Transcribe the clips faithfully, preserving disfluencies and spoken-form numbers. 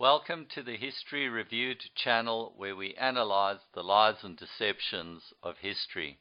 Welcome to the History Reviewed channel, where we analyze the lies and deceptions of history.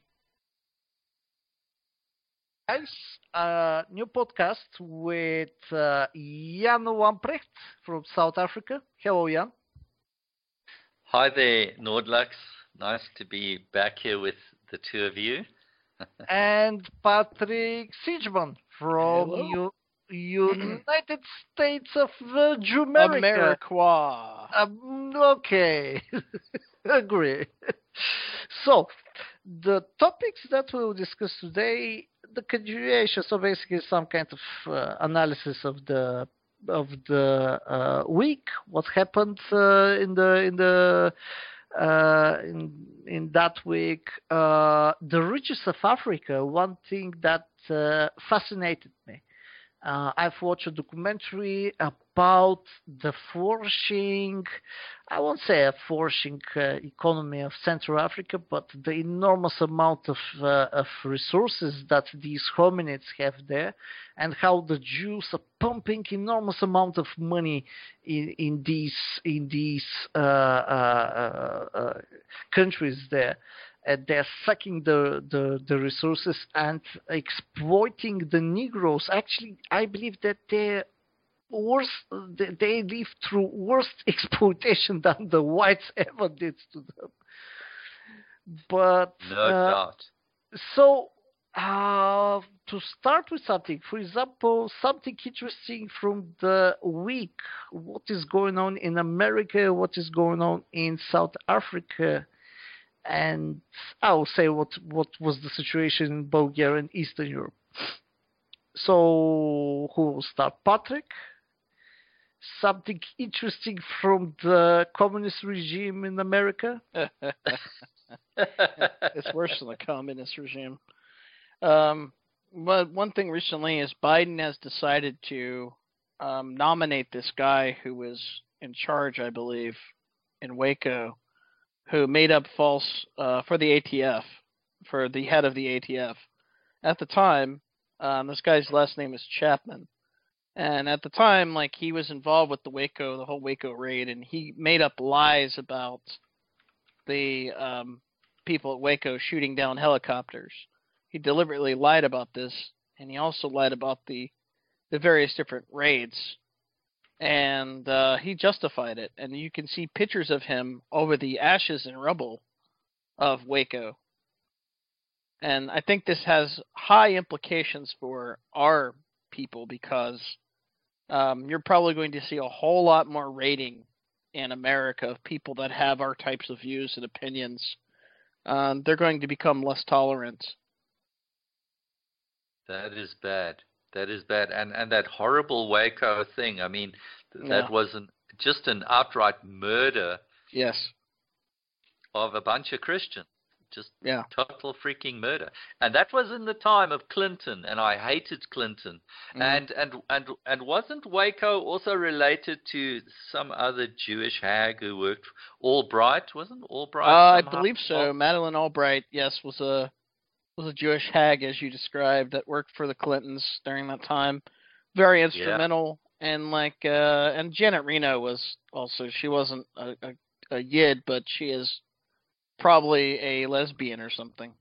Guys, a new podcast with uh, Jan Wamprecht from South Africa. Hello, Jan. Hi there, Nordlux. Nice to be back here with the two of you. And Patrick Siegman from Hello. U- United States of uh, Jumerica. America. Um, okay, agree. So, the topics that we'll discuss today, the continuation, so basically some kind of uh, analysis of the of the uh, week, what happened uh, in the in the uh, in in that week, uh, the riches of Africa. One thing that uh, fascinated me. Uh, I've watched a documentary about the flourishing, I won't say a flourishing uh, economy of Central Africa, but the enormous amount of, uh, of resources that these hominids have there, and how the Jews are pumping enormous amount of money in, in these in these uh, uh, uh, uh, countries there. Uh, they're sucking the, the, the resources and exploiting the Negroes. Actually, I believe that they're worse, they live through worse exploitation than the whites ever did to them. But No uh, doubt. So, uh, to start with something, for example, something interesting from the week, what is going on in America, what is going on in South Africa, and I'll say what, what was the situation in Bulgaria and Eastern Europe. So, who will start? Patrick? Something interesting from the communist regime in America? It's worse than the communist regime. Um, but one thing recently is Biden has decided to um, nominate this guy who was in charge, I believe, in Waco, who made up false uh, for the A T F, for the head of the A T F. At the time, um, this guy's last name is Chapman. And at the time, like, he was involved with the Waco, the whole Waco raid, and he made up lies about the um, people at Waco shooting down helicopters. He deliberately lied about this, and he also lied about the the various different raids. And uh, he justified it, and you can see pictures of him over the ashes and rubble of Waco. And I think this has high implications for our people, because um, you're probably going to see a whole lot more raiding in America of people that have our types of views and opinions. Um, they're going to become less tolerant. That is bad. That is bad. And and that horrible Waco thing, I mean, th- Yeah. that was an, just an outright murder Yes. of a bunch of Christians. Just Yeah. total freaking murder. And that was in the time of Clinton, and I hated Clinton. Mhm. And and and and wasn't Waco also related to some other Jewish hag who worked Albright? Wasn't Albright? Uh, I somehow believe so. involved? Madeleine Albright, yes, was a was a Jewish hag, as you described, that worked for the Clintons during that time. Very instrumental, and like uh, and Janet Reno was also. She wasn't a, a, a yid, but she is probably a lesbian or something.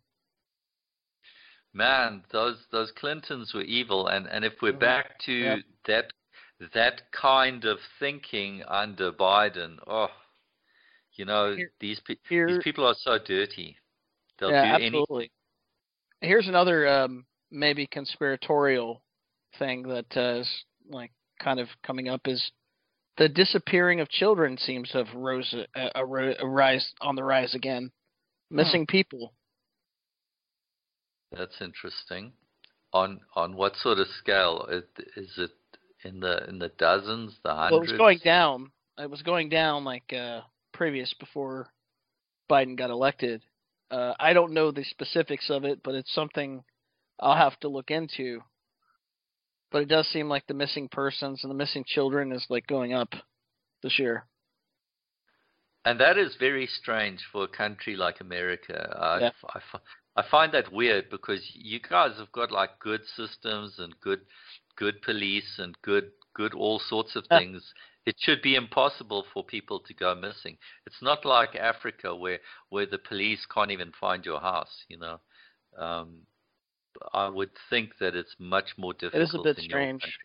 Man, those those Clintons were evil, and and if we're Mhm. back to Yep. that that kind of thinking under Biden, oh, you know, Here- these pe- here- these people are so dirty. They'll yeah, do anything. absolutely. Here's another um, maybe conspiratorial thing that uh, is like kind of coming up is the disappearing of children seems to have rose uh, a, a rise on the rise again. Missing people. That's interesting. On on what sort of scale? Is, is it in the in the dozens, the Well, it hundreds? was going down. It was going down like uh, previous before Biden got elected. Uh, I don't know the specifics of it, but it's something I'll have to look into. But it does seem like the missing persons and the missing children is like going up this year. And that is very strange for a country like America. I, Yeah. I, fi- I find that weird, because you guys have got like good systems and good good police and good good all sorts of things, it should be impossible for people to go missing. It's not like Africa where where the police can't even find your house. You know, um, I would think that it's much more difficult. It is a bit in strange. Your country.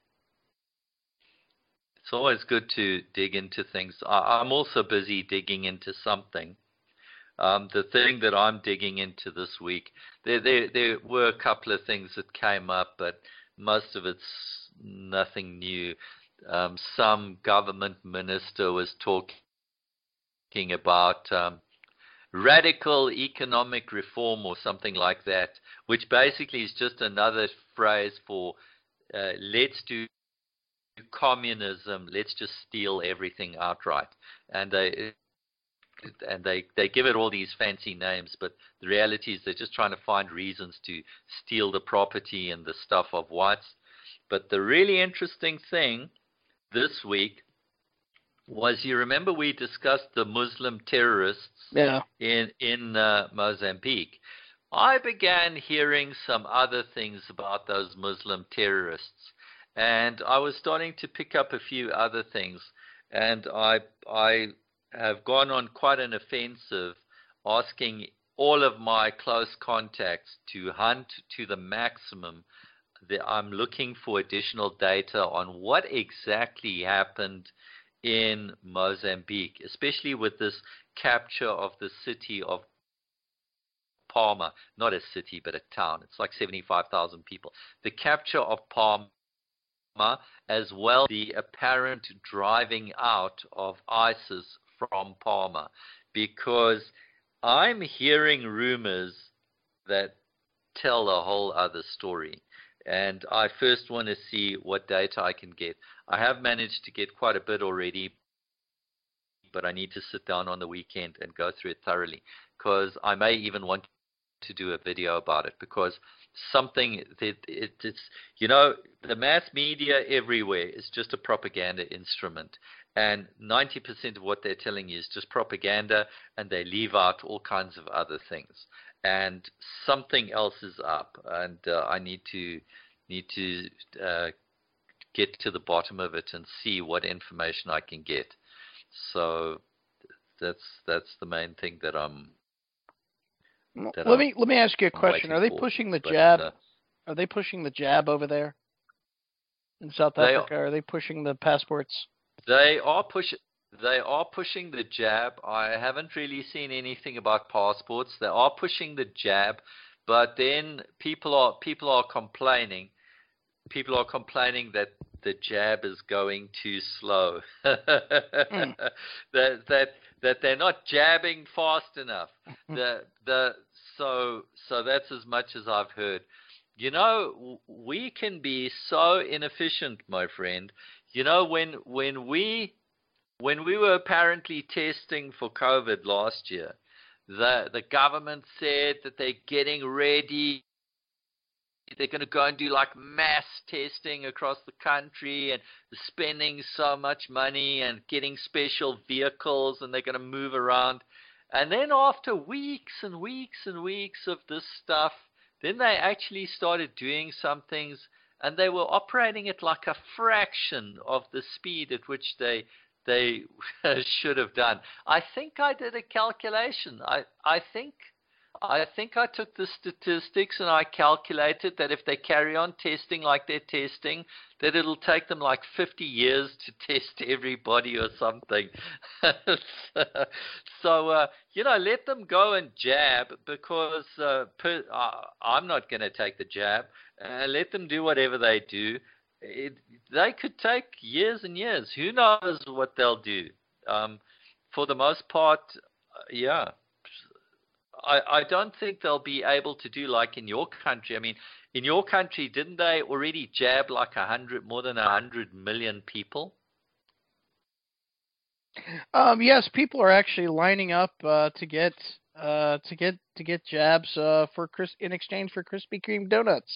It's always good to dig into things. I, I'm also busy digging into something. Um, the thing that I'm digging into this week, there, there there were a couple of things that came up, but most of it's nothing new. Um, some government minister was talking about um, radical economic reform or something like that, which basically is just another phrase for uh, let's do communism, let's just steal everything outright. And they and they they give it all these fancy names, but the reality is they're just trying to find reasons to steal the property and the stuff of whites. But the really interesting thing this week was, you remember we discussed the Muslim terrorists yeah. in in uh, Mozambique. I began hearing some other things about those Muslim terrorists, and I was starting to pick up a few other things, and I I have gone on quite an offensive, asking all of my close contacts to hunt to the maximum. The, I'm looking for additional data on what exactly happened in Mozambique, especially with this capture of the city of Palma. Not a city, but a town. It's like seventy-five thousand people. The capture of Palma, as well as the apparent driving out of ISIS from Palma, because I'm hearing rumors that tell a whole other story. And I first want to see what data I can get. I have managed to get quite a bit already, but I need to sit down on the weekend and go through it thoroughly, because I may even want to do a video about it, because something that it, it's, you know, the mass media everywhere is just a propaganda instrument, and ninety percent of what they're telling you is just propaganda, and they leave out all kinds of other things. And something else is up, and uh, I need to need to uh, get to the bottom of it and see what information I can get. So that's that's the main thing that I'm. That let I'm, me let me ask you a I'm question. Are they for. pushing the but, jab? Uh, Are they pushing the jab over there in South they Africa? Are, are they pushing the passports? They are pushing. They are pushing the jab. I haven't really seen anything about passports. They are pushing the jab, but then people are people are complaining. People are complaining that the jab is going too slow. mm. That that that they're not jabbing fast enough. the the so so that's as much as I've heard. You know, we can be so inefficient, my friend. You know, when when we When we were apparently testing for COVID last year, the the government said that they're getting ready. They're going to go and do like mass testing across the country and spending so much money and getting special vehicles, and they're going to move around. And then after weeks and weeks and weeks of this stuff, then they actually started doing some things, and they were operating at like a fraction of the speed at which they they should have done. I think I did a calculation. I, I think I think I took the statistics and I calculated that if they carry on testing like they're testing, that it'll take them like fifty years to test everybody or something. so, uh, you know, let them go and jab, because uh, per, uh, I'm not going to take the jab. Uh, let them do whatever they do. It, they could take years and years. Who knows what they'll do? Um, for the most part, uh, yeah. I, I don't think they'll be able to do like in your country. I mean, in your country, didn't they already jab like a hundred, more than a hundred million people? Um, yes, people are actually lining up uh, to get uh, to get to get jabs uh, for Chris in exchange for Krispy Kreme donuts.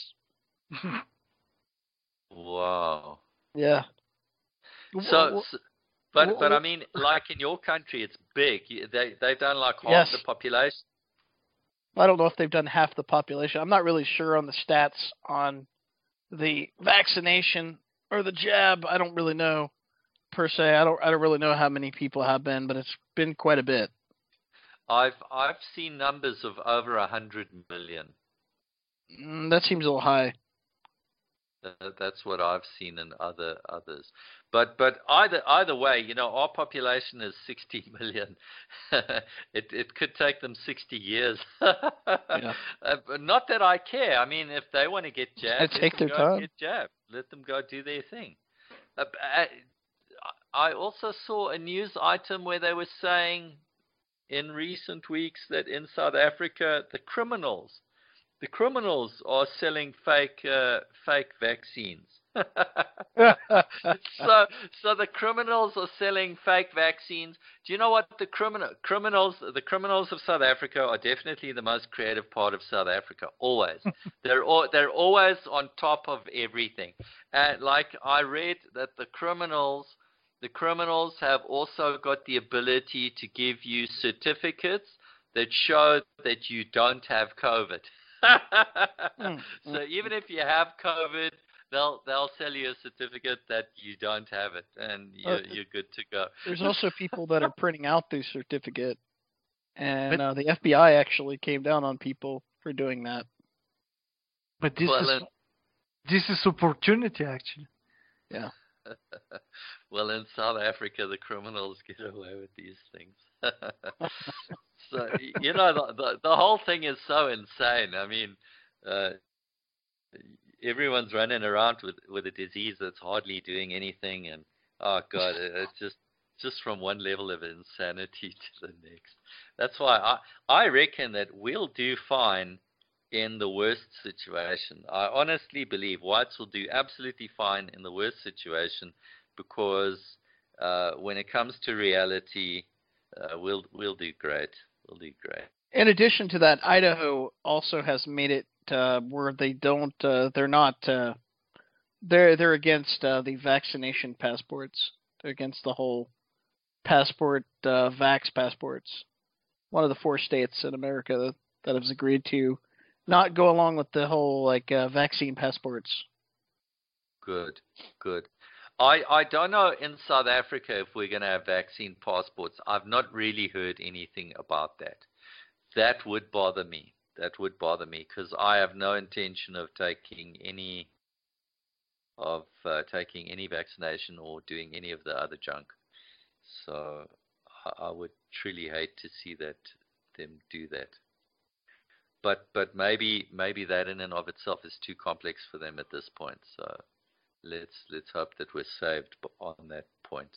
Wow. Yeah. So, so but but I mean, like in your country, it's big. They they've done like half yes. the population. I don't know if they've done half the population. I'm not really sure on the stats on the vaccination or the jab. I don't really know. per se. I don't I don't really know how many people have been, but it's been quite a bit. I've I've seen numbers of over a hundred million. Mm, that seems a little high. Uh, that's what I've seen in other others. But but either either way, you know, our population is sixty million. it it could take them sixty years. Yeah. Uh, but not that I care. I mean, if they want to get jabbed, Take let their them go time. get jabbed. Let them go do their thing. Uh, I, I also saw a news item where they were saying in recent weeks that in South Africa, the criminals, the criminals are selling fake, uh, fake vaccines. so, so the criminals are selling fake vaccines. Do you know what the criminal criminals? The criminals of South Africa are definitely the most creative part of South Africa. Always, they're all, they're always on top of everything. And like I read that the criminals. The criminals have also got the ability to give you certificates that show that you don't have COVID. mm, so mm. even if you have COVID, they'll they'll sell you a certificate that you don't have it, and you're, Uh, you're good to go. There's also people that are printing out the certificate, and But- uh, the F B I actually came down on people for doing that. But this Well, is in- this is opportunity actually. Yeah. well, in South Africa, the criminals get away with these things. so you know, the, the the whole thing is so insane. I mean, uh, everyone's running around with with a disease that's hardly doing anything, and oh god, it, it's just just from one level of insanity to the next. That's why I I reckon that we'll do fine in the worst situation. I honestly believe whites will do absolutely fine in the worst situation, because uh, when it comes to reality, uh, we'll we'll do great. We'll do great. In addition to that, Idaho also has made it uh, where they don't, uh, they're not, uh, they're they're against uh, the vaccination passports. They're against the whole passport, uh, vax passports. One of the four states in America that, that has agreed to not go along with the whole like uh, vaccine passports. Good, good. I I don't know in South Africa if we're going to have vaccine passports. I've not really heard anything about that. That would bother me. That would bother me, because I have no intention of taking any of uh, taking any vaccination or doing any of the other junk. So I, I would truly hate to see that them do that. But but maybe maybe that in and of itself is too complex for them at this point. So let's let's hope that we're saved on that point.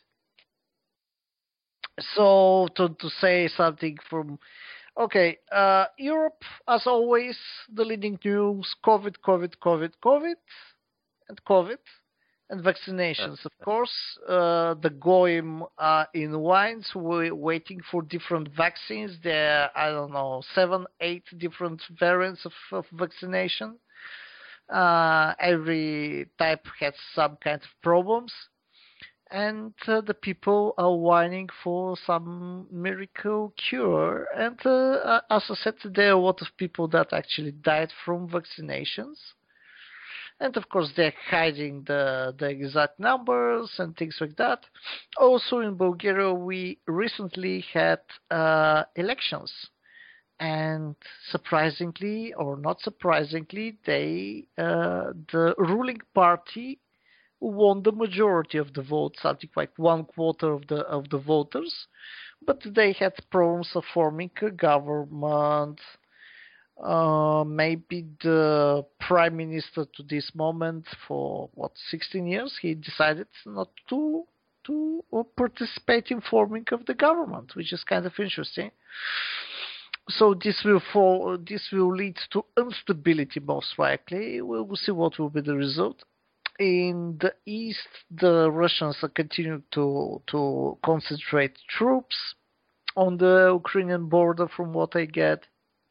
So to to say something from, okay, uh, Europe as always, the leading news: COVID, COVID, COVID, COVID, and COVID, and vaccinations. Of course, uh, the goyim are in lines, we're waiting for different vaccines. There are, I don't know, seven, eight different variants of, of vaccination. Uh, every type has some kind of problems, and uh, the people are whining for some miracle cure. And uh, as I said, there are a lot of people that actually died from vaccinations. And of course, they're hiding the, the exact numbers and things like that. Also, in Bulgaria, we recently had uh, elections. And surprisingly, or not surprisingly, they uh, the ruling party won the majority of the votes, something like one quarter of the of the voters. But they had problems of forming a government. Uh, maybe the prime minister to this moment for what sixteen years, he decided not to to participate in forming of the government, which is kind of interesting. So this will fall, this will lead to instability most likely. We will see what will be the result. In the east, the Russians are continuing to to concentrate troops on the Ukrainian border, from what I get.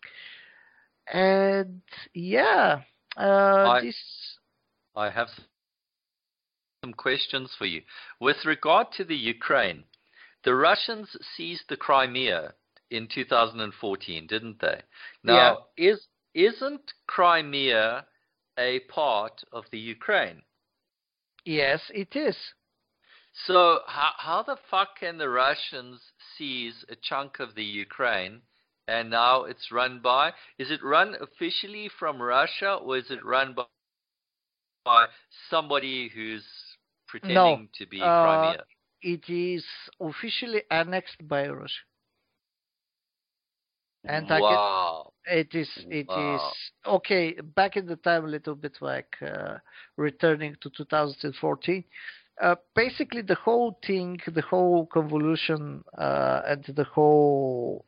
And yeah, uh, I, this. I have some questions for you. With regard to the Ukraine, the Russians seized the Crimea in two thousand fourteen, didn't they? Now, yeah. is isn't Crimea a part of the Ukraine? Yes, it is. So how how the fuck can the Russians seize a chunk of the Ukraine and now it's run by? Is it run officially from Russia or is it run by, by somebody who's No, pretending to be uh, Crimea? it is officially annexed by Russia. And I can, Wow. it is, it is Wow. okay. Back in the time, a little bit like uh, returning to two thousand fourteen. Uh, basically, the whole thing, the whole convolution, uh, and the whole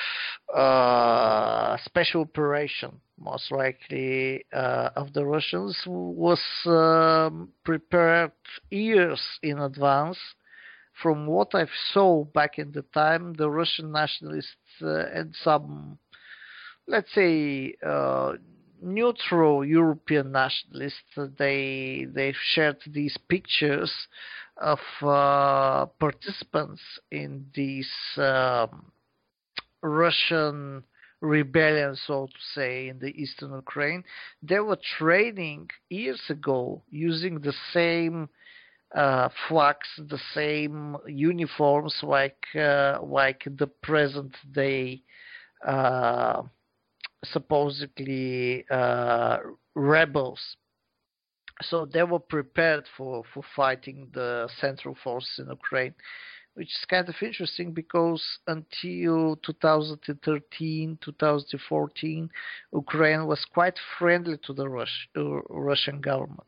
uh, special operation, most likely uh, of the Russians, was um, prepared years in advance. From what I saw back in the time, the Russian nationalists uh, and some, let's say, uh, neutral European nationalists, uh, they they shared these pictures of uh, participants in these um, Russian rebellion, so to say, in the eastern Ukraine. They were training years ago using the same uh, flags, the same uniforms like uh, like the present day uh, supposedly uh, rebels. So they were prepared for, for fighting the central forces in Ukraine, which is kind of interesting because until two thousand thirteen, two thousand fourteen, Ukraine was quite friendly to the Rus- uh, Russian government.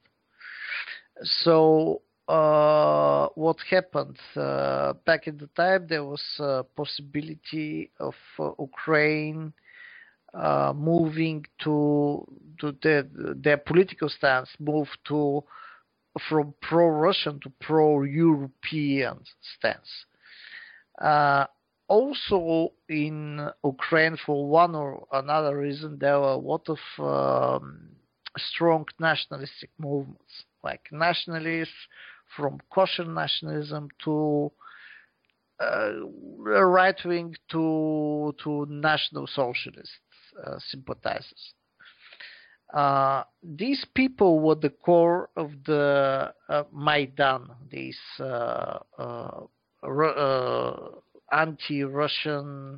So uh, what happened uh, back in the time? There was a possibility of uh, Ukraine uh, moving to to their, their political stance, move to from pro-Russian to pro-European stance. Uh, also in Ukraine, for one or another reason, there were a lot of um, strong nationalistic movements, like nationalists from kosher nationalism to uh, right wing to to national socialist uh, sympathizers. Uh, these people were the core of the uh, Maidan, these uh, uh, uh, anti-Russian,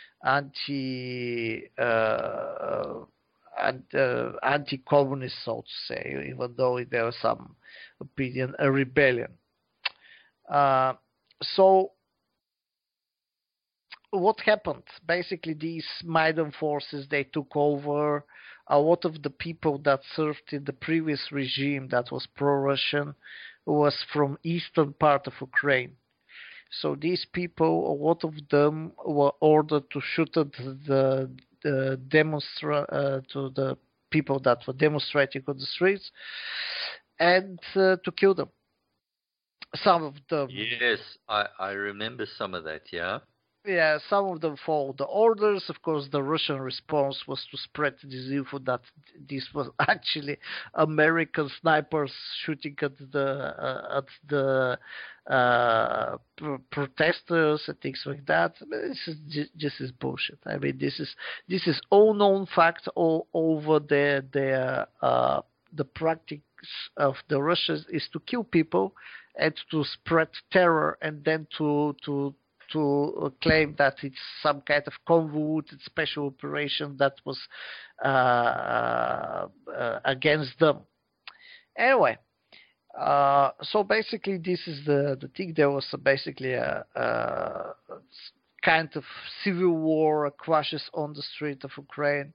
anti uh, and, uh, anti-communist, so to say, even though there was some opinion, a rebellion. Uh, so what happened? Basically, these Maidan forces, they took over. A lot of the people that served in the previous regime that was pro-Russian was from eastern part of Ukraine. So these people, a lot of them were ordered to shoot at the, the demonstra- uh, to the people that were demonstrating on the streets and uh, to kill them. Some of them. Yes, I, I remember some of that, yeah. Yeah, some of them followed the orders. Of course, the Russian response was to spread this info that this was actually American snipers shooting at the uh, at the uh, pr- protesters and things like that. This is just, just is bullshit. I mean, this is this is all known fact all over the the uh, the practice of the Russians is to kill people and to spread terror and then to to to claim that it's some kind of convoluted special operation that was uh, uh, against them. Anyway, uh, so basically this is the, the thing. There was basically a, a kind of civil war crashes on the street of Ukraine.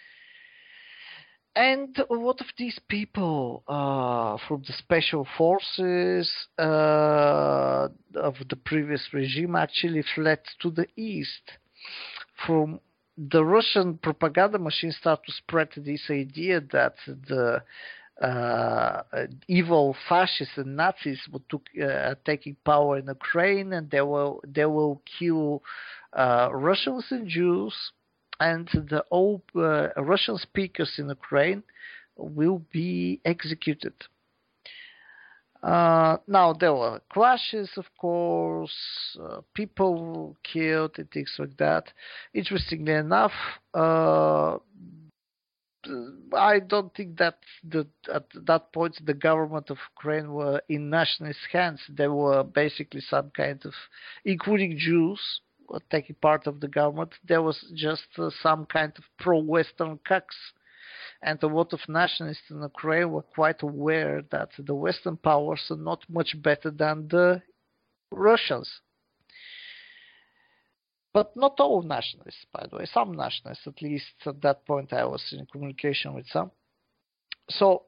And a lot of these people uh, from the special forces uh, of the previous regime actually fled to the east. From the Russian propaganda machine started to spread this idea that the uh, evil fascists and Nazis were took, uh, taking power in Ukraine, and they will they will kill uh, Russians and Jews. And the all uh, Russian speakers in Ukraine will be executed. Uh, now, there were clashes, of course, uh, people killed and things like that. Interestingly enough, uh, I don't think that the, at that point the government of Ukraine were in nationalist hands. They were basically some kind of, including Jews, were taking part of the government. There was just uh, some kind of pro-Western cucks. And a lot of nationalists in Ukraine were quite aware that the Western powers are not much better than the Russians. But not all nationalists, by the way. Some nationalists, at least at that point, I was in communication with some. So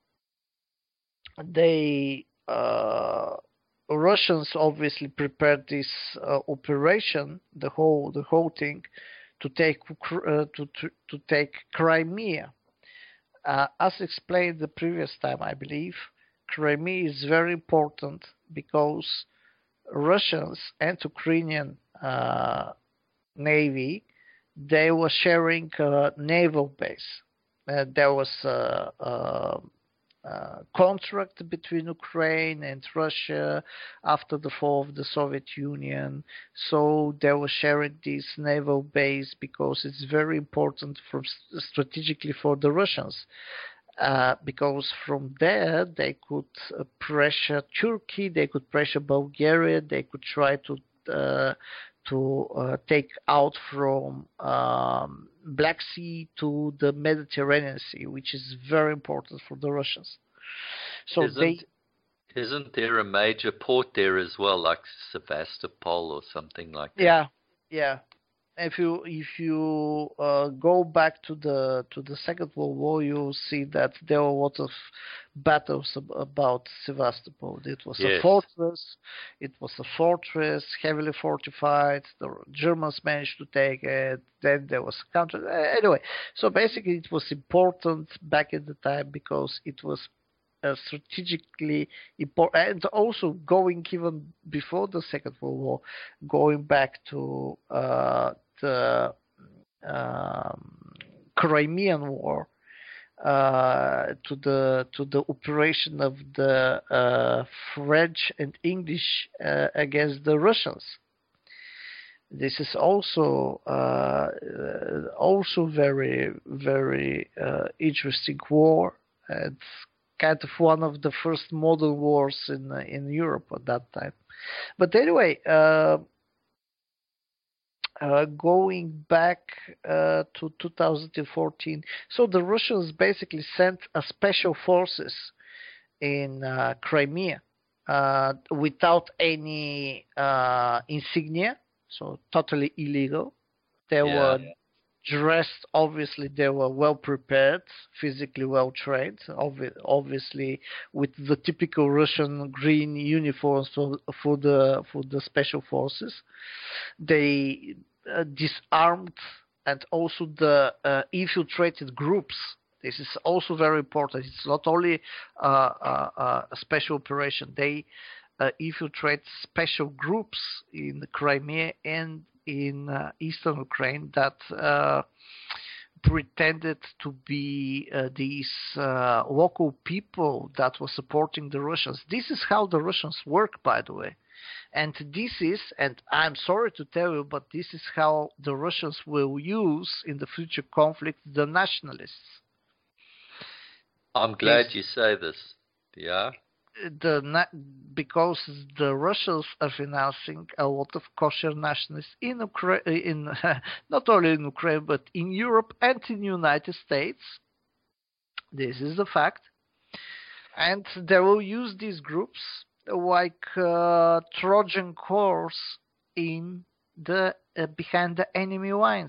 they, uh, Russians obviously prepared this uh, operation, the whole the whole thing, to take uh, to, to to take Crimea. Uh, as explained the previous time, I believe, Crimea is very important because Russians and Ukrainian uh, Navy, they were sharing a naval base. Uh, there was a, a, a contract between Ukraine and Russia after the fall of the Soviet Union. So they were sharing this naval base because it's very important for, strategically for the Russians. Uh, because from there they could uh, pressure Turkey, they could pressure Bulgaria, they could try to uh, to uh, take out from um, Black Sea to the Mediterranean Sea, which is very important for the Russians. So isn't, they isn't there a major port there as well, like Sevastopol or something like that? Yeah, yeah. If you if you uh, go back to the to the Second World War, you'll see that there were a lot of battles ab- about Sevastopol. It was Yes. a fortress. It was a fortress, heavily fortified. The Germans managed to take it. Then there was a counter. Uh, anyway, so basically, it was important back in the time because it was uh, strategically important, and also going even before the Second World War, going back to uh, the um, Crimean War, uh, to the to the operation of the uh, French and English uh, against the Russians. This is also uh, also very very uh, interesting war. It's kind of one of the first modern wars in in Europe at that time. But anyway. Uh, Uh, going back uh, to two thousand fourteen, so the Russians basically sent a special forces in uh, Crimea uh, without any uh, insignia, so totally illegal. They Yeah. were dressed, obviously they were well prepared, physically well trained, obvi- obviously with the typical Russian green uniforms for, for the for the special forces. They uh, disarmed and also the uh, infiltrated groups. This is also very important. It's not only uh, uh, a special operation. They uh, infiltrate special groups in the Crimea and in uh, eastern Ukraine that uh, pretended to be uh, these uh, local people that were supporting the Russians. This is how the Russians work, by the way. And this is, and I'm sorry to tell you, but this is how the Russians will use in the future conflict the nationalists. I'm glad Yes. you say this. Yeah. The na- because the Russians are financing a lot of kosher nationalists in Ukraine, in not only in Ukraine but in Europe and in the United States. This is a fact, and they will use these groups like uh, Trojan horse in the uh, behind the enemy lines.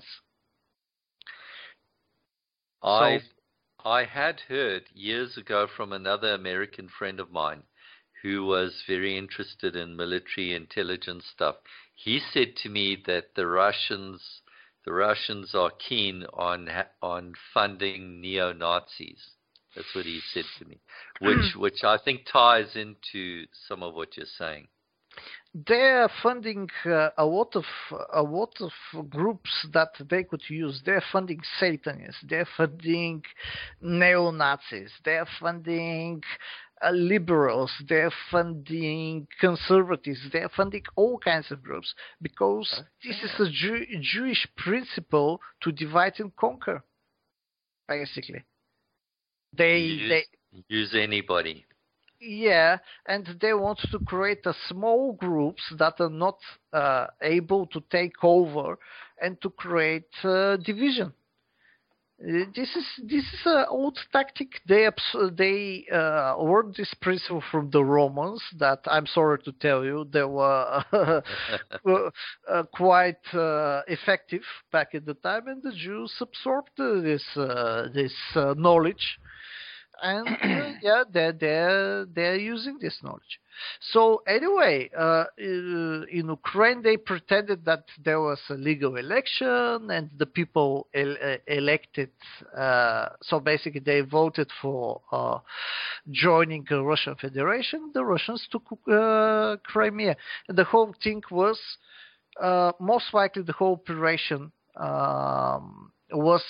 I So- I had heard years ago from another American friend of mine who was very interested in military intelligence stuff. He said to me that the Russians the Russians are keen on ha- on funding neo-Nazis. That's what he said to me, which which I think ties into some of what you're saying. They're funding uh, a lot of a lot of groups that they could use. They're funding Satanists. They're funding neo-Nazis. They're funding uh, liberals. They're funding conservatives. They're funding all kinds of groups because this is a Jew- Jewish principle to divide and conquer. basically. They use, they use anybody. Yeah, and they want to create a small groups that are not uh, able to take over and to create uh, division. Uh, This is this is an old tactic. They abs- they uh, learned this principle from the Romans. That I'm sorry to tell you, they were uh, uh, quite uh, effective back in the time, and the Jews absorbed uh, this uh, this uh, knowledge, and uh, yeah, they're they're they're using this knowledge. So anyway, uh, in Ukraine, they pretended that there was a legal election and the people el- uh, elected. Uh, so basically, they voted for uh, joining the Russian Federation. The Russians took uh, Crimea, and the whole thing was uh, most likely the whole operation um, was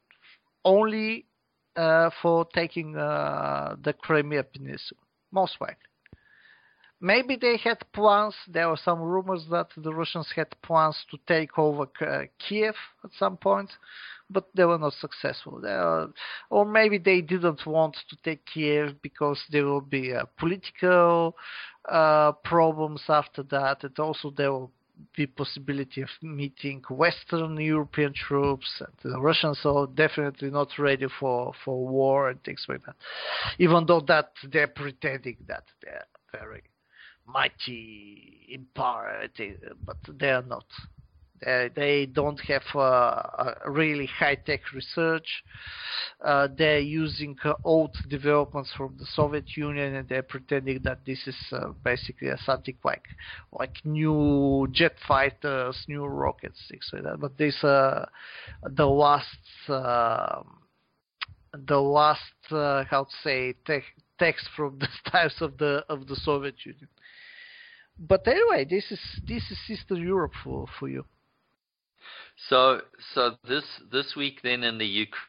only uh, for taking uh, the Crimea Peninsula, most likely. Maybe they had plans. There were some rumors that the Russians had plans to take over uh, Kiev at some point, but they were not successful. They are, or maybe they didn't want to take Kiev because there will be uh, political uh, problems after that, and also there will be possibility of meeting Western European troops, and the Russians are definitely not ready for, for war and things like that. Even though that they're pretending that they're very mighty empire, but they are not. They, they don't have uh, a really high-tech research. Uh, they're using uh, old developments from the Soviet Union, and they're pretending that this is uh, basically something like like new jet fighters, new rockets, things like that. But this uh, the last uh, the last uh, how to say te- text from the times of the of the Soviet Union. But anyway, this is this is Eastern Europe for, for you. So, so this this week then in the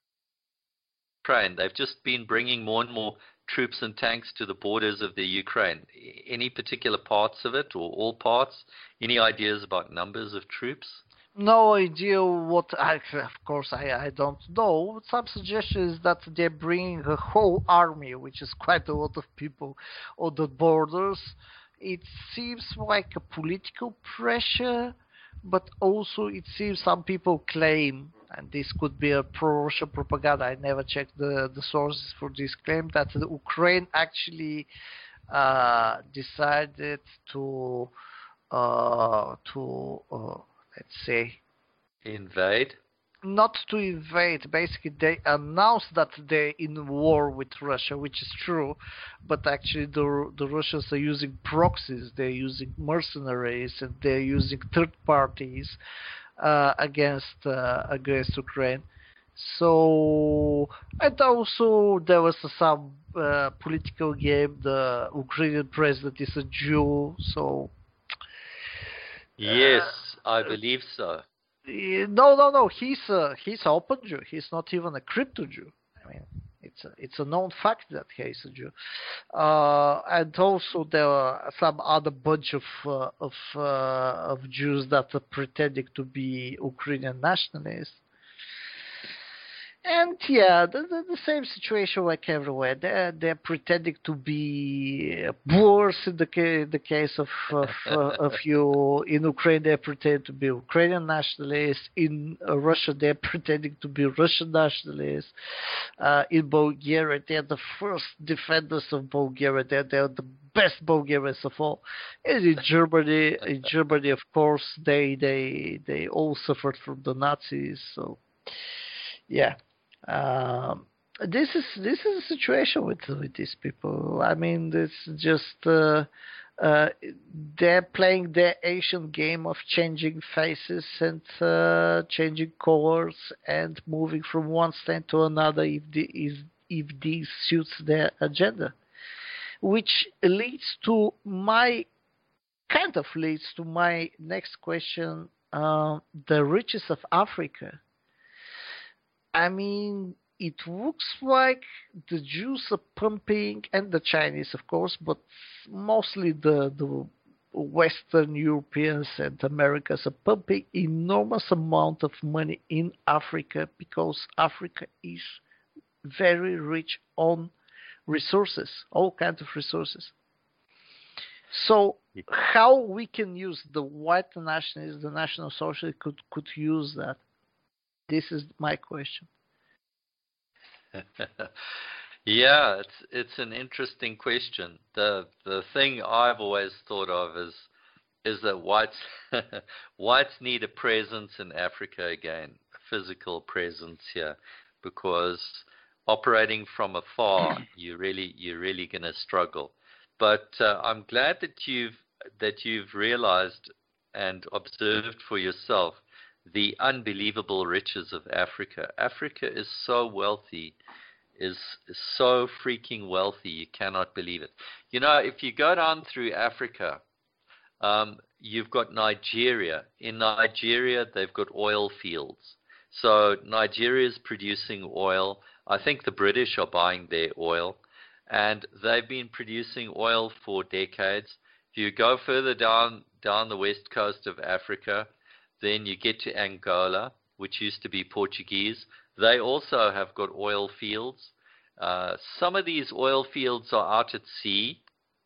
Ukraine, they've just been bringing more and more troops and tanks to the borders of the Ukraine. Any particular parts of it, or all parts? Any ideas about numbers of troops? No idea what. I, of course, I, I don't know. Some suggestion is that they're bringing a whole army, which is quite a lot of people on the borders. It seems like a political pressure, but also it seems some people claim, and this could be a pro-Russia propaganda, I never checked the, the sources for this claim, that the Ukraine actually uh, decided to, uh, to uh, let's say, invade? Not to invade. Basically, they announced that they're in war with Russia, which is true, but actually the the Russians are using proxies, they're using mercenaries, and they're using third parties uh, against uh, against Ukraine. So, and also there was some uh, political game. The Ukrainian president is a Jew, so yes, uh, I believe so. No, no, no. He's a he's an open Jew. He's not even a crypto Jew. I mean, it's a, it's a known fact that he's a Jew. Uh, and also there are some other bunch of uh, of uh, of Jews that are pretending to be Ukrainian nationalists. And yeah, the, the, the same situation like everywhere. They're, they're pretending to be Boers in the, ca- the case of of, uh, of you. In Ukraine, they pretend to be Ukrainian nationalists. In uh, Russia, they're pretending to be Russian nationalists. Uh, in Bulgaria, they're the first defenders of Bulgaria. They're, they're the best Bulgarians of all. And in Germany, in Germany, of course, they they they all suffered from the Nazis. So yeah. Um, this is this is a situation with with these people. I mean, it's just uh, uh, they're playing their Asian game of changing faces and uh, changing colors and moving from one stand to another if the, if if this suits their agenda, which leads to my kind of leads to my next question: uh, the riches of Africa. I mean, it looks like the Jews are pumping, and the Chinese, of course, but mostly the, the Western Europeans and Americans are pumping enormous amount of money in Africa because Africa is very rich on resources, all kinds of resources. So how we can use the white nationalists, the National Socialists could, could use that? This is my question. Yeah, it's it's an interesting question. The the thing I've always thought of is is that whites whites need a presence in Africa again, a physical presence here, because operating from afar, you really you're really going to struggle. But uh, I'm glad that you've that you've realized and observed for yourself the unbelievable riches of Africa. Africa is so wealthy, is, is so freaking wealthy, you cannot believe it. You know, if you go down through Africa, um, you've got Nigeria. In Nigeria, they've got oil fields. So Nigeria is producing oil. I think the British are buying their oil, and they've been producing oil for decades. If you go further down down the west coast of Africa, then you get to Angola, which used to be Portuguese. They also have got oil fields. Uh, some of these oil fields are out at sea.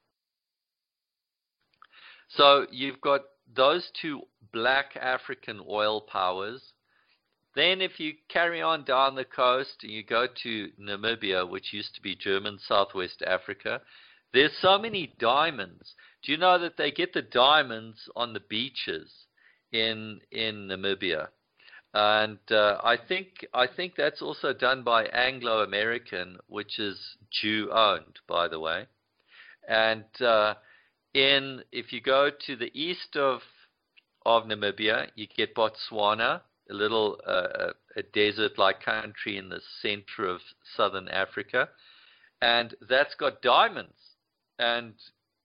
So you've got those two black African oil powers. Then if you carry on down the coast and you go to Namibia, which used to be German Southwest Africa, there's so many diamonds. Do you know that they get the diamonds on the beaches in in Namibia? And uh, I think I think that's also done by Anglo American, which is Jew owned, by the way. And uh, in if you go to the east of of Namibia, you get Botswana, a little uh, a desert-like country in the center of southern Africa, and that's got diamonds. And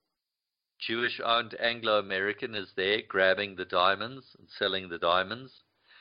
Jewish-owned Anglo-American is there grabbing the diamonds and selling the diamonds.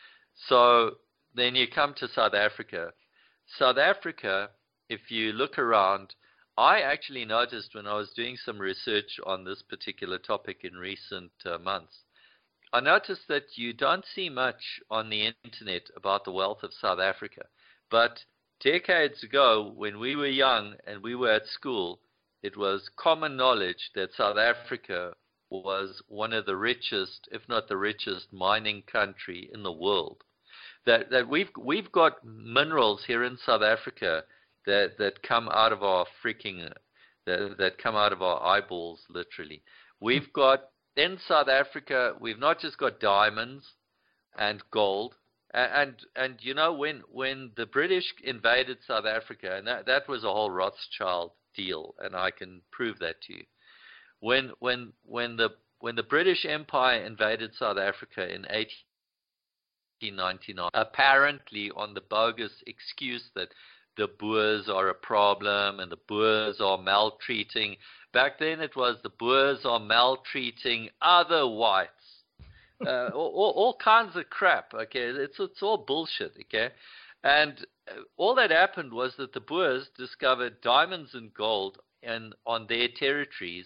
So then you come to South Africa. South Africa, if you look around, I actually noticed when I was doing some research on this particular topic in recent uh, months, I noticed that you don't see much on the internet about the wealth of South Africa. But decades ago, when we were young and we were at school, it was common knowledge that South Africa was one of the richest, if not the richest, mining country in the world. That that we've we've got minerals here in South Africa that that come out of our freaking that that come out of our eyeballs, literally. We've got in South Africa, we've not just got diamonds and gold, and and, and you know when when the British invaded South Africa, and that that was a whole Rothschild deal, and I can prove that to you. When when when the when the British Empire invaded South Africa in eighteen ninety-nine, apparently on the bogus excuse that the Boers are a problem and the Boers are maltreating. Back then it was the Boers are maltreating other whites. Uh, all, all, all kinds of crap, okay? It's, it's all bullshit, okay? And all that happened was that the Boers discovered diamonds and gold and on their territories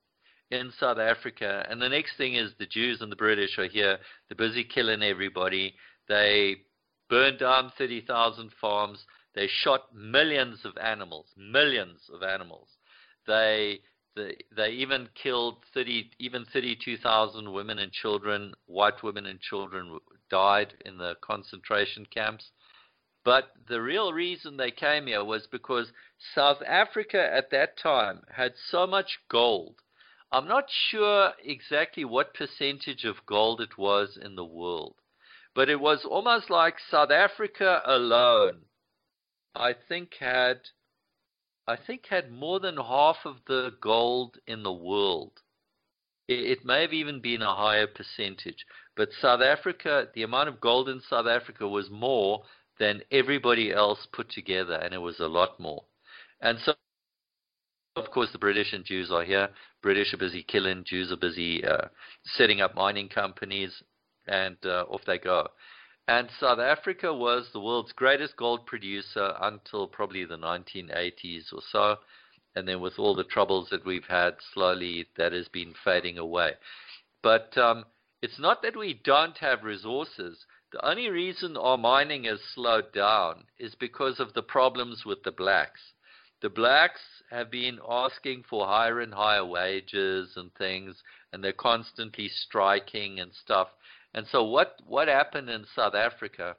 in South Africa. And the next thing is the Jews and the British are here. They're busy killing everybody. They burned down thirty thousand farms. They shot millions of animals, millions of animals. They they, they even killed thirty, even thirty-two thousand women and children, white women and children died in the concentration camps. But the real reason they came here was because South Africa at that time had so much gold. I'm not sure exactly what percentage of gold it was in the world, but it was almost like South Africa alone, I think had, I think had more than half of the gold in the world. It, it may have even been a higher percentage, but South Africa, the amount of gold in South Africa was more than everybody else put together, and it was a lot more. And so, of course, the British and Jews are here. British are busy killing, Jews are busy uh, setting up mining companies, and uh, off they go. And South Africa was the world's greatest gold producer until probably the nineteen eighties or so. And then with all the troubles that we've had, slowly that has been fading away. But um, it's not that we don't have resources. The only reason our mining has slowed down is because of the problems with the blacks. The blacks have been asking for higher and higher wages and things, and they're constantly striking and stuff. And so what, what happened in South Africa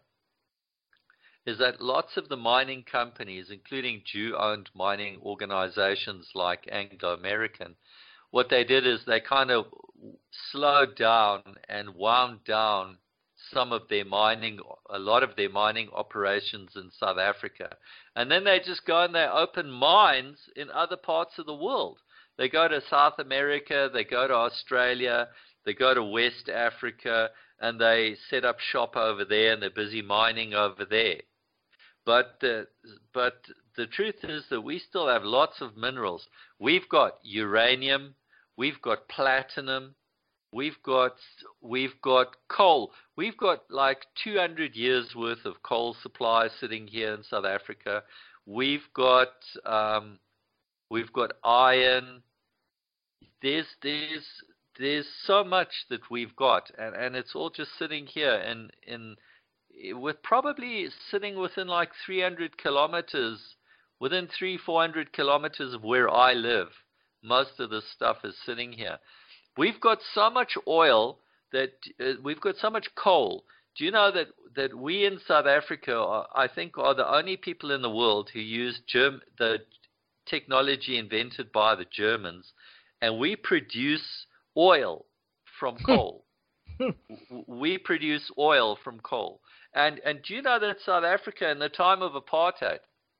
is that lots of the mining companies, including Jew-owned mining organizations like Anglo American, what they did is they kind of slowed down and wound down some of their mining, a lot of their mining operations in South Africa. And then they just go and they open mines in other parts of the world. They go to South America, they go to Australia, they go to West Africa, and they set up shop over there, and they're busy mining over there. But the, but the truth is that we still have lots of minerals. We've got uranium, we've got platinum, we've got we've got coal. We've got like two hundred years worth of coal supply sitting here in South Africa. We've got um, we've got iron. There's there's there's so much that we've got, and and it's all just sitting here in in. With probably sitting within like three hundred kilometers, within three, four hundred kilometers of where I live. Most of this stuff is sitting here. We've got so much oil that uh, we've got so much coal. Do you know that, that we in South Africa, are, I think, are the only people in the world who use Germ the technology invented by the Germans, and we produce oil from coal. We produce oil from coal. And, and do you know that South Africa, in the time of apartheid,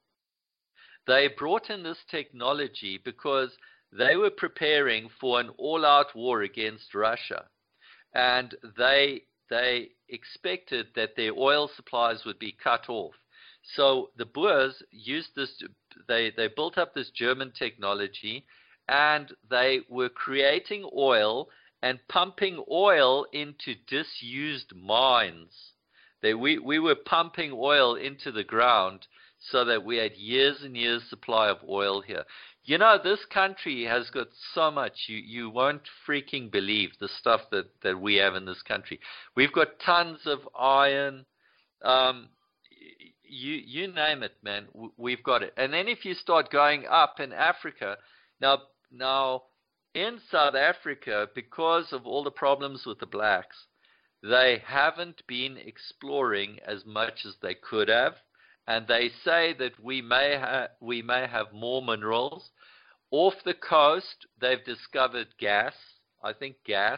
they brought in this technology because they were preparing for an all-out war against Russia. And they, they expected that their oil supplies would be cut off. So the Boers used this, they, they built up this German technology, and they were creating oil and pumping oil into disused mines. They, we, we were pumping oil into the ground so that we had years and years supply of oil here. You know, this country has got so much. You, you won't freaking believe the stuff that, that we have in this country. We've got tons of iron. Um, you, you name it, man. We've got it. And then if you start going up in Africa, now, now in South Africa, because of all the problems with the blacks, they haven't been exploring as much as they could have, and they say that we may ha we may have more minerals. Off the coast, they've discovered gas, I think gas.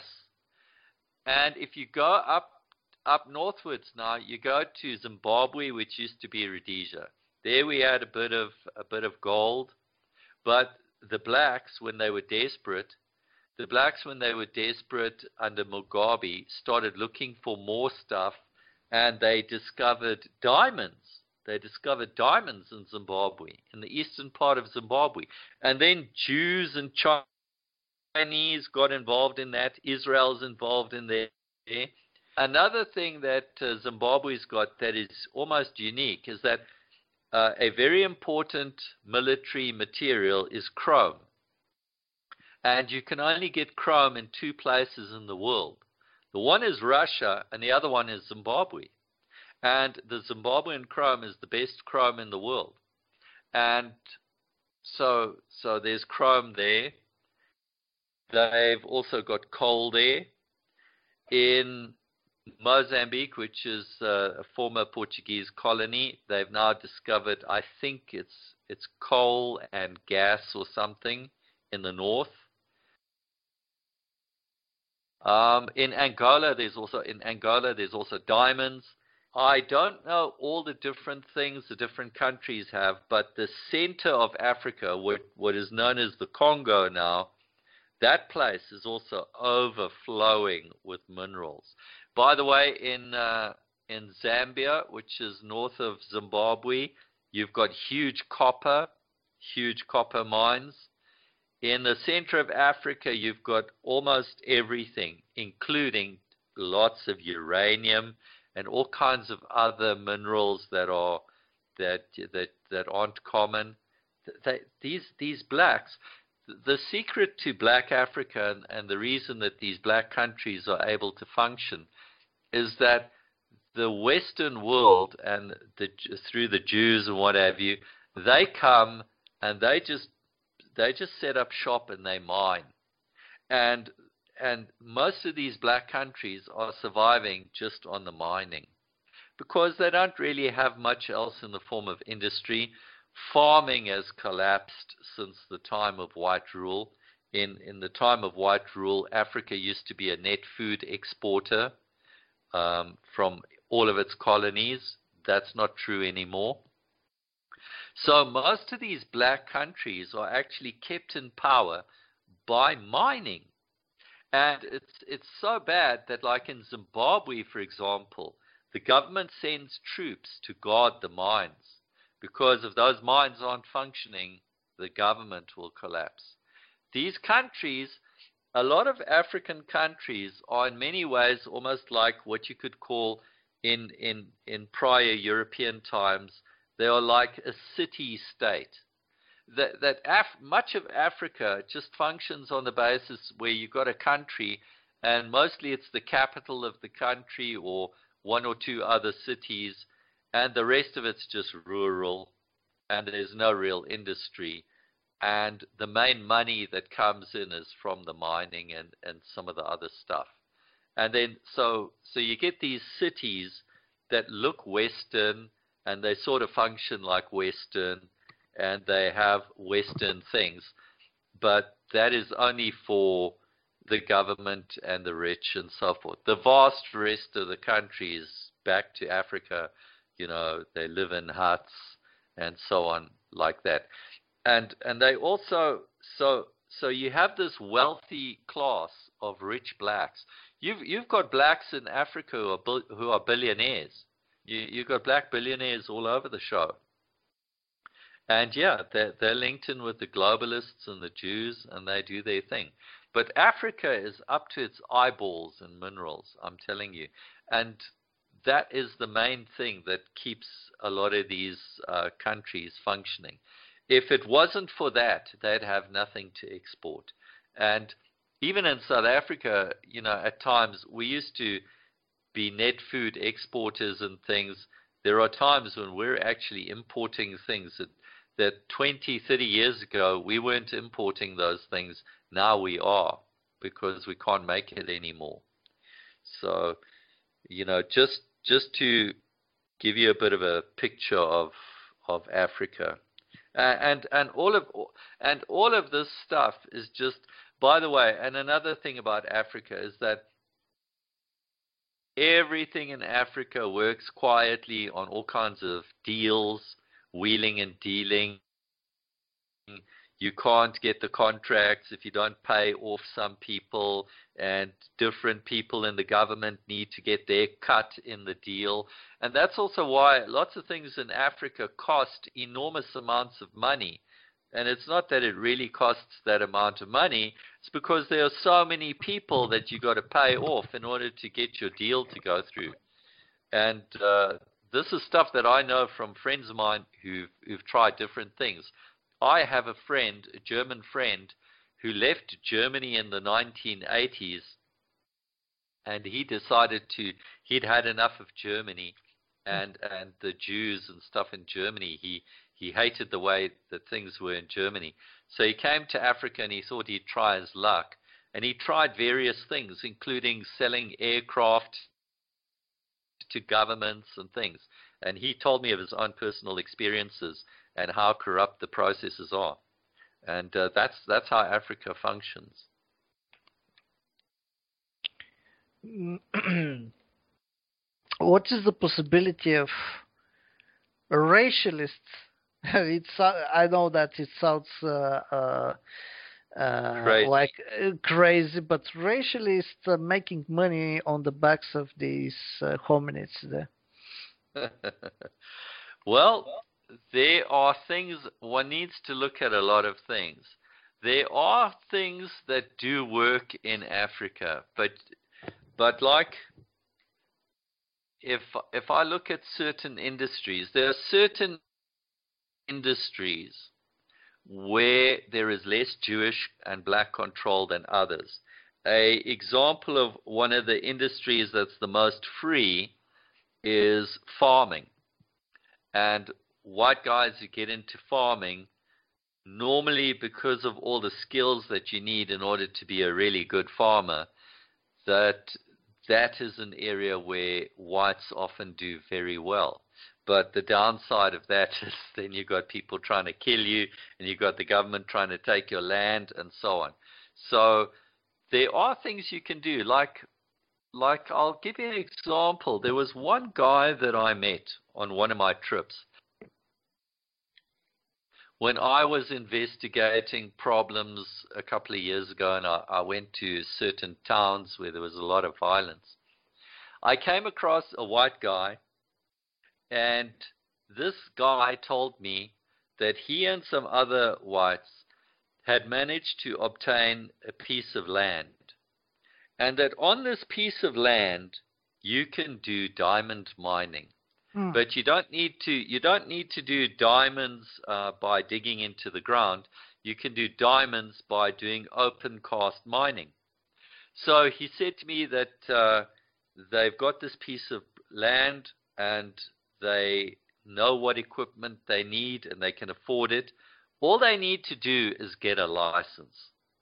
And if you go up up northwards now, you go to Zimbabwe, which used to be Rhodesia. There we had a bit of a bit of gold, but the blacks, when they were desperate, The blacks, when they were desperate under Mugabe, started looking for more stuff, and they discovered diamonds. They discovered diamonds in Zimbabwe, in the eastern part of Zimbabwe. And then Jews and Chinese got involved in that. Israel's involved in there. Another thing that uh, Zimbabwe's got that is almost unique is that uh, a very important military material is chrome. And you can only get chrome in two places in the world. The one is Russia, and the other one is Zimbabwe. And the Zimbabwean chrome is the best chrome in the world. And so, so there's chrome there. They've also got coal there. In Mozambique, which is uh, a former Portuguese colony, they've now discovered, I think it's it's coal and gas or something in the north. Um, in Angola, there's also in Angola there's also diamonds. I don't know all the different things the different countries have, but the center of Africa, what what is known as the Congo now, that place is also overflowing with minerals. By the way, in uh, in Zambia, which is north of Zimbabwe, you've got huge copper, huge copper mines. In the center of Africa, you've got almost everything, including lots of uranium and all kinds of other minerals that are that that that aren't common. They, these these blacks, the secret to black Africa and, and the reason that these black countries are able to function is that the Western world and the, through the Jews and what have you, they come and they just they just set up shop and they mine, and and most of these black countries are surviving just on the mining, because they don't really have much else in the form of industry. Farming has collapsed since the time of white rule. In in the time of white rule, Africa used to be a net food exporter um, from all of its colonies. That's not true anymore. So most of these black countries are actually kept in power by mining. And it's it's so bad that, like in Zimbabwe, for example, the government sends troops to guard the mines, because if those mines aren't functioning, the government will collapse. These countries, a lot of African countries, are in many ways almost like what you could call in in in prior European times, they are like a city-state. That that Af much of Africa just functions on the basis where you've got a country, and mostly it's the capital of the country or one or two other cities, and the rest of it's just rural, and there's no real industry. And the main money that comes in is from the mining and, and some of the other stuff. And then, so, so you get these cities that look Western, and they sort of function like Western, and they have Western things. But that is only for the government and the rich and so forth. The vast rest of the country is back to Africa. You know, they live in huts and so on like that. And and they also, so so you have this wealthy class of rich blacks. You've you've got blacks in Africa who are who are billionaires. You you've got black billionaires all over the show. And yeah, they're they're linked in with the globalists and the Jews, and they do their thing. But Africa is up to its eyeballs in minerals, I'm telling you, and that is the main thing that keeps a lot of these uh, countries functioning. If it wasn't for that, they'd have nothing to export. And even in South Africa, you know, at times we used to be net food exporters and things. There are times when we're actually importing things that, that twenty, thirty years ago, we weren't importing those things. Now we are, because we can't make it anymore. So, you know, just just to give you a bit of a picture of of Africa. Uh, and and all of and all of this stuff is just, by the way, and another thing about Africa is that everything in Africa works quietly on all kinds of deals, wheeling and dealing. You can't get the contracts if you don't pay off some people, and different people in the government need to get their cut in the deal. And that's also why lots of things in Africa cost enormous amounts of money. And it's not that it really costs that amount of money. It's because there are so many people that you got to pay off in order to get your deal to go through. And uh, this is stuff that I know from friends of mine who've, who've tried different things. I have a friend, a German friend, who left Germany in the nineteen eighties, and he decided to, he'd had enough of Germany and, and the Jews and stuff in Germany. He, he hated the way that things were in Germany. So he came to Africa and he thought he'd try his luck. And he tried various things, including selling aircraft to governments and things. And he told me of his own personal experiences and how corrupt the processes are. And uh, that's that's how Africa functions. What is the possibility of a racialist? It's, I know that it sounds uh, uh, uh, crazy. like uh, crazy, but racialists uh, making money on the backs of these uh, hominids there. Well, there are things, one needs to look at a lot of things. There are things that do work in Africa, but but like if if I look at certain industries, there are certain industries where there is less Jewish and black control than others. A example of one of the industries that's the most free is farming. And white guys who get into farming, normally because of all the skills that you need in order to be a really good farmer, that that is an area where whites often do very well. But the downside of that is then you've got people trying to kill you, and you've got the government trying to take your land, and so on. So there are things you can do. Like, like I'll give you an example. There was one guy that I met on one of my trips. When I was investigating problems a couple of years ago, and I, I went to certain towns where there was a lot of violence, I came across a white guy, and this guy told me that he and some other whites had managed to obtain a piece of land, and that on this piece of land you can do diamond mining. Hmm. But you don't need to. You don't need to do diamonds uh, by digging into the ground. You can do diamonds by doing open cast mining. So he said to me that uh, they've got this piece of land and they know what equipment they need and they can afford it. All they need to do is get a license.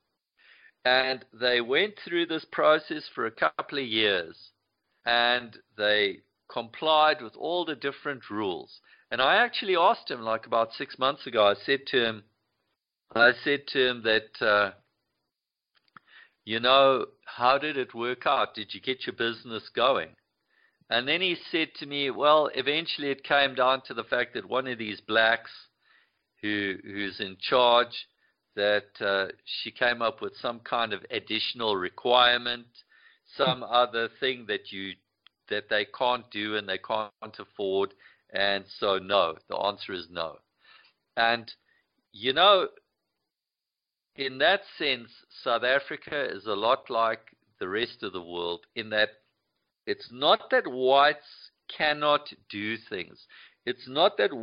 And they went through this process for a couple of years, and they complied with all the different rules. And I actually asked him, like about six months ago, I said to him, I said to him that, uh, you know, how did it work out? Did you get your business going? And then he said to me, well, eventually it came down to the fact that one of these blacks who who's in charge, that uh, she came up with some kind of additional requirement, some other thing that you that they can't do and they can't afford, and so no, the answer is no. And you know, in that sense, South Africa is a lot like the rest of the world in that it's not that whites cannot do things. It's not that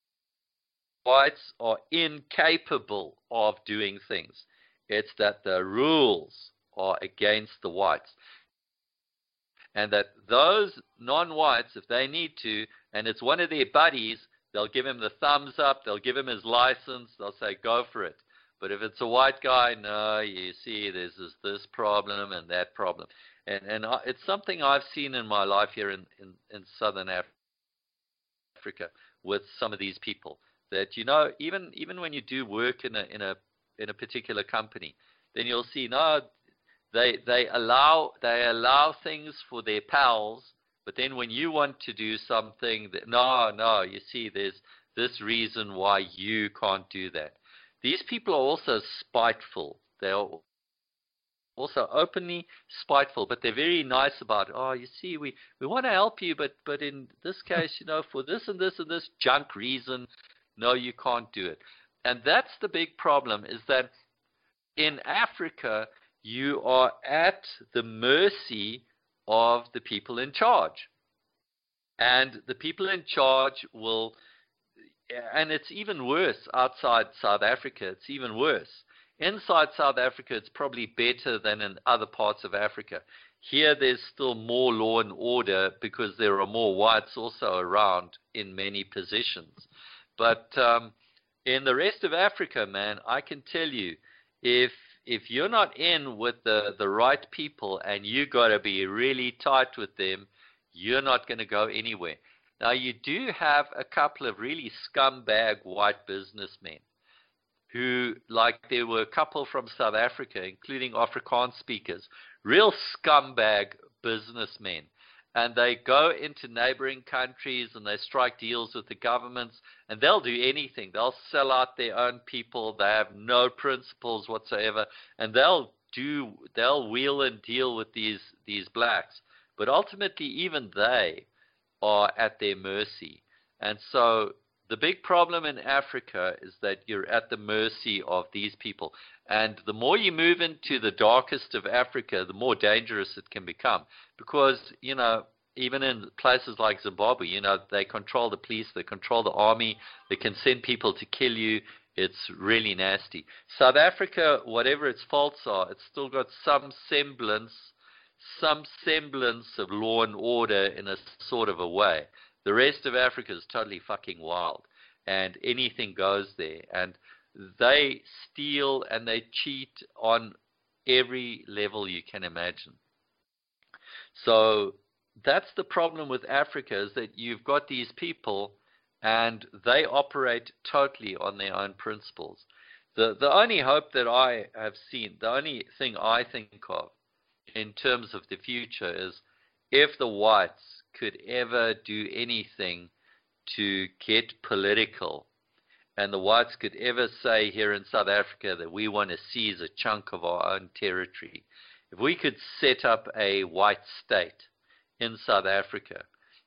whites are incapable of doing things. It's that the rules are against the whites. And that those non-whites, if they need to, and it's one of their buddies, they'll give him the thumbs up, they'll give him his license, they'll say, go for it. But if it's a white guy, no, you see, there's this, this problem and that problem. And, and I, it's something I've seen in my life here in, in, in Southern Africa with some of these people. That, you know, even even when you do work in a in a in a particular company, then you'll see, no, They they allow they allow things for their pals, but then when you want to do something, that no, no, you see, there's this reason why you can't do that. These people are also spiteful. They are also openly spiteful, but they're very nice about it. Oh, you see, we, we want to help you, but but in this case, you know, for this and this and this junk reason, no, you can't do it. And that's the big problem, is that in Africa, you are at the mercy of the people in charge. And the people in charge will, and it's even worse outside South Africa, it's even worse. Inside South Africa, it's probably better than in other parts of Africa. Here, there's still more law and order because there are more whites also around in many positions. But um, in the rest of Africa, man, I can tell you, if if you're not in with the, the right people and you got to be really tight with them, you're not going to go anywhere. Now, you do have a couple of really scumbag white businessmen who, like there were a couple from South Africa, including Afrikaans speakers, real scumbag businessmen. And they go into neighboring countries and they strike deals with the governments, and they'll do anything. They'll sell out their own people. They have no principles whatsoever, and they'll do they'll wheel and deal with these these blacks. But ultimately, even they are at their mercy. And so the big problem in Africa is that you're at the mercy of these people. And the more you move into the darkest of Africa, the more dangerous it can become. Because, you know, even in places like Zimbabwe, you know, they control the police, they control the army, they can send people to kill you. It's really nasty. South Africa, whatever its faults are, it's still got some semblance, some semblance of law and order in a sort of a way. The rest of Africa is totally fucking wild, and anything goes there. And they steal and they cheat on every level you can imagine. So that's the problem with Africa, is that you've got these people and they operate totally on their own principles. The, the only hope that I have seen, the only thing I think of in terms of the future is if the whites could ever do anything to get political, and the whites could ever say here in South Africa that we want to seize a chunk of our own territory. If we could set up a white state in South Africa,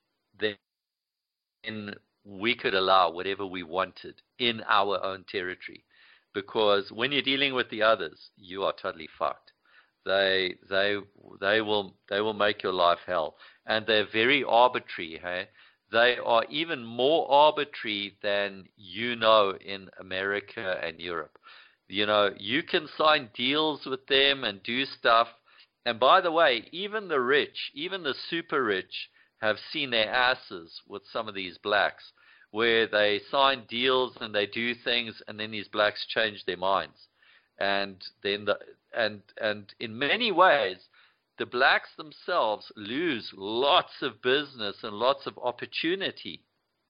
then we could allow whatever we wanted in our own territory. Because when you're dealing with the others, you are totally fucked. They they they will they will make your life hell, and they're very arbitrary. Hey, they are even more arbitrary than you know in America and Europe. You know, you can sign deals with them and do stuff. And by the way, even the rich, even the super rich, have seen their asses with some of these blacks, where they sign deals and they do things, and then these blacks change their minds. And then the, and and in many ways, the blacks themselves lose lots of business and lots of opportunity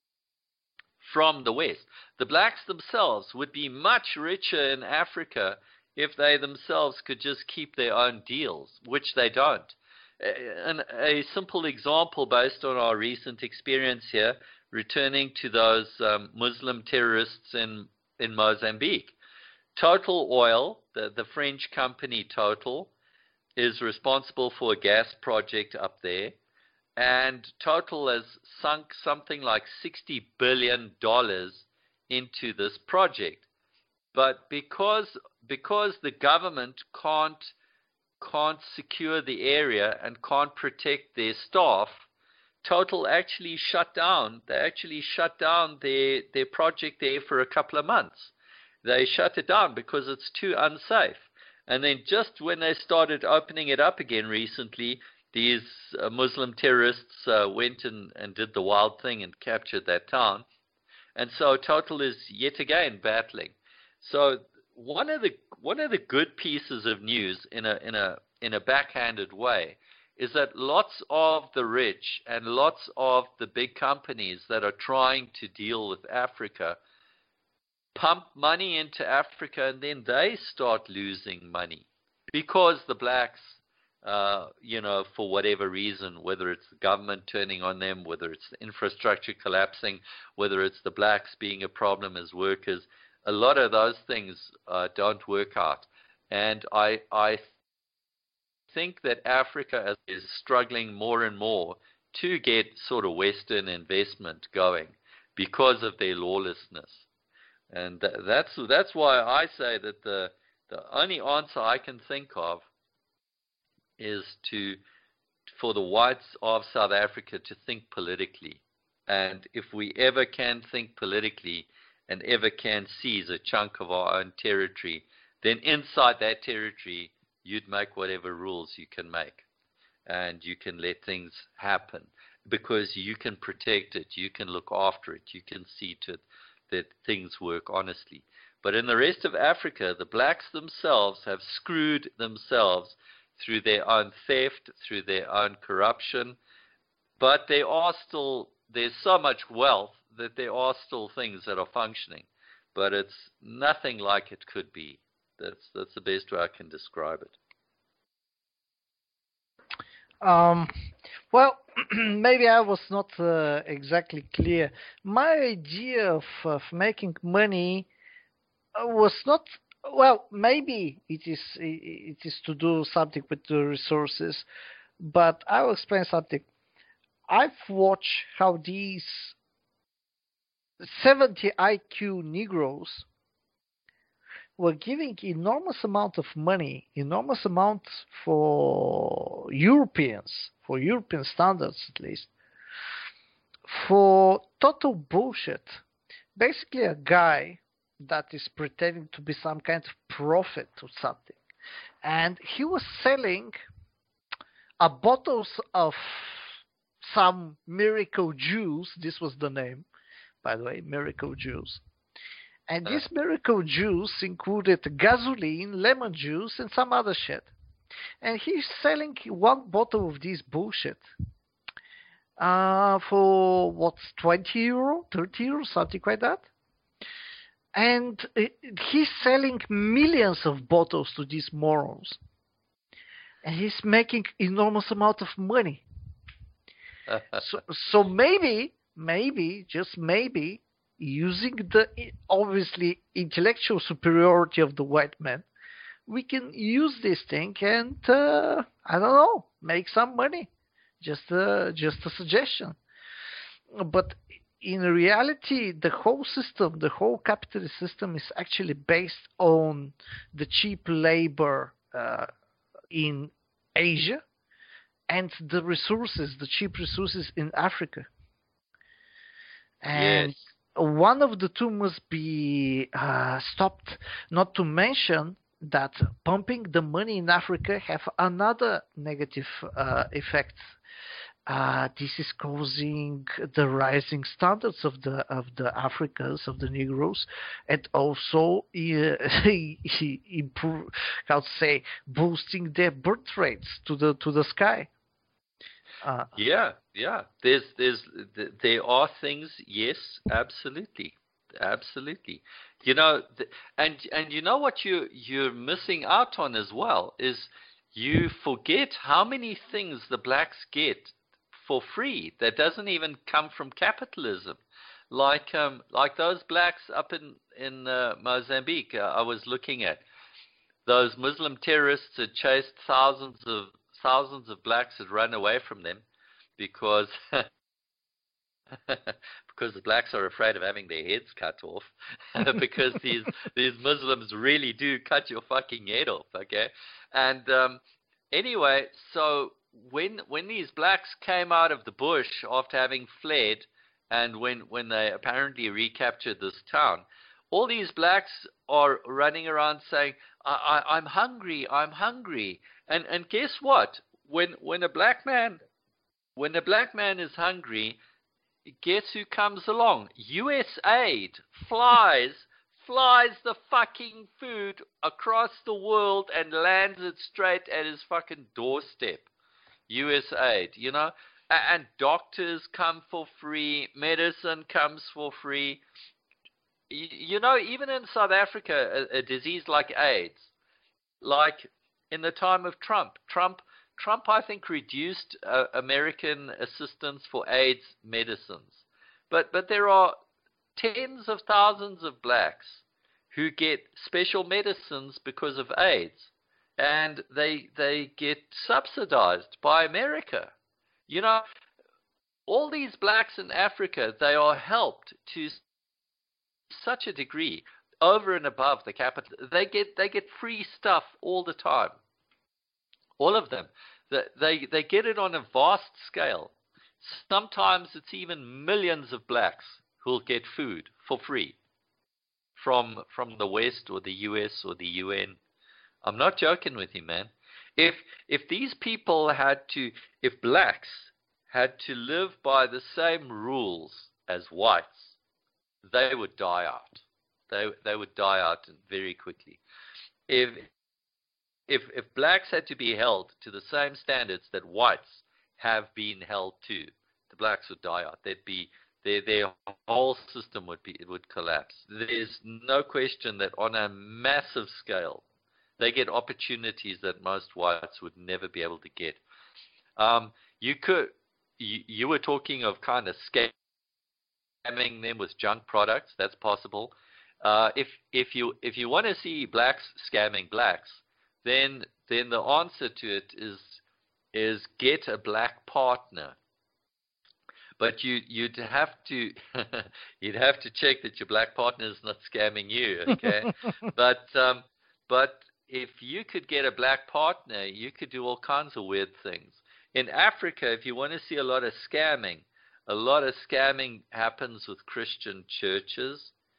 from the West. The blacks themselves would be much richer in Africa if they themselves could just keep their own deals, which they don't. And a simple example based on our recent experience here, returning to those um, Muslim terrorists in, in Mozambique. Total Oil, the, the French company Total, is responsible for a gas project up there, and Total has sunk something like sixty billion dollars into this project. But because because the government can't can't secure the area and can't protect their staff, Total actually shut down. They actually shut down their their project there for a couple of months. They shut it down because it's too unsafe. And then just when they started opening it up again recently, these uh, Muslim terrorists uh, went and, and did the wild thing and captured that town. And so Total is yet again battling. So one of the one of the good pieces of news in a in a in a backhanded way is that lots of the rich and lots of the big companies that are trying to deal with Africa pump money into Africa, and then they start losing money because the blacks, uh, you know, for whatever reason, whether it's the government turning on them, whether it's the infrastructure collapsing, whether it's the blacks being a problem as workers, a lot of those things uh, don't work out. And I, I think that Africa is struggling more and more to get sort of Western investment going because of their lawlessness. And th that's that's why I say that the the only answer I can think of is to for the whites of South Africa to think politically. And if we ever can think politically and ever can seize a chunk of our own territory, then inside that territory you'd make whatever rules you can make, and you can let things happen because you can protect it, you can look after it, you can see to it that things work honestly. But in the rest of Africa, the blacks themselves have screwed themselves through their own theft, through their own corruption. But there are still, there's so much wealth that there are still things that are functioning. But it's nothing like it could be. That's, that's the best way I can describe it. Um, well, maybe I was not uh, exactly clear. My idea of, of making money uh, was not, well, maybe it is it is to do something with the resources, but I will explain something. I've watched how these seventy I Q Negroes were giving enormous amount of money, enormous amount for Europeans, for European standards at least, for total bullshit. Basically a guy that is pretending to be some kind of prophet or something. And he was selling a bottles of some miracle juice. This was the name, by the way, miracle juice. And this miracle juice included gasoline, lemon juice, and some other shit. And he's selling one bottle of this bullshit uh, for what's twenty euro, thirty euro, something like that. And it, he's selling millions of bottles to these morons. And he's making enormous amount of money. so, so maybe, maybe, just maybe, using the obviously intellectual superiority of the white man, we can use this thing and uh, I don't know, make some money. Just uh, just a suggestion. But in reality, the whole system, the whole capitalist system, is actually based on the cheap labor uh, in Asia and the resources, the cheap resources in Africa. And yes. One of the two must be uh, stopped, not to mention that pumping the money in Africa have another negative uh, effect. Uh, this is causing the rising standards of the of the Africans, of the Negroes, and also uh, improve, how to say, boosting their birth rates to the to the sky. Uh, yeah, yeah. There's, there's, there are things. Yes, absolutely, absolutely. You know, and and you know what you you're missing out on as well is you forget how many things the blacks get for free that doesn't even come from capitalism. Like um, like those blacks up in in uh, Mozambique, uh, I was looking at. Those Muslim terrorists had chased thousands of thousands of blacks had run away from them because because the blacks are afraid of having their heads cut off because these these Muslims really do cut your fucking head off, okay? And um, anyway, so when when these blacks came out of the bush after having fled, and when when they apparently recaptured this town, all these blacks are running around saying, I, I, I'm hungry, I'm hungry. And and guess what? When when a black man when a black man is hungry, guess who comes along? U S Aid flies flies the fucking food across the world and lands it straight at his fucking doorstep. U S Aid, you know, and doctors come for free, medicine comes for free. You know, even in South Africa, a, a disease like AIDS, like in the time of Trump, Trump, Trump, I think, reduced uh, American assistance for AIDS medicines. But but there are tens of thousands of blacks who get special medicines because of AIDS, and they they get subsidized by America. You know, all these blacks in Africa, they are helped to such a degree over and above the capital. They get they get free stuff all the time. All of them. They, they they get it on a vast scale. Sometimes it's even millions of blacks who'll get food for free from from the West or the U S or the U N. I'm not joking with you, man. If if these people had to, if blacks had to live by the same rules as whites, they would die out. They they would die out very quickly. If if if blacks had to be held to the same standards that whites have been held to, the blacks would die out. They'd be their their whole system would be it would collapse. There's no question that on a massive scale, they get opportunities that most whites would never be able to get. Um, you could you, you were talking of kind of scamming them with junk products. That's possible. Uh, if if you if you want to see blacks scamming blacks, then then the answer to it is is get a black partner. But you you'd have to you'd have to check that your black partner is not scamming you, okay? but um, but if you could get a black partner, you could do all kinds of weird things. In Africa, if you want to see a lot of scamming, a lot of scamming happens with Christian churches.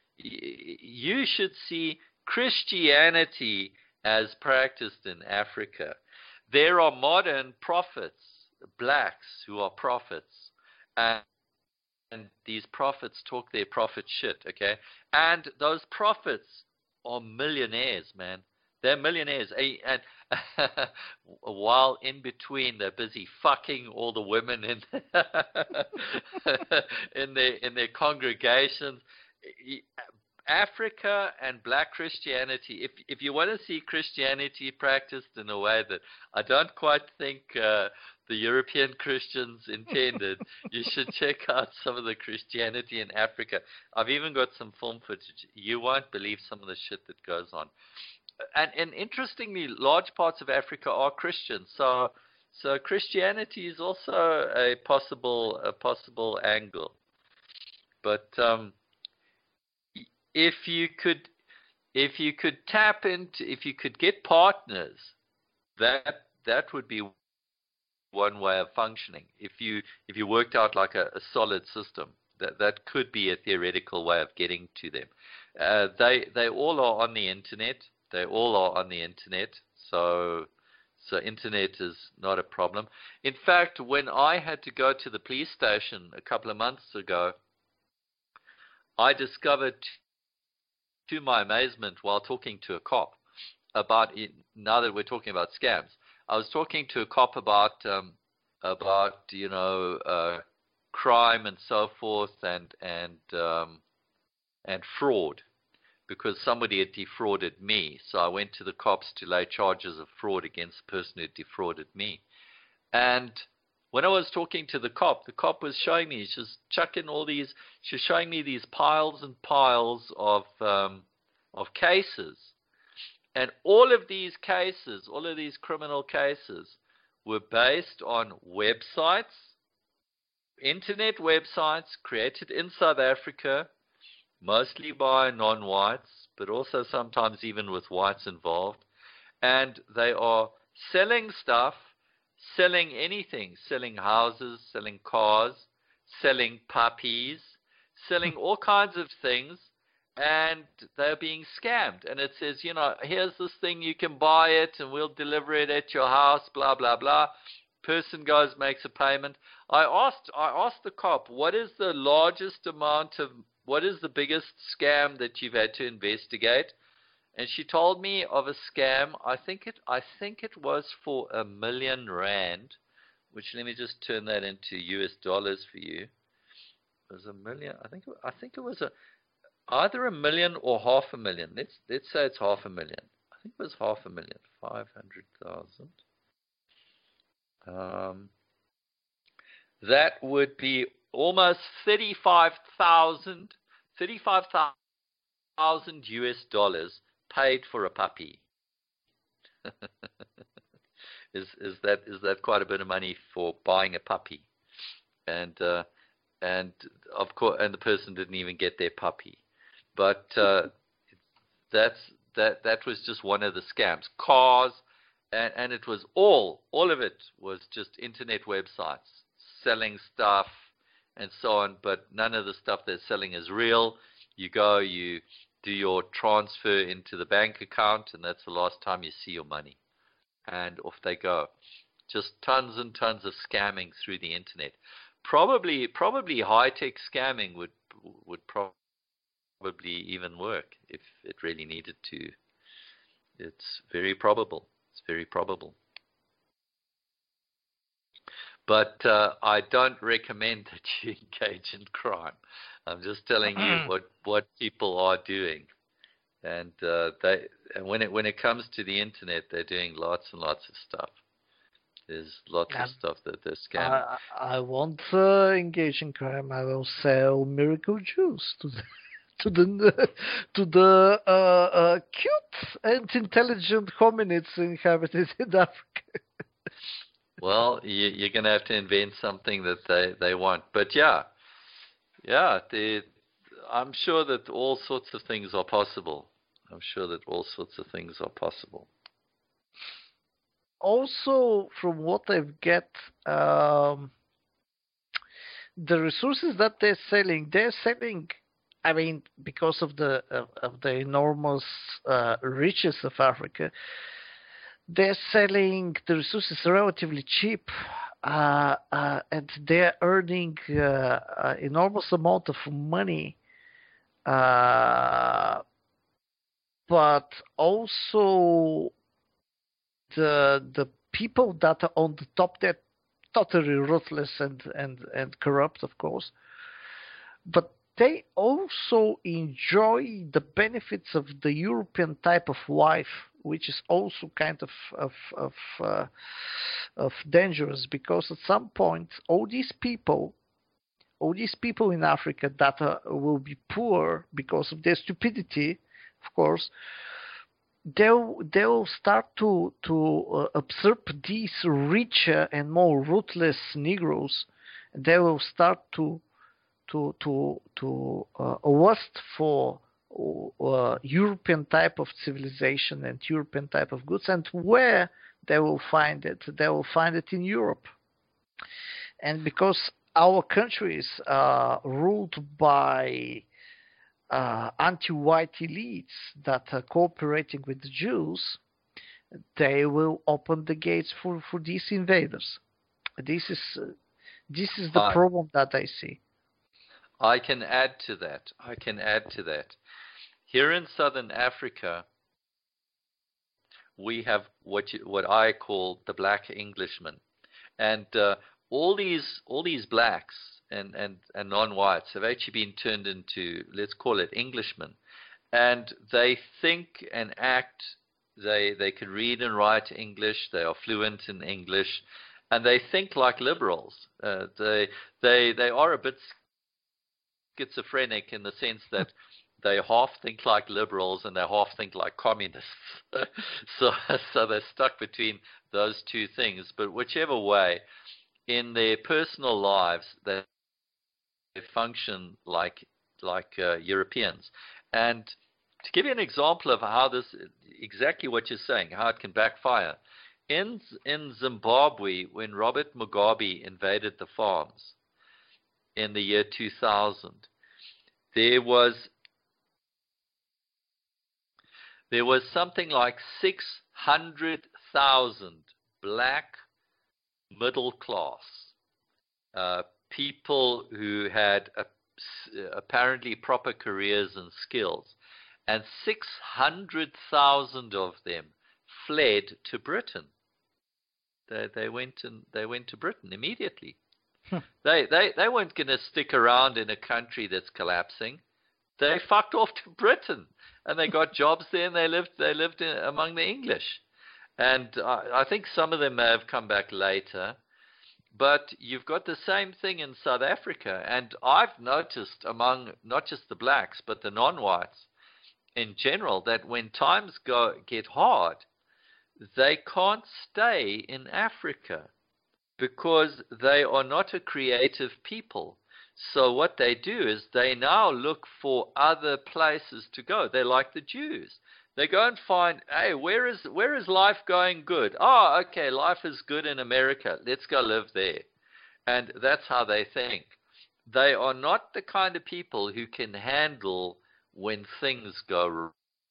You should see Christianity as practiced in Africa. there are modern prophets, blacks who are prophets, and, and these prophets talk their prophet shit, okay? And those prophets are millionaires, man. They're millionaires. And while in between, they're busy fucking all the women in in their in their congregations. Africa and black Christianity. If if you want to see Christianity practiced in a way that I don't quite think uh, the European Christians intended, you should check out some of the Christianity in Africa. I've even got some film footage. You won't believe some of the shit that goes on. And, and interestingly, large parts of Africa are Christian, so so Christianity is also a possible a possible angle. But um, if you could if you could tap into if you could get partners, that that would be one way of functioning. If you if you worked out like a, a solid system, that that could be a theoretical way of getting to them. Uh, they they all are on the internet. They all are on the internet, so so internet is not a problem. In fact, when I had to go to the police station a couple of months ago, I discovered, to my amazement, while talking to a cop about it, now that we're talking about scams, I was talking to a cop about um, about you know uh, crime and so forth and and um, and fraud, because somebody had defrauded me. So I went to the cops to lay charges of fraud against the person who had defrauded me. And when I was talking to the cop, the cop was showing me, she's chucking all these, she's showing me these piles and piles of um, of cases. And all of these cases, all of these criminal cases were based on websites, internet websites created in South Africa, mostly by non-whites, but also sometimes even with whites involved. And they are selling stuff, selling anything, selling houses, selling cars, selling puppies, selling all kinds of things, and they're being scammed. And it says, you know, here's this thing, you can buy it, and we'll deliver it at your house, blah, blah, blah. Person goes, makes a payment. I asked, I asked the cop, what is the largest amount of What is the biggest scam that you've had to investigate? And she told me of a scam. I think it. I think it was for a million rand. Which, let me just turn that into U S dollars for you. It was a million. I think. I think it was a either a million or half a million. Let's let's say it's half a million. I think it was half a million. Five hundred thousand. Um, that would be almost thirty-five thousand, thirty-five thousand U S dollars paid for a puppy. is is that is that quite a bit of money for buying a puppy? And uh, and of course, and the person didn't even get their puppy. But uh, that's that that was just one of the scams. Cars, and and it was all all of it was just internet websites selling stuff and so on, but none of the stuff they're selling is real. You go, you do your transfer into the bank account, and that's the last time you see your money. And off they go. Just tons and tons of scamming through the internet. Probably, probably high-tech scamming would would probably even work if it really needed to. It's very probable. It's very probable. But uh, I don't recommend that you engage in crime. I'm just telling you what, what people are doing, and uh, they and when it when it comes to the internet, they're doing lots and lots of stuff. There's lots Yeah. of stuff that they're scamming. I, I won't uh, engage in crime. I will sell miracle juice to the to the to the uh, uh, cute and intelligent hominids inhabited in Africa. Well, you, you're going to have to invent something that they, they want. But yeah, yeah, they, I'm sure that all sorts of things are possible. I'm sure that all sorts of things are possible. Also, from what I've get, um, the resources that they're selling, they're selling, I mean, because of the of, of the enormous uh, riches of Africa, they're selling the resources relatively cheap, uh, uh, and they're earning uh, an enormous amount of money. Uh, but also the the people that are on the top, they're totally ruthless and, and, and corrupt, of course. But they also enjoy the benefits of the European type of life, which is also kind of of of, uh, of dangerous, because at some point all these people, all these people in Africa that uh, will be poor because of their stupidity, of course, they'll they'll start to to uh, absorb these richer and more ruthless Negroes. They will start to to to to uh, lust for uh, European type of civilization and European type of goods, and where they will find it, they will find it in Europe. And because our countries are ruled by uh, anti-white elites that are cooperating with the Jews, they will open the gates for, for these invaders. This is uh, this is the I, problem that I see. I can add to that. I can add to that. Here in Southern Africa, we have what you, what I call the black Englishman, and uh, all these all these blacks and, and, and non-whites have actually been turned into, let's call it, Englishmen, and they think and act. They they can read and write English. They are fluent in English, and they think like liberals. Uh, they they they are a bit schizophrenic in the sense that they half think like liberals and they half think like communists. so so they're stuck between those two things. But whichever way, in their personal lives, they function like like uh, Europeans. And to give you an example of how this, exactly what you're saying, how it can backfire, in in Zimbabwe, when Robert Mugabe invaded the farms in the year two thousand, there was there was something like six hundred thousand black middle class uh, people who had a, apparently proper careers and skills, and six hundred thousand of them fled to Britain. They they went and they went to Britain immediately. They they they weren't going to stick around in a country that's collapsing. They fucked off to Britain, and they got jobs there, and they lived they lived in, among the English. And I, I think some of them may have come back later, but you've got the same thing in South Africa. And I've noticed among not just the blacks but the non-whites in general that when times go get hard, they can't stay in Africa, because they are not a creative people. So what they do is they now look for other places to go. They're like the Jews. They go and find, hey, where is where is life going good? Oh, okay, life is good in America. Let's go live there. And that's how they think. They are not the kind of people who can handle when things go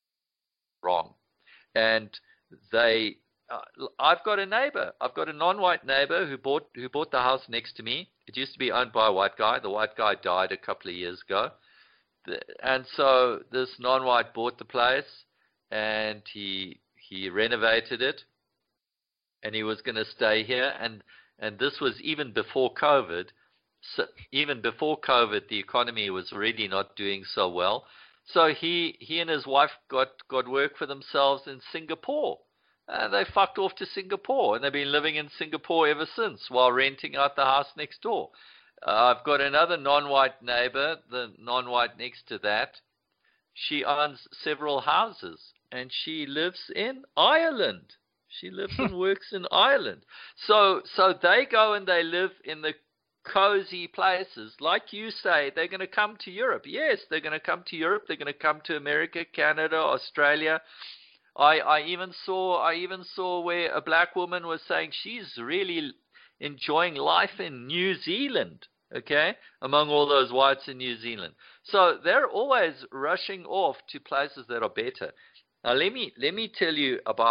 wrong. And they Uh, I've got a neighbor. I've got a non-white neighbor who bought who bought the house next to me. It used to be owned by a white guy. The white guy died a couple of years ago, the, and so this non-white bought the place, and he he renovated it, and he was going to stay here. And and this was even before COVID. So even before COVID, the economy was really not doing so well. So he he and his wife got got work for themselves in Singapore. And they fucked off to Singapore, and they've been living in Singapore ever since while renting out the house next door. Uh, I've got another non-white neighbor, the non-white next to that. She owns several houses, and she lives in Ireland. She lives and works in Ireland. So, so they go and they live in the cozy places. Like you say, they're going to come to Europe. Yes, they're going to come to Europe. They're going to come to America, Canada, Australia. I, I even saw I even saw where a black woman was saying she's really enjoying life in New Zealand, okay, among all those whites in New Zealand. So they're always rushing off to places that are better. Now let me let me tell you about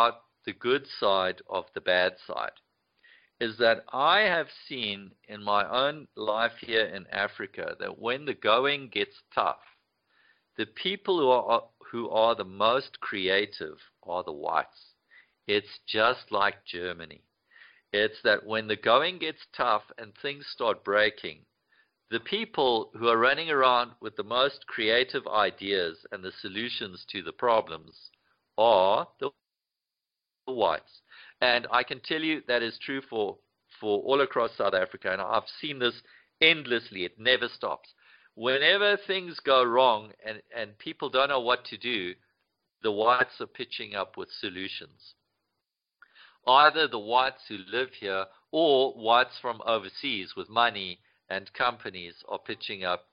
the good side of the bad side, is that I have seen in my own life here in Africa that when the going gets tough, the people who are who are the most creative are the whites. It's just like Germany. It's that when the going gets tough and things start breaking, the people who are running around with the most creative ideas and the solutions to the problems are the whites. And I can tell you that is true for, for all across South Africa, and I've seen this endlessly. It never stops. Whenever things go wrong and, and people don't know what to do, the whites are pitching up with solutions. Either the whites who live here or whites from overseas with money and companies are pitching up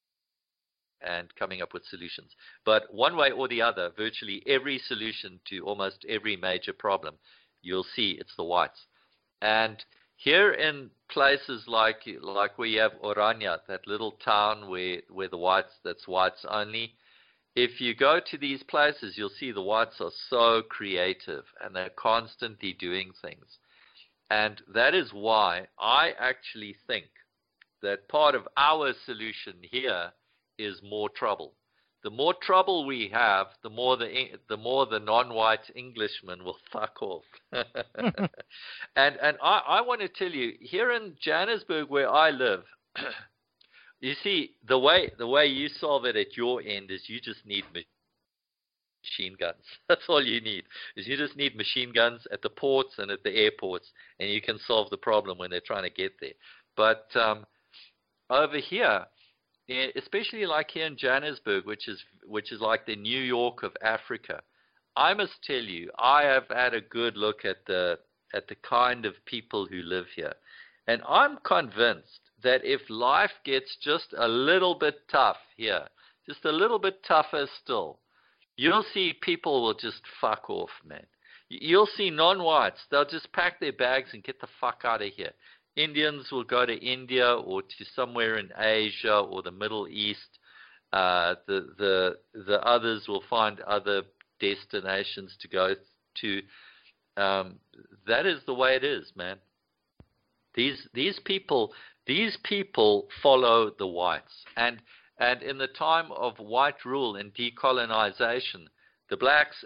and coming up with solutions. But one way or the other, virtually every solution to almost every major problem, you'll see it's the whites. And here in places like like where you have Orania, that little town where, where the whites, that's whites only, if you go to these places, you'll see the whites are so creative and they're constantly doing things. And that is why I actually think that part of our solution here is more trouble. The more trouble we have, the more the the more the non-white Englishman will fuck off. and and I, I want to tell you, here in Johannesburg where I live, you see, the way the way you solve it at your end is you just need machine guns. That's all you need. Is you just need machine guns at the ports and at the airports, and you can solve the problem when they're trying to get there. But um, over here, especially like here in Johannesburg, which is which is like the New York of Africa, I must tell you, I have had a good look at the at the kind of people who live here, and I'm convinced that if life gets just a little bit tough here, just a little bit tougher still, you'll see people will just fuck off, man. You'll see non-whites, they'll just pack their bags and get the fuck out of here. Indians will go to India or to somewhere in Asia or the Middle East. Uh, the the the others will find other destinations to go to. Um, that is the way it is, man. These these people these people follow the whites, and and in the time of white rule and decolonization, the blacks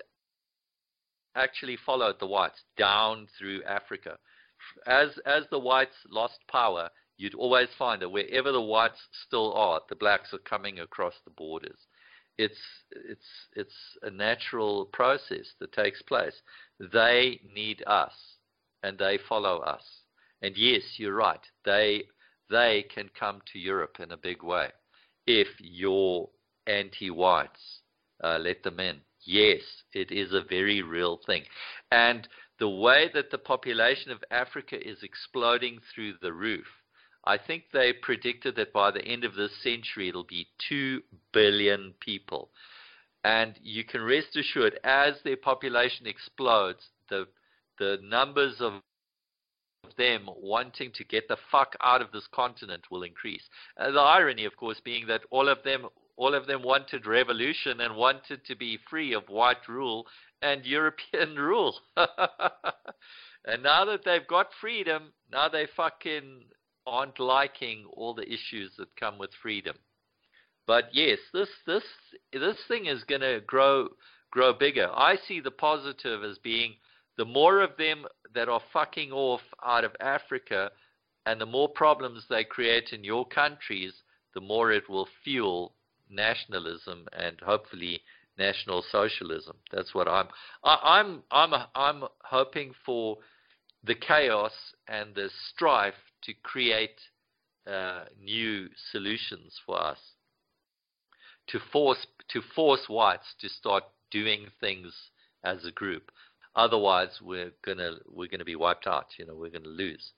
actually followed the whites down through Africa. As as the whites lost power, you'd always find that wherever the whites still are, the blacks are coming across the borders. It's it's it's a natural process that takes place. They need us, and they follow us. And yes, you're right. They they can come to Europe in a big way if your anti-whites uh, let them in. Yes, it is a very real thing, and the way that the population of Africa is exploding through the roof, I think they predicted that by the end of this century, it'll be two billion people. And you can rest assured, as their population explodes, the, the numbers of them wanting to get the fuck out of this continent will increase. Uh, the irony, of course, being that all of them all of them wanted revolution and wanted to be free of white rule and European rule. And now that they've got freedom, now they fucking aren't liking all the issues that come with freedom. But yes, this this this thing is going to grow grow bigger. I see the positive as being the more of them that are fucking off out of Africa and the more problems they create in your countries, the more it will fuel nationalism and hopefully national socialism. That's what I'm I, I'm I'm I'm hoping for, the chaos and the strife to create uh, new solutions for us, to force to force whites to start doing things as a group. Otherwise, we're gonna we're gonna be wiped out. You know, we're gonna lose.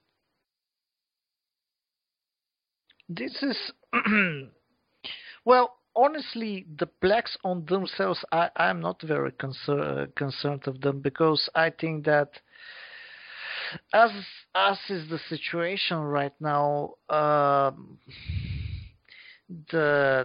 This is well. Honestly, the blacks on themselves, I, I'm not very concern, concerned of them, because I think that as as is the situation right now, um, the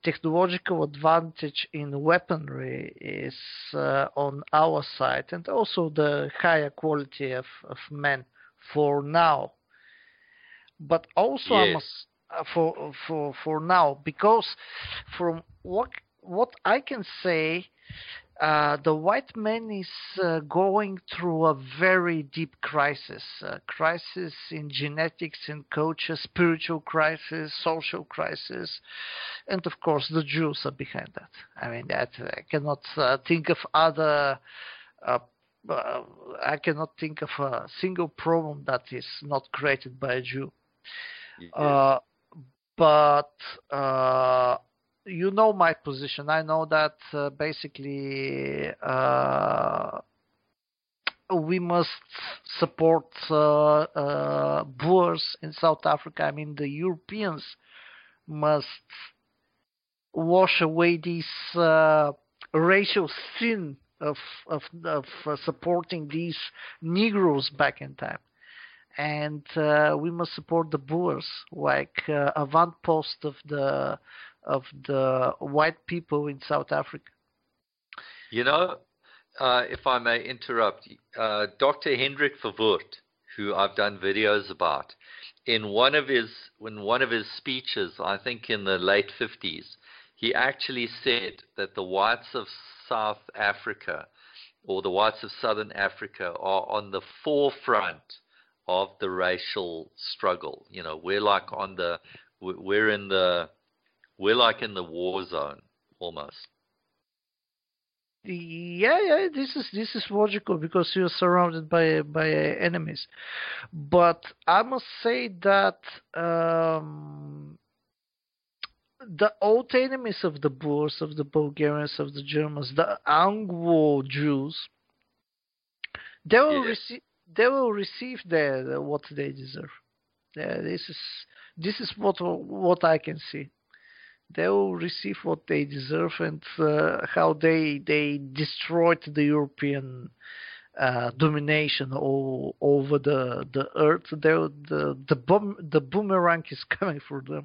technological advantage in weaponry is uh, on our side, and also the higher quality of, of men for now. But also I Yes. must uh, for for for now, because from what what I can say, uh, the white man is uh, going through a very deep crisis, uh, crisis in genetics and culture, spiritual crisis, social crisis, and of course the Jews are behind that. I mean, that I cannot uh, think of other. Uh, uh, I cannot think of a single problem that is not created by a Jew. Yes. Uh, but uh, you know my position. I know that uh, basically uh, we must support uh, uh, Boers in South Africa. I mean, the Europeans must wash away this uh, racial sin of of, of uh, supporting these Negroes back in time. And uh, we must support the Boers, like uh, avant-post of the of the white people in South Africa. You know, uh, if I may interrupt, uh, Doctor Hendrik Verwoerd, who I've done videos about, in one of his in one of his speeches, I think in the late fifties, he actually said that the whites of South Africa or the whites of Southern Africa are on the forefront of the racial struggle. You know, we're like on the, we're in the, we're like in the war zone almost. Yeah, yeah, this is this is logical because you're surrounded by by enemies. But I must say that um, the old enemies of the Boers, of the Bulgarians, of the Germans, the Anglo Jews, they will Yes. receive they will receive their what they deserve. Yeah, this is this is what what I can see. They will receive what they deserve, and uh, how they they destroyed the European uh, domination all, over the the earth. They, the the boom, the boomerang is coming for them.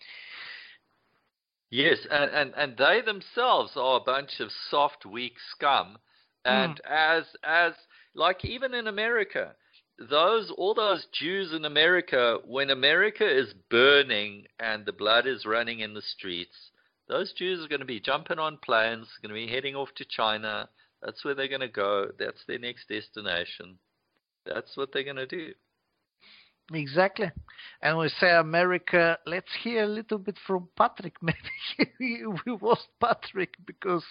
Yes, and, and, and they themselves are a bunch of soft, weak scum. And Mm. as as like even in America, those all those Jews in America, when America is burning and the blood is running in the streets, those Jews are going to be jumping on planes, going to be heading off to China. That's where they're going to go. That's their next destination. That's what they're going to do. Exactly. And we say America, let's hear a little bit from Patrick. Maybe we we lost Patrick because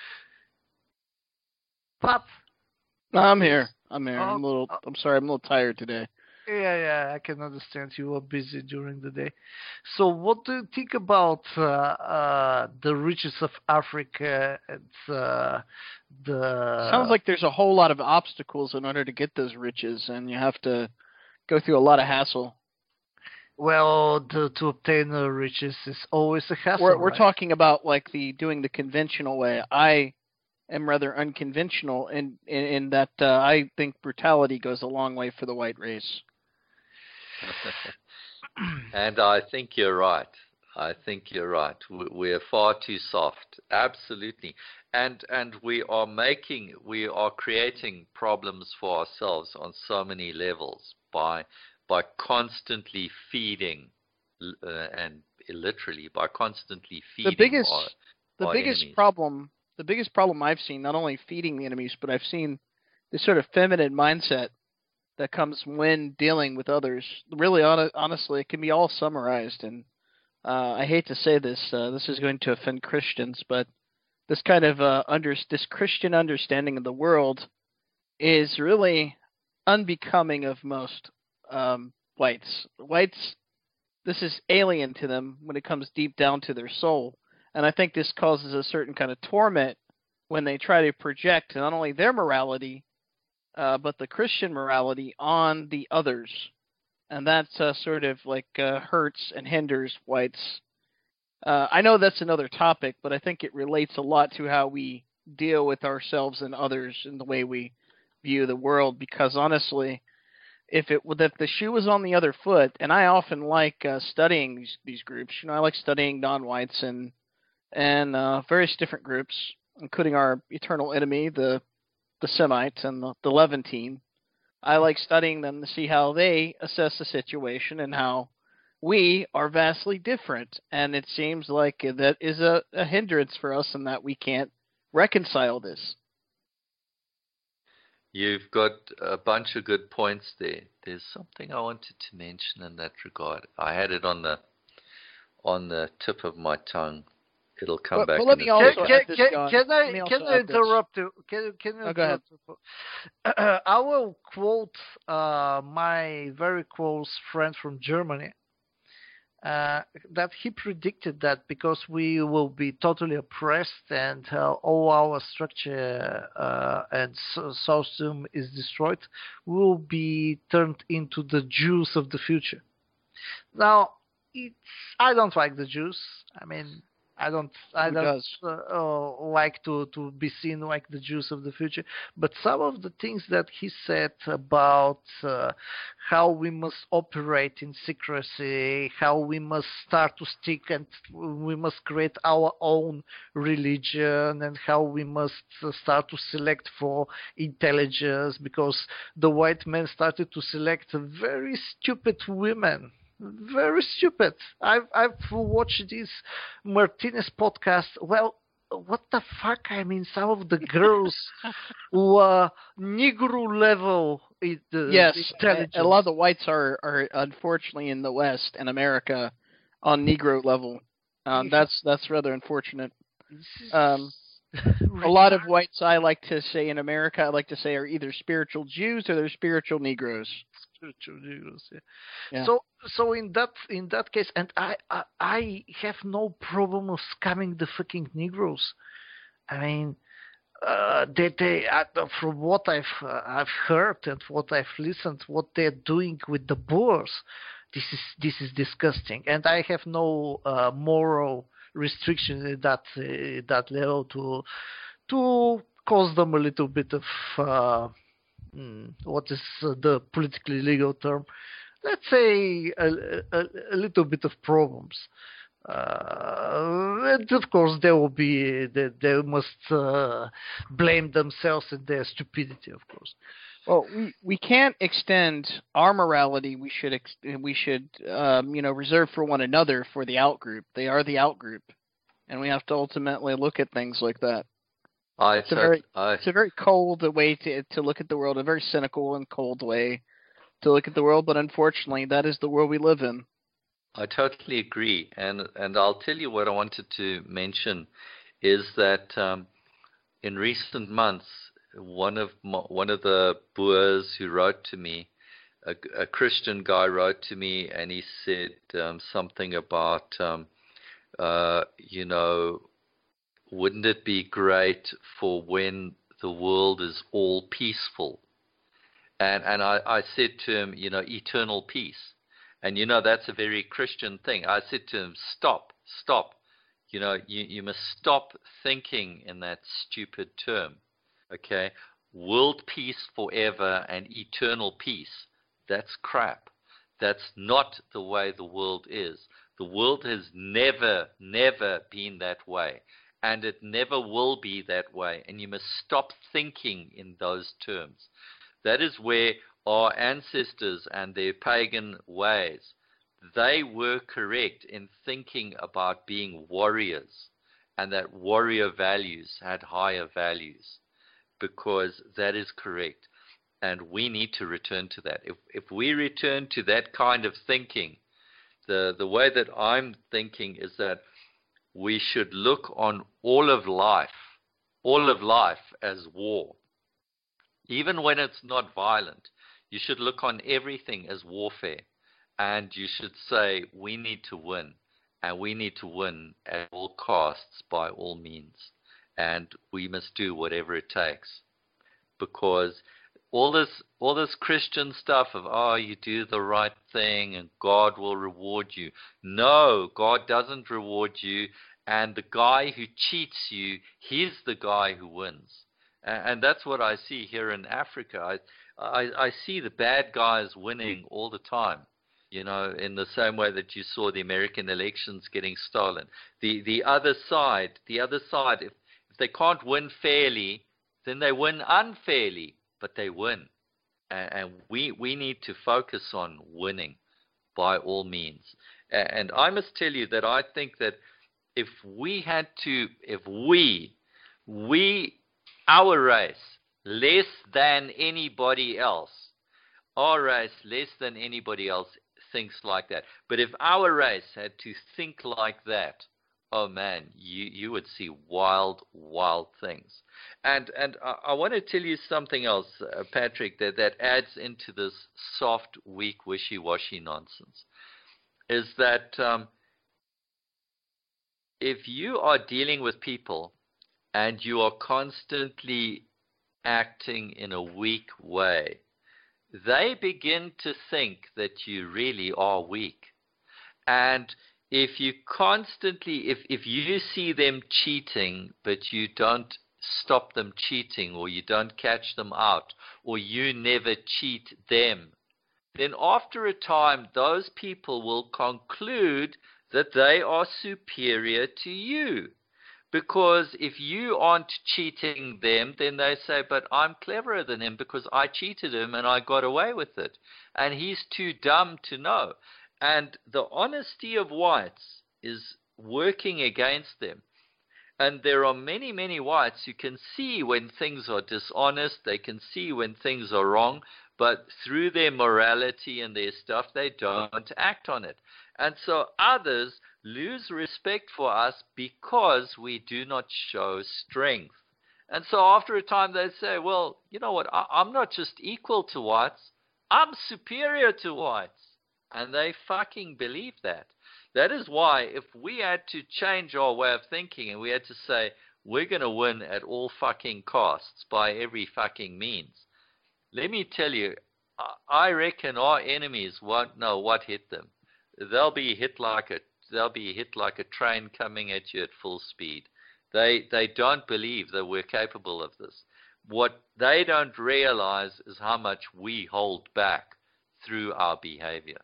Pat. I'm here. I'm here. Oh, I'm a little. oh. I'm sorry. I'm a little tired today. Yeah, yeah, I can understand you were busy during the day. So what do you think about uh, uh, the riches of Africa and uh, the... Sounds like there's a whole lot of obstacles in order to get those riches, and you have to go through a lot of hassle. Well, the, to obtain the riches is always a hassle. We're, we're right? talking about like the doing the conventional way. I am rather unconventional in, in, in that uh, I think brutality goes a long way for the white race. And I think you're right. I think you're right. We're far too soft. Absolutely. And and we are making, we are creating problems for ourselves on so many levels by by constantly feeding, uh, and literally by constantly feeding The biggest our, the our biggest enemies. problem the biggest problem I've seen, not only feeding the enemies, but I've seen this sort of feminine mindset that comes when dealing with others. Really, on, honestly, it can be all summarized. And uh, I hate to say this, uh, this is going to offend Christians, but this kind of uh, under this Christian understanding of the world is really unbecoming of most um, whites. Whites, this is alien to them when it comes deep down to their soul. And I think this causes a certain kind of torment when they try to project not only their morality, Uh, but the Christian morality on the others. And that's uh, sort of like uh, hurts and hinders whites. Uh, I know that's another topic, but I think it relates a lot to how we deal with ourselves and others and the way we view the world. Because honestly, if it if the shoe was on the other foot, and I often like uh, studying these, these groups, you know, I like studying non-whites and and uh, various different groups, including our eternal enemy, the the Semites and the, the Levantine. I like studying them to see how they assess the situation and how we are vastly different. And it seems like that is a, a hindrance for us in that we can't reconcile this. You've got a bunch of good points there. There's something I wanted to mention in that regard. I had it on the on the tip of my tongue. It'll come but, back. But let me also can, add this, can, John. can I me can also I add this. interrupt you? Can can you Oh, go ahead. interrupt? I will quote uh, my very close friend from Germany. Uh, that he predicted that because we will be totally oppressed and uh, all our structure uh, and so- system is destroyed, we will be turned into the Jews of the future. Now, it's I don't like the Jews. I mean, I don't I Who don't does? uh, uh, like to, to be seen like the Jews of the future. But some of the things that he said about uh, how we must operate in secrecy, how we must start to stick and we must create our own religion, and how we must uh, start to select for intelligence, because the white men started to select very stupid women. Very stupid. I've I've watched this Martinez podcast. Well, what the fuck? I mean, some of the girls were Negro level in the Yes, intelligence. a lot of the whites are, are unfortunately in the West and America on Negro level. Um, that's that's rather unfortunate. Um, a lot of whites, I like to say in America, I like to say are either spiritual Jews or they're spiritual Negroes. Spiritual Negroes, yeah. Yeah. So so in that in that case, and I, I I have no problem of scamming the fucking Negroes. I mean, uh, they they uh, from what I've uh, I've heard and what I've listened, what they're doing with the Boers, this is this is disgusting, and I have no uh, moral restriction at that uh, that level to to cause them a little bit of uh, mm, what is uh, the politically legal term? Let's say a, a, a little bit of problems. Uh, and of course, there will be they, they must uh, blame themselves and their stupidity, of course. Well, we, we can't extend our morality. We should ex- we should um, you know reserve for one another for the out group. They are the out group, and we have to ultimately look at things like that. I It's a very I, it's a very cold way to to look at the world, a very cynical and cold way to look at the world. But unfortunately, that is the world we live in. I totally agree, and and I'll tell you what I wanted to mention is that um, in recent months, one of my, one of the Boers who wrote to me, a, a Christian guy wrote to me, and he said um, something about um, uh, you know, wouldn't it be great for when the world is all peaceful? And and I, I said to him, you know, eternal peace. And, you know, that's a very Christian thing. I said to him, stop, stop. You know, you, you must stop thinking in that stupid term, okay? World peace forever and eternal peace. That's crap. That's not the way the world is. The world has never, never been that way. And it never will be that way. And you must stop thinking in those terms. That is where our ancestors and their pagan ways, they were correct in thinking about being warriors, and that warrior values had higher values, because that is correct. And we need to return to that. If if we return to that kind of thinking, the, the way that I'm thinking is that we should look on all of life, all of life as war. Even when it's not violent, you should look on everything as warfare, and you should say, we need to win, and we need to win at all costs by all means, and we must do whatever it takes, because all this all this Christian stuff of, oh, you do the right thing and God will reward you. No, God doesn't reward you, and the guy who cheats you, he's the guy who wins. And that's what I see here in Africa. I, I, I see the bad guys winning all the time. You know, in the same way that you saw the American elections getting stolen. The the other side, the other side, if, if they can't win fairly, then they win unfairly, but they win. And, and we we need to focus on winning by all means. And I must tell you that I think that if we had to, if we, we, our race, less than anybody else, our race less than anybody else thinks like that. But if our race had to think like that, oh man, you, you would see wild, wild things. And and I, I want to tell you something else, uh, Patrick, that, that adds into this soft, weak, wishy-washy nonsense, is that um, if you are dealing with people and you are constantly acting in a weak way, they begin to think that you really are weak. And if you constantly, if, if you see them cheating, but you don't stop them cheating, or you don't catch them out, or you never cheat them, then after a time, those people will conclude that they are superior to you. Because if you aren't cheating them, then they say, but I'm cleverer than him because I cheated him and I got away with it. And he's too dumb to know. And the honesty of whites is working against them. And there are many, many whites who can see when things are dishonest, they can see when things are wrong, but through their morality and their stuff, they don't act on it. And so others lose respect for us because we do not show strength. And so after a time they say, well, you know what, I, I'm not just equal to whites, I'm superior to whites. And they fucking believe that. That is why if we had to change our way of thinking and we had to say, we're going to win at all fucking costs by every fucking means, let me tell you, I reckon our enemies won't know what hit them. They'll be hit like a they'll be hit like a train coming at you at full speed. They they don't believe that we're capable of this. What they don't realize is how much we hold back through our behavior.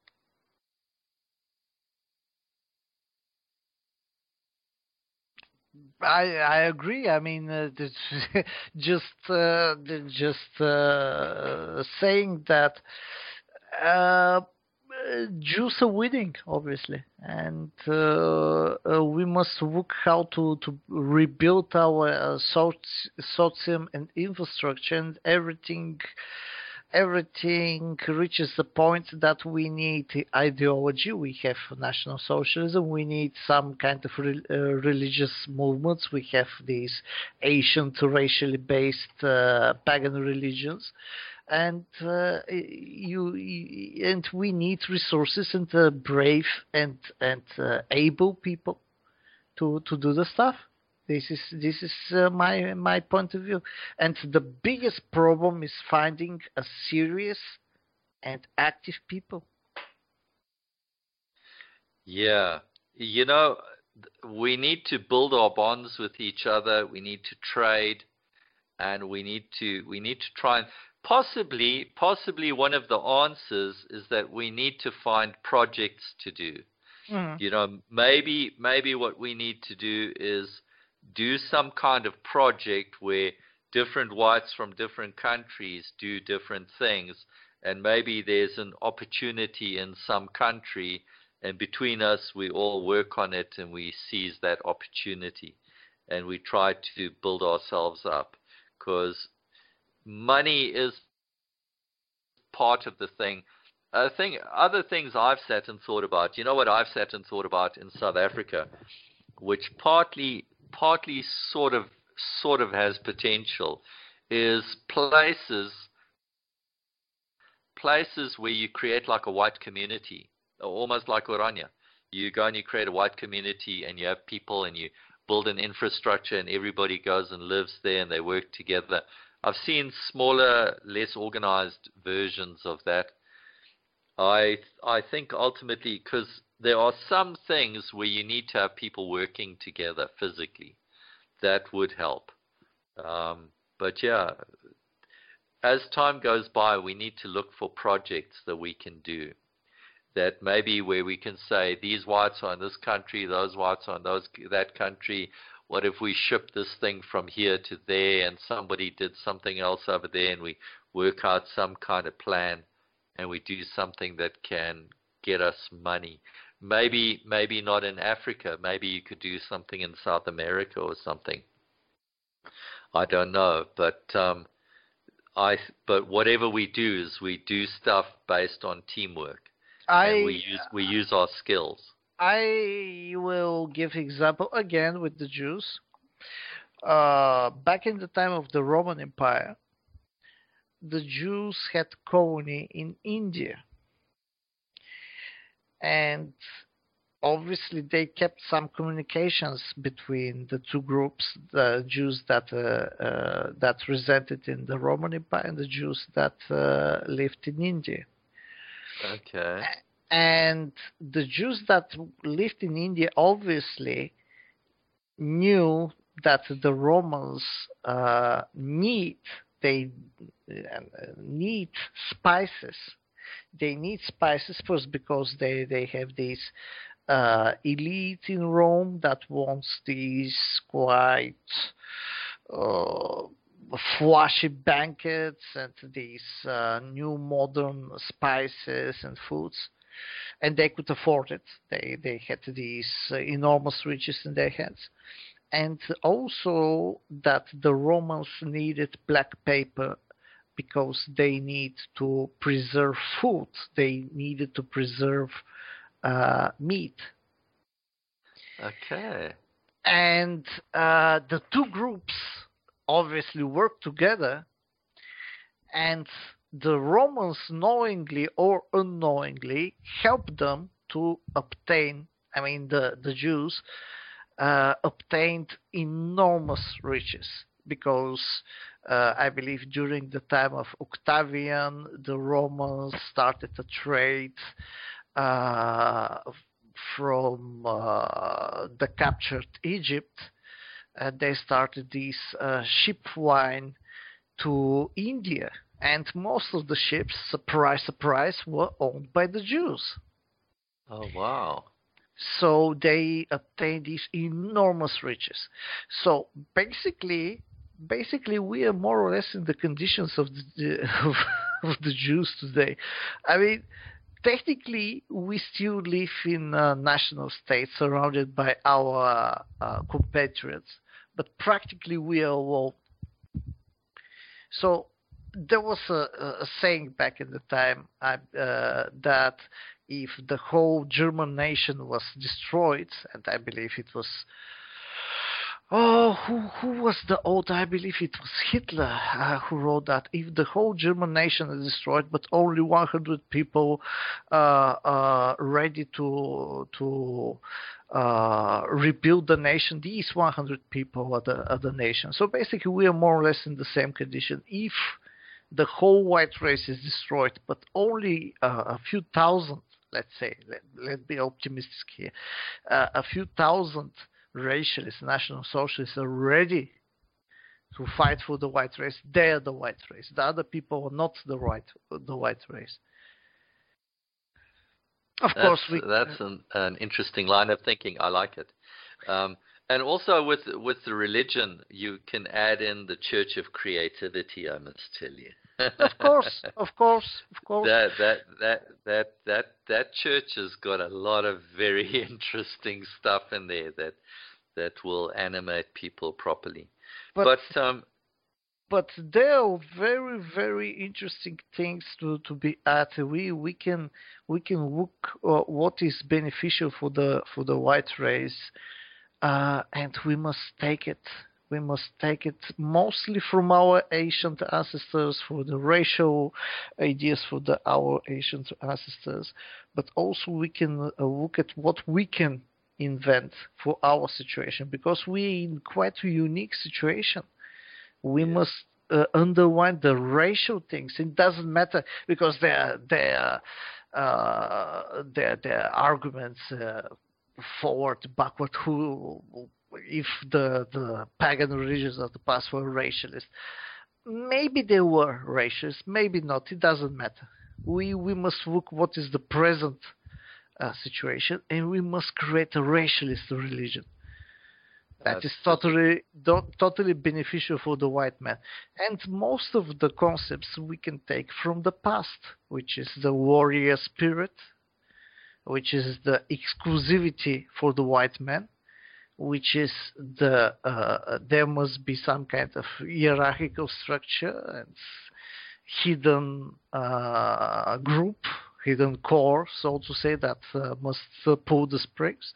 I I agree. I mean, uh, just uh, just uh, saying that uh, Jews are winning, obviously, and uh, uh, we must look how to to rebuild our uh, socium and infrastructure, and everything. Everything reaches the point that we need ideology. We have National Socialism. We need some kind of re uh, religious movements. We have these ancient, racially based uh, pagan religions, and uh, you, you and we need resources and uh, brave and and uh, able people to to do the stuff. This is this is uh, my my point of view, and the biggest problem is finding a serious and active people. Yeah, you know, we need to build our bonds with each other. We need to trade, and we need to we need to try and possibly possibly one of the answers is that we need to find projects to do. Mm. You know, maybe maybe what we need to do is do some kind of project where different whites from different countries do different things, and maybe there's an opportunity in some country, and between us we all work on it and we seize that opportunity and we try to build ourselves up, because money is part of the thing. I think other things I've sat and thought about, you know what I've sat and thought about in South Africa, which partly partly sort of sort of has potential, is places places where you create like a white community, almost like Orania. You go and you create a white community and you have people and you build an infrastructure and everybody goes and lives there and they work together. I've seen smaller, less organized versions of that. I I think ultimately, because there are some things where you need to have people working together physically. That would help. Um, but yeah, as time goes by, we need to look for projects that we can do. that maybe where we can say these whites are in this country, those whites are in those that country. What if we ship this thing from here to there and somebody did something else over there, and we work out some kind of plan and we do something that can get us money. Maybe maybe not in Africa. Maybe you could do something in South America or something. I don't know, but um, I but whatever we do is we do stuff based on teamwork. I and we use we use our skills. I will give example again with the Jews. Uh, back in the time of the Roman Empire, the Jews had colony in India, and obviously they kept some communications between the two groups: the Jews that uh, uh, that resided in the Roman Empire and the Jews that uh, lived in India. Okay. And the Jews that lived in India obviously knew that the Romans uh, need they uh, need spices. They need spices first because they, they have this uh, elite in Rome that wants these quite uh, flashy banquets and these uh, new modern spices and foods. And they could afford it. They they had these uh, enormous riches in their hands. And also that the Romans needed black paper because they need to preserve food. They needed to preserve uh, meat. Okay. And uh, the two groups obviously worked together, and the Romans knowingly or unknowingly helped them to obtain, I mean the, the Jews, uh, obtained enormous riches because uh, I believe during the time of Octavian, the Romans started a trade uh, from uh, the captured Egypt. Uh, they started this uh, ship line to India. And most of the ships, surprise, surprise, were owned by the Jews. Oh, wow. So they obtained these enormous riches. So basically, basically, we are more or less in the conditions of the, of, of the Jews today. I mean, technically, we still live in a national state surrounded by our uh, compatriots, but practically we are alone. So there was a, a saying back in the time uh, that if the whole German nation was destroyed, and I believe it was, oh, who who was the author? I believe it was Hitler uh, who wrote that. If the whole German nation is destroyed, but only one hundred people uh, are ready to to uh, rebuild the nation, these one hundred people are the, are the nation. So basically, we are more or less in the same condition. If the whole white race is destroyed, but only uh, a few thousand, let's say, let, let's be optimistic here, uh, a few thousand racialists, national socialists are ready to fight for the white race. They're the white race. The other people are not the white, the white race. Of that's, course, we, that's an, an interesting line of thinking. I like it. Um, and also with with the religion, you can add in the church of creativity. I must tell you. Of course, of course, of course. That that that that that that church has got a lot of very interesting stuff in there that that will animate people properly. But, but um, but there are very very interesting things to, to be at. We we can we can look uh, what is beneficial for the for the white race, uh, and we must take it. We must take it mostly from our ancient ancestors, for the racial ideas for the our ancient ancestors, but also we can uh, look at what we can invent for our situation, because we're in quite a unique situation. We yeah. must uh, underline the racial things. It doesn't matter because their their uh, their their arguments uh, forward, backward, who. If the, the pagan religions of the past were racialist, maybe they were racist, maybe not. It doesn't matter. We we must look what is the present uh, situation, and we must create a racialist religion. That That's is totally do- totally beneficial for the white man. And most of the concepts we can take from the past, which is the warrior spirit, which is the exclusivity for the white man, which is the uh, there must be some kind of hierarchical structure and hidden uh, group, hidden core, so to say, that uh, must uh, pull the springs.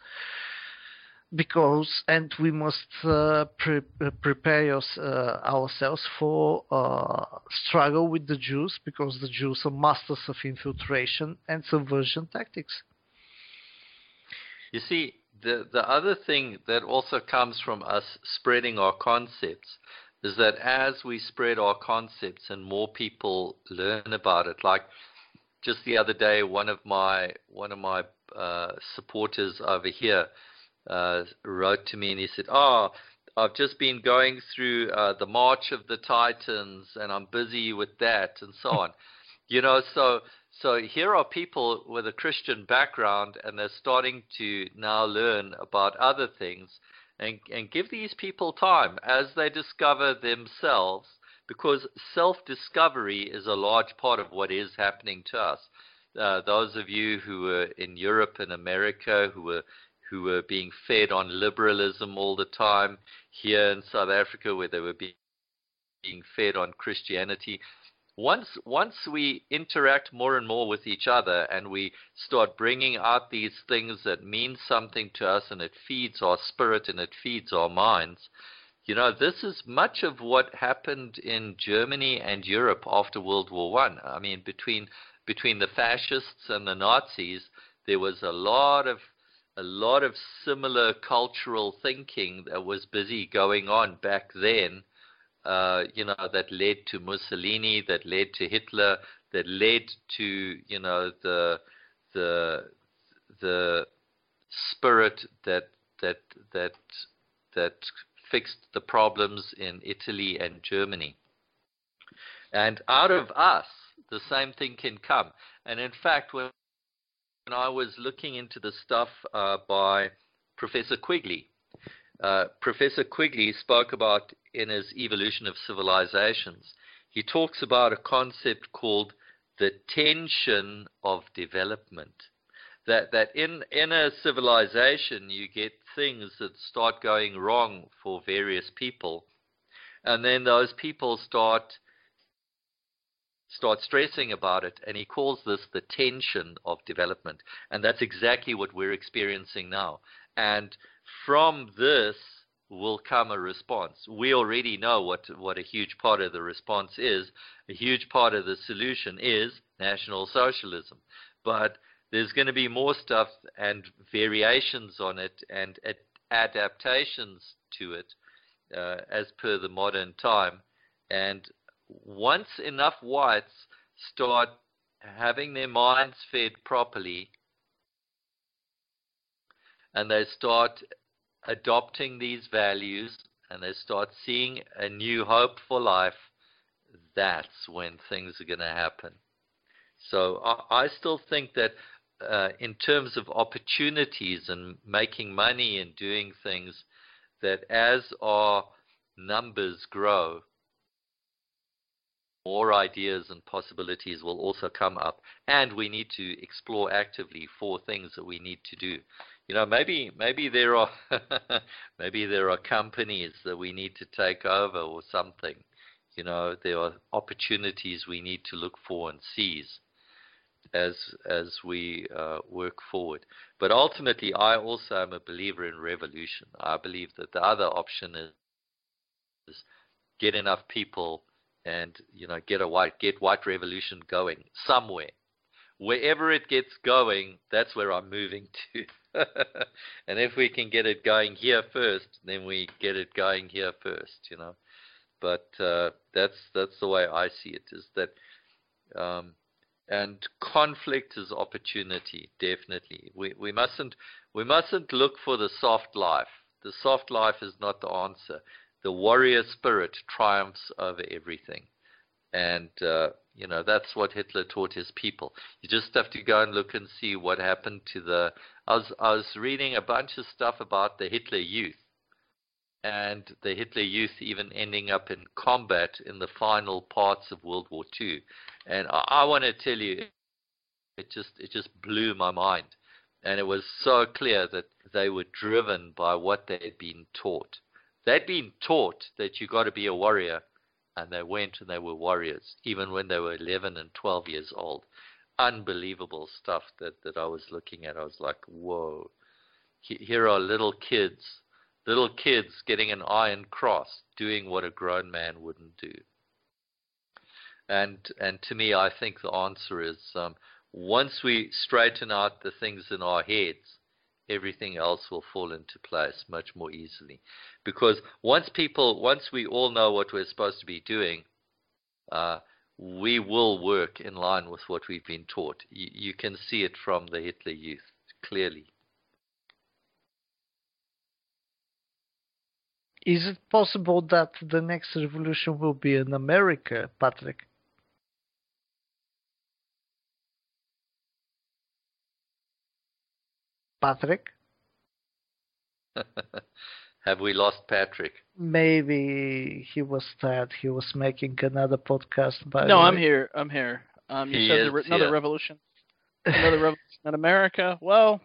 Because and we must uh, pre- prepare us, uh, ourselves for uh, struggle with the Jews, because the Jews are masters of infiltration and subversion tactics. You see, the, the other thing that also comes from us spreading our concepts is that as we spread our concepts and more people learn about it, like just the other day, one of my one of my uh, supporters over here uh, wrote to me and he said, "Oh, I've just been going through uh, the March of the Titans and I'm busy with that," and so on. You know, so so here are people with a Christian background, and they're starting to now learn about other things, and and give these people time as they discover themselves, because self-discovery is a large part of what is happening to us. Uh, those of you who were in Europe and America, who were who were being fed on liberalism all the time, here in South Africa where they were being being fed on Christianity. Once once we interact more and more with each other and we start bringing out these things that mean something to us, and it feeds our spirit and it feeds our minds, you know, this is much of what happened in Germany and Europe after World War One. I. I mean, between between the fascists and the Nazis, there was a lot of a lot of similar cultural thinking that was busy going on back then, uh, you know, that led to Mussolini, that led to Hitler, that led to, you know, the the the spirit that that that that fixed the problems in Italy and Germany. And out of us, the same thing can come. And in fact, when When I was looking into the stuff uh, by Professor Quigley, uh, Professor Quigley spoke about in his Evolution of Civilizations, he talks about a concept called the tension of development. That that in, in a civilization you get things that start going wrong for various people, and then those people start start stressing about it, and he calls this the tension of development. And that's exactly what we're experiencing now. And from this will come a response. We already know what, what a huge part of the response is. A huge part of the solution is National Socialism. But there's going to be more stuff and variations on it and ad adaptations to it uh, as per the modern time. And once enough whites start having their minds fed properly and they start adopting these values and they start seeing a new hope for life, that's when things are going to happen. So I, I still think that uh, in terms of opportunities and making money and doing things, that as our numbers grow, more ideas and possibilities will also come up, and we need to explore actively for things that we need to do. You know, maybe maybe there are maybe there are companies that we need to take over or something. You know, there are opportunities we need to look for and seize as as we uh, work forward. But ultimately, I also am a believer in revolution. I believe that the other option is, is get enough people and, you know, get a white get white revolution going somewhere. Wherever it gets going, that's where I'm moving to. And if we can get it going here first, then we get it going here first, you know. But uh, that's that's the way I see it. Is that um, and conflict is opportunity, definitely. We we mustn't we mustn't look for the soft life. The soft life is not the answer. The warrior spirit triumphs over everything. And, uh, you know, that's what Hitler taught his people. You just have to go and look and see what happened to the... I was, I was reading a bunch of stuff about the Hitler Youth, and the Hitler Youth even ending up in combat in the final parts of World War Two. And I, I want to tell you, it just it just blew my mind. And it was so clear that they were driven by what they had been taught. They'd been taught that you got to be a warrior, and they went and they were warriors, even when they were eleven and twelve years old. Unbelievable stuff that, that I was looking at. I was like, whoa, here are little kids, little kids getting an iron cross, doing what a grown man wouldn't do. And and to me, I think the answer is um, once we straighten out the things in our heads, everything else will fall into place much more easily. Because once people, once we all know what we're supposed to be doing, uh, we will work in line with what we've been taught. You, you can see it from the Hitler Youth clearly. Is it possible that the next revolution will be in America, Patrick? Patrick? Have we lost Patrick? Maybe he was sad. He was making another podcast. By no, I'm here. I'm here. Um, you he said is, re- another yeah. revolution. Another revolution in America. Well,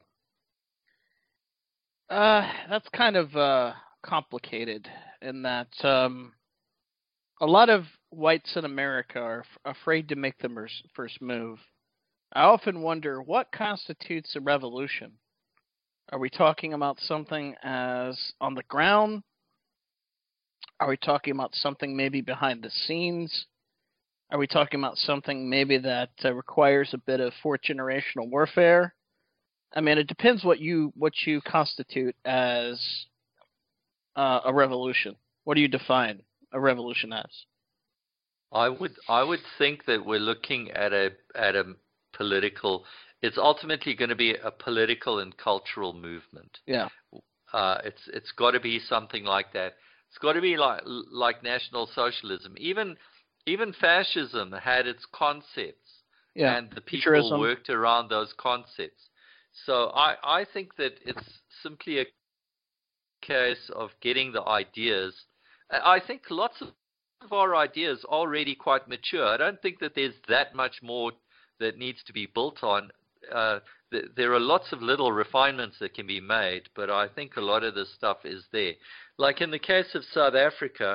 uh, that's kind of uh, complicated in that um, a lot of whites in America are f- afraid to make the mer- first move. I often wonder what constitutes a revolution. Are we talking about something as on the ground? Are we talking about something maybe behind the scenes? Are we talking about something maybe that uh, requires a bit of fourth generational warfare? I mean, it depends what you what you constitute as uh, a revolution. What do you define a revolution as? I would I would think that we're looking at a at a political. It's ultimately going to be a political and cultural movement. Yeah. Uh, it's it's got to be something like that. It's got to be like like National Socialism. Even even fascism had its concepts, Yeah. and the people Futurism. worked around those concepts. So I I think that it's simply a case of getting the ideas. I think lots of our ideas are already quite mature. I don't think that there's that much more that needs to be built on. Uh, th- there are lots of little refinements that can be made, but I think a lot of this stuff is there. Like in the case of South Africa,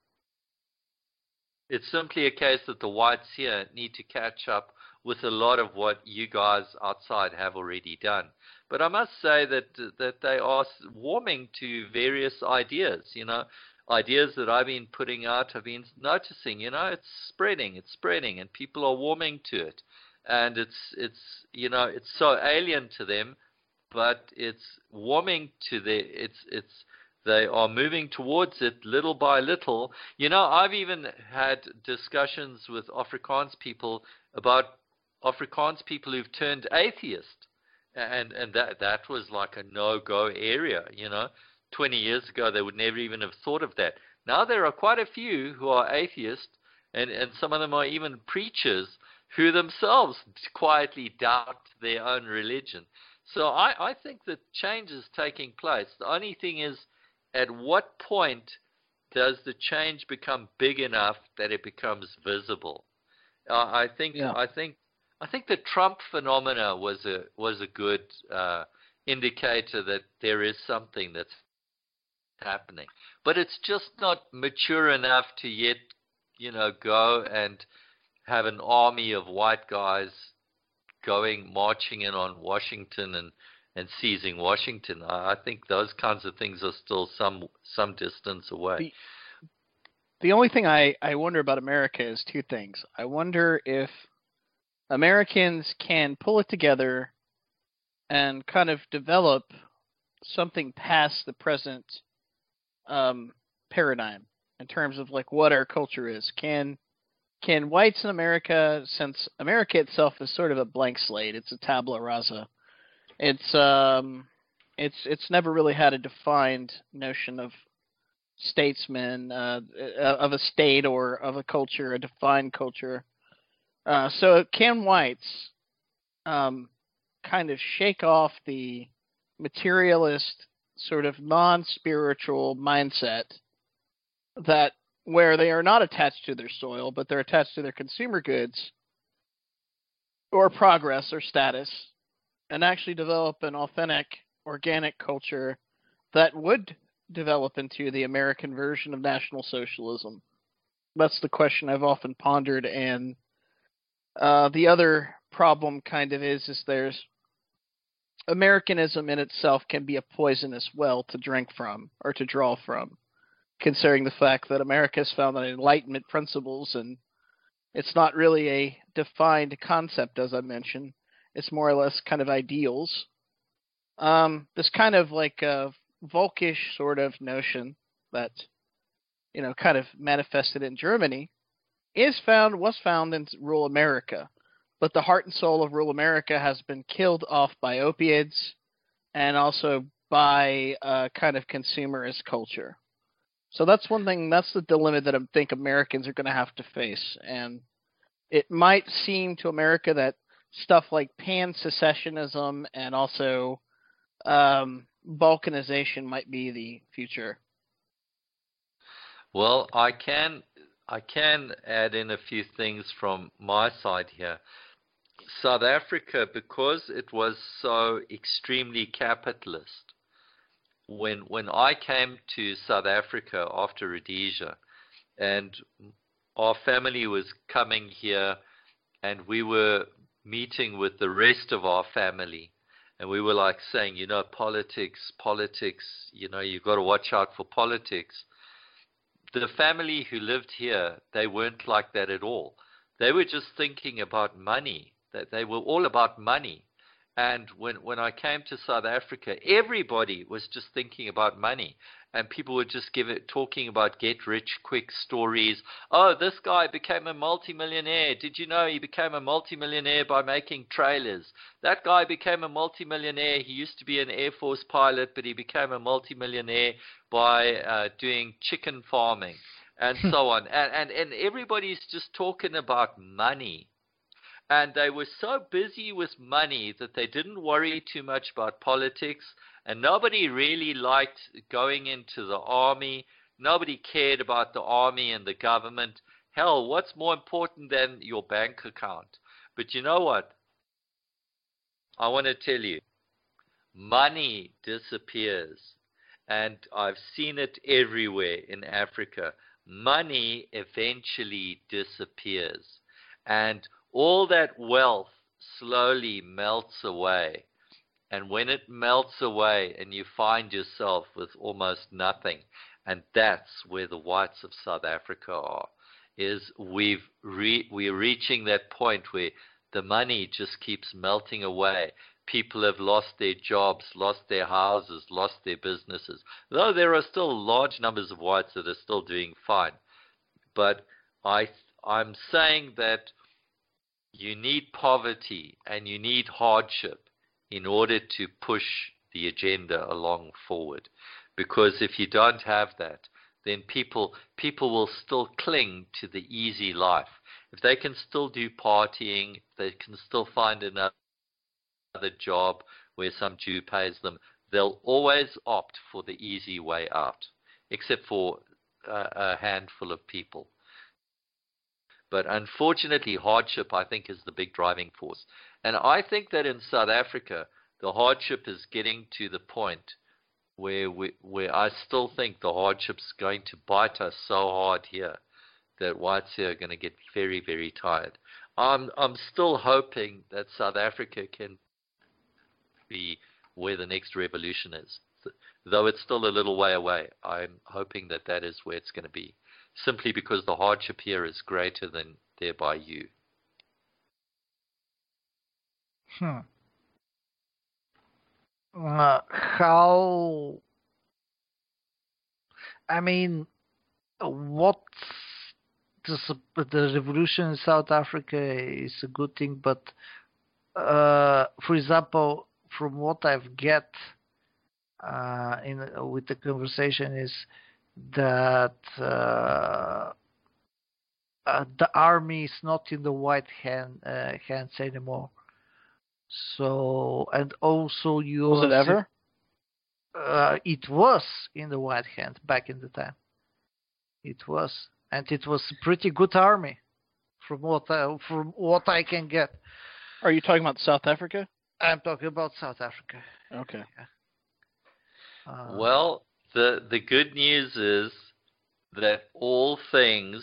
it's simply a case that the whites here need to catch up with a lot of what you guys outside have already done. But I must say that that they are warming to various ideas, you know, ideas that I've been putting out, I've been noticing, you know, it's spreading, it's spreading, and people are warming to it. And it's, it's you know, it's so alien to them, but it's warming to their, it's, it's, they are moving towards it little by little. You know, I've even had discussions with Afrikaans people about Afrikaans people who've turned atheist. And, and that, that was like a no-go area, you know. twenty years ago, they would never even have thought of that. Now there are quite a few who are atheists, and, and some of them are even preachers who themselves quietly doubt their own religion. So I, I think that change is taking place. The only thing is, at what point does the change become big enough that it becomes visible? Uh, I think Yeah. I think I think the Trump phenomena was a was a good uh, indicator that there is something that's happening, but it's just not mature enough to yet, you know, go and have an army of white guys going marching in on Washington and, and seizing Washington. I, I think those kinds of things are still some some distance away. The, the only thing I, I wonder about America is two things. I wonder if Americans can pull it together and kind of develop something past the present um, paradigm in terms of like what our culture is. Can Can whites in America, since America itself is sort of a blank slate, it's a tabula rasa. It's um, it's it's never really had a defined notion of statesman uh, of a state or of a culture, a defined culture. Uh, so can whites um, kind of shake off the materialist sort of non-spiritual mindset that where they are not attached to their soil, but they're attached to their consumer goods or progress or status, and actually develop an authentic, organic culture that would develop into the American version of National Socialism? That's the question I've often pondered. And uh, the other problem kind of is, is there's Americanism in itself can be a poisonous well to drink from or to draw from, considering the fact that America has found Enlightenment principles, and it's not really a defined concept, as I mentioned. It's more or less kind of ideals. Um, this kind of like a Volkish sort of notion that, you know, kind of manifested in Germany is found, was found in rural America. But the heart and soul of rural America has been killed off by opiates and also by uh, kind of consumerist culture. So that's one thing, that's the dilemma that I think Americans are going to have to face. And it might seem to America that stuff like pan-secessionism and also um, balkanization might be the future. Well, I can I can add in a few things from my side here. South Africa, because it was so extremely capitalist, when when I came to South Africa after Rhodesia, and our family was coming here, and we were meeting with the rest of our family, and we were like saying, you know, politics, politics, you know, you've got to watch out for politics. The family who lived here, they weren't like that at all. They were just thinking about money. That they were all about money. And when, when I came to South Africa, everybody was just thinking about money. And people were just give it, talking about get-rich-quick stories. Oh, this guy became a multimillionaire. Did you know he became a multimillionaire by making trailers? That guy became a multimillionaire. He used to be an Air Force pilot, but he became a multimillionaire by uh, doing chicken farming and so on. And, and, and everybody's just talking about money. And they were so busy with money that they didn't worry too much about politics. And nobody really liked going into the army. Nobody cared about the army and the government. Hell, what's more important than your bank account? But you know what? I want to tell you, money disappears. And I've seen it everywhere in Africa. Money eventually disappears. And all that wealth slowly melts away. And when it melts away and you find yourself with almost nothing, and that's where the whites of South Africa are, is we've re- we're reaching that point where the money just keeps melting away. People have lost their jobs, lost their houses, lost their businesses. Though there are still large numbers of whites that are still doing fine. But I, I'm saying that you need poverty and you need hardship in order to push the agenda along forward. Because if you don't have that, then people people will still cling to the easy life. If they can still do partying, they can still find another job where some Jew pays them, they'll always opt for the easy way out, except for uh, a handful of people. But unfortunately, hardship, I think, is the big driving force. And I think that in South Africa, the hardship is getting to the point where we, where I still think the hardship's going to bite us so hard here that whites here are going to get very, very tired. I'm, I'm still hoping that South Africa can be where the next revolution is. Though it's still a little way away, I'm hoping that that is where it's going to be. Simply because the hardship here is greater than there by you. Hmm. Uh, how? I mean, what the, the revolution in South Africa is a good thing, but uh, for example, from what I've get uh, in with the conversation is that uh, uh, the army is not in the white hand uh, hands anymore. So, and also you Was it ever? Uh, it was in the white hand back in the time. It was, and it was a pretty good army, from what I, from what I can get. Are you talking about South Africa? I'm talking about South Africa. Okay. Yeah. Uh, Well, the the good news is that all things,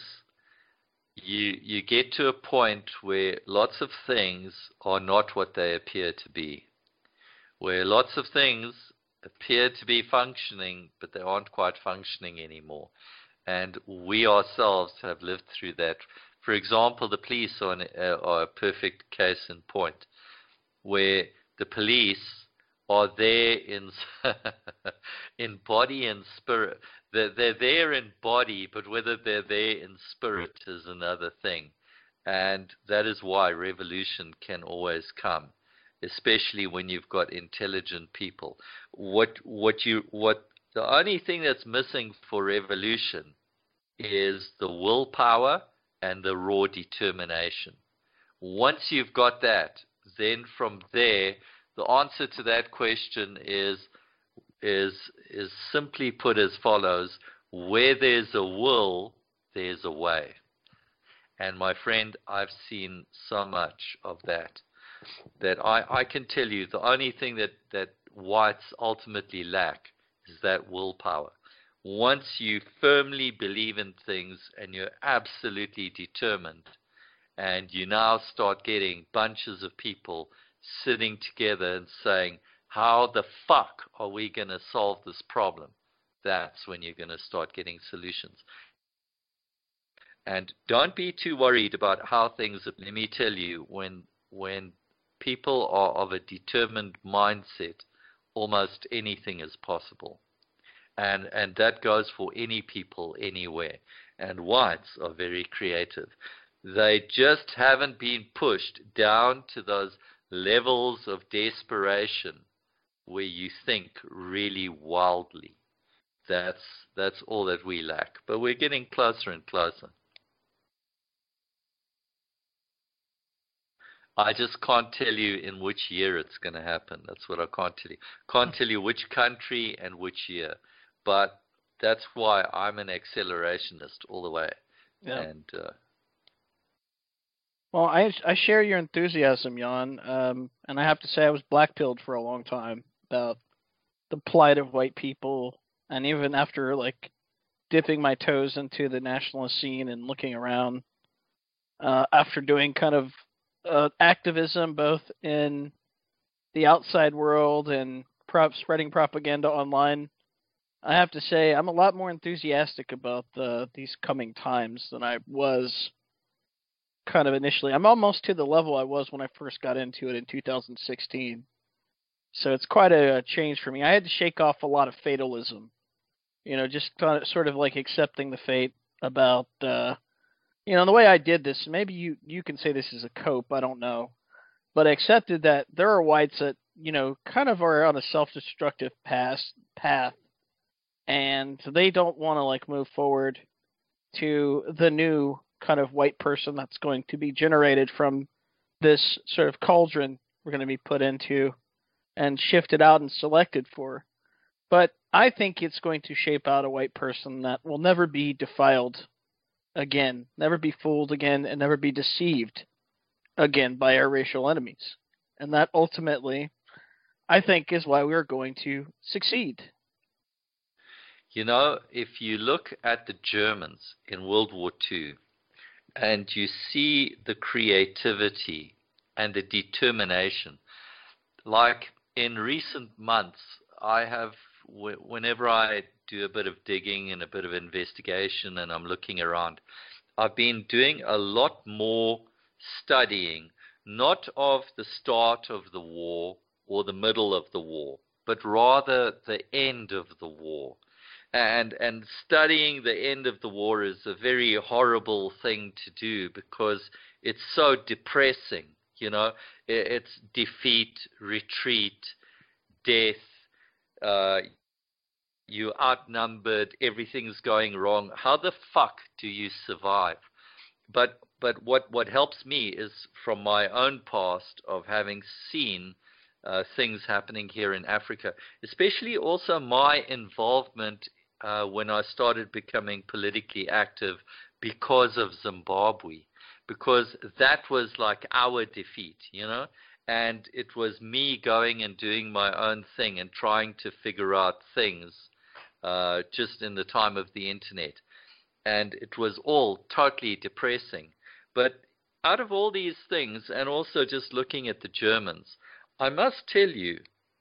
you you get to a point where lots of things are not what they appear to be, where lots of things appear to be functioning, but they aren't quite functioning anymore. And we ourselves have lived through that. For example, the police are, an, uh, are a perfect case in point, where the police are there in in body and spirit. They're, they're there in body, but whether they're there in spirit is another thing. And that is why revolution can always come, especially when you've got intelligent people. What what you what the only thing that's missing for revolution is the willpower and the raw determination. Once you've got that, then from there, the answer to that question is is is simply put as follows: where there's a will, there's a way. And my friend, I've seen so much of that, that I, I can tell you the only thing that, that whites ultimately lack is that willpower. Once you firmly believe in things and you're absolutely determined, and you now start getting bunches of people sitting together and saying, how the fuck are we going to solve this problem? That's when you're going to start getting solutions. And don't be too worried about how things are. Let me tell you, when when people are of a determined mindset, almost anything is possible. And and that goes for any people anywhere. And whites are very creative. They just haven't been pushed down to those levels of desperation where you think really wildly. That's that's all that we lack. But we're getting closer and closer. I just can't tell you in which year it's going to happen. That's what I can't tell you. Can't tell you which country and which year. But that's why I'm an accelerationist all the way. Yeah. And uh, well, I I share your enthusiasm, Jan. Um, and I have to say I was blackpilled for a long time about the plight of white people, and even after like dipping my toes into the nationalist scene and looking around, uh, after doing kind of uh, activism both in the outside world and prop spreading propaganda online, I have to say I'm a lot more enthusiastic about the these coming times than I was kind of initially. I'm almost to the level I was when I first got into it in two thousand sixteen. So it's quite a, a change for me. I had to shake off a lot of fatalism, you know, just kind of, sort of like accepting the fate about, uh, you know, the way I did this. Maybe you you can say this is a cope. I don't know, but I accepted that there are whites that, you know, kind of are on a self-destructive path path. And they don't want to like move forward to the new kind of white person that's going to be generated from this sort of cauldron we're going to be put into and shifted out and selected for. But I think it's going to shape out a white person that will never be defiled again, never be fooled again, and never be deceived again by our racial enemies. And that ultimately, I think, is why we're going to succeed. You know, if you look at the Germans in World War Two and you see the creativity and the determination, like in recent months, I have, whenever I do a bit of digging and a bit of investigation and I'm looking around, I've been doing a lot more studying, not of the start of the war or the middle of the war, but rather the end of the war. And and studying the end of the war is a very horrible thing to do because it's so depressing, you know. It's defeat, retreat, death, uh, you're outnumbered, everything's going wrong. How the fuck do you survive? But but what, what helps me is from my own past of having seen uh, things happening here in Africa, especially also my involvement uh, when I started becoming politically active because of Zimbabwe, because that was like our defeat, you know, and it was me going and doing my own thing and trying to figure out things uh, just in the time of the internet. And it was all totally depressing. But out of all these things, and also just looking at the Germans, I must tell you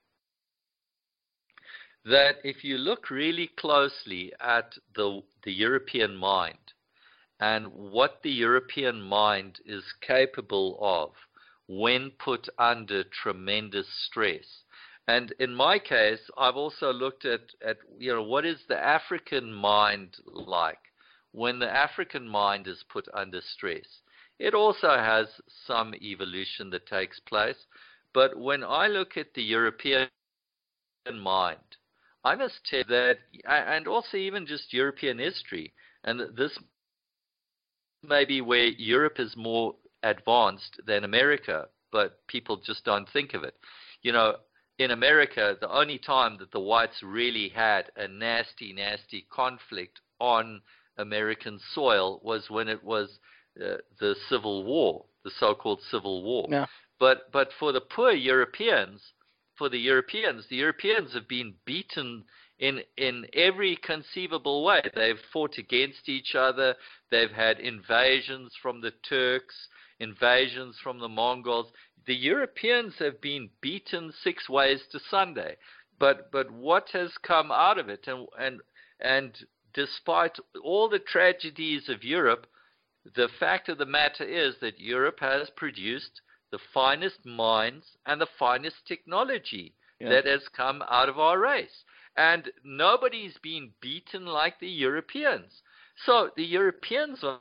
that if you look really closely at the, the European mind and what the European mind is capable of when put under tremendous stress, and in my case, I've also looked at, at you know, what is the African mind like when the African mind is put under stress. It also has some evolution that takes place. But when I look at the European mind, I must tell you that, and also even just European history, and this may be where Europe is more advanced than America, but people just don't think of it. You know, in America, the only time that the whites really had a nasty, nasty conflict on American soil was when it was uh, the Civil War, the so-called Civil War. Yeah. But but for the poor Europeans, for the Europeans, the Europeans have been beaten in in every conceivable way. They've fought against each other. They've had invasions from the Turks, invasions from the Mongols. The Europeans have been beaten six ways to Sunday. But but what has come out of it? And and and despite all the tragedies of Europe, the fact of the matter is that Europe has produced the finest minds and the finest technology yeah. that has come out of our race. And nobody's been beaten like the Europeans. So the Europeans are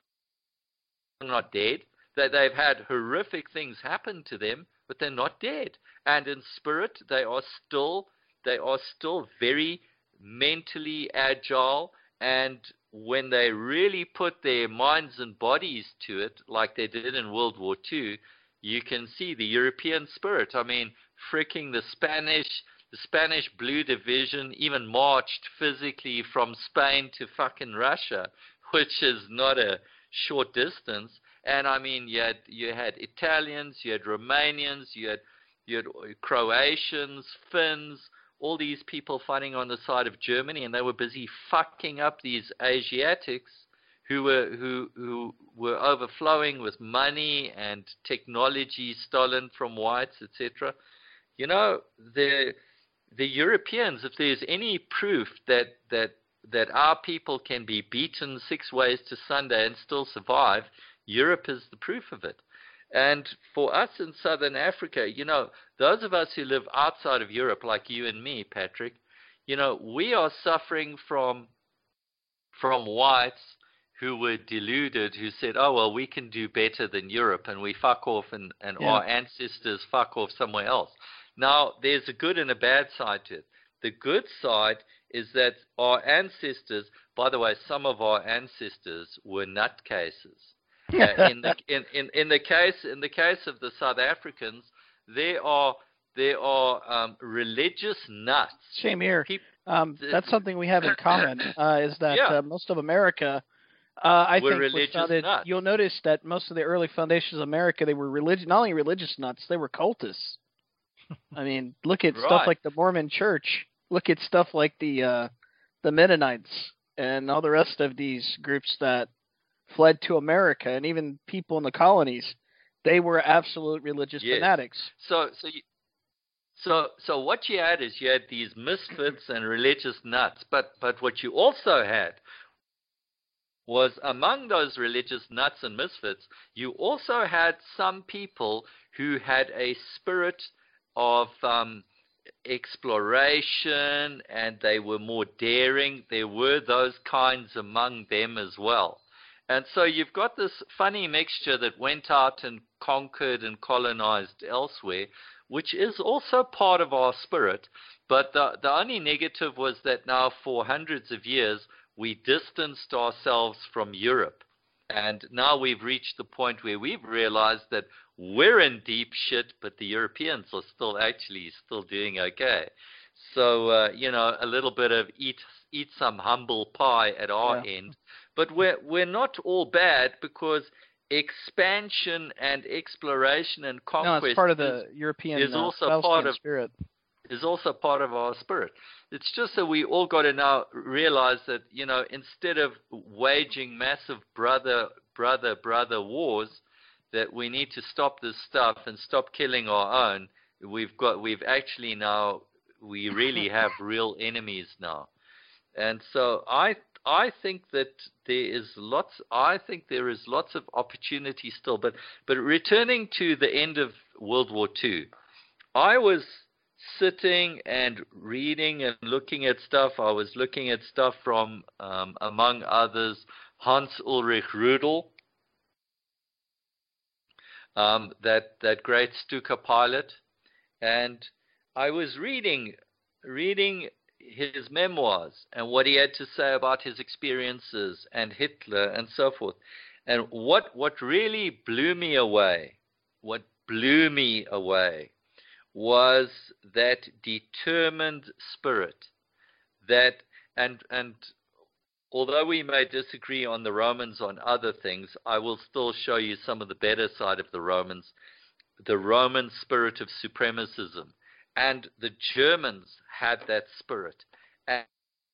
not dead. That they've had horrific things happen to them, but they're not dead. And in spirit, they are still they are still very mentally agile. And when they really put their minds and bodies to it, like they did in World War Two, you can see the European spirit. I mean, freaking the Spanish, the Spanish Blue Division even marched physically from Spain to fucking Russia, which is not a short distance. And I mean, you had you had Italians, you had Romanians, you had you had Croatians, Finns, all these people fighting on the side of Germany, and they were busy fucking up these Asiatics who were who who were overflowing with money and technology stolen from whites, et cetera. You know, the the Europeans, if there's any proof that that that our people can be beaten six ways to Sunday and still survive, Europe is the proof of it. And for us in Southern Africa, you know, those of us who live outside of Europe, like you and me, Patrick, you know, we are suffering from from whites who were deluded, who said, oh, well, we can do better than Europe, and we fuck off, and, and yeah. our ancestors fuck off somewhere else. Now, there's a good and a bad side to it. The good side is that our ancestors, by the way, some of our ancestors were nutcases. uh, in the in, in, in the case in the case of the South Africans, there are there are um, religious nuts. Same here. People, um, that's something we have in common. Uh, is that yeah. uh, most of America, uh, I we're think, religious was founded, nuts. You'll notice that most of the early foundations of America, they were religious, not only religious nuts, they were cultists. I mean, look at right. stuff like the Mormon Church. Look at stuff like the uh, the Mennonites and all the rest of these groups that fled to America, and even people in the colonies. They were absolute religious yes. fanatics. So, so, you, so, so what you had is you had these misfits and religious nuts, but but what you also had was among those religious nuts and misfits, you also had some people who had a spirit of um, exploration, and they were more daring. There were those kinds among them as well. And so you've got this funny mixture that went out and conquered and colonized elsewhere, which is also part of our spirit. But the, the only negative was that now for hundreds of years, we distanced ourselves from Europe. And now we've reached the point where we've realized that we're in deep shit, but the Europeans are still actually still doing okay. So, uh, you know, a little bit of eat eat some humble pie at our Yeah. end. But we're, we're not all bad, because expansion and exploration and conquest No, it's part of is, the European is uh, also Faustian part of spirit. is also part of our spirit. It's just that we all got to now realize that, you know, instead of waging massive brother, brother, brother wars, that we need to stop this stuff and stop killing our own. We've got, we've actually now, we really have real enemies now. And so I, I think that there is lots, I think there is lots of opportunity still. But, but returning to the end of World War Two, I was sitting and reading and looking at stuff. I was looking at stuff from, um, among others, Hans Ulrich Rudel, um, that that great Stuka pilot, and I was reading reading his memoirs and what he had to say about his experiences and Hitler and so forth. And what what really blew me away, what blew me away was that determined spirit, that and and although we may disagree on the Romans on other things, I will still show you some of the better side of the Romans, the Roman spirit of supremacism. And the Germans had that spirit. And,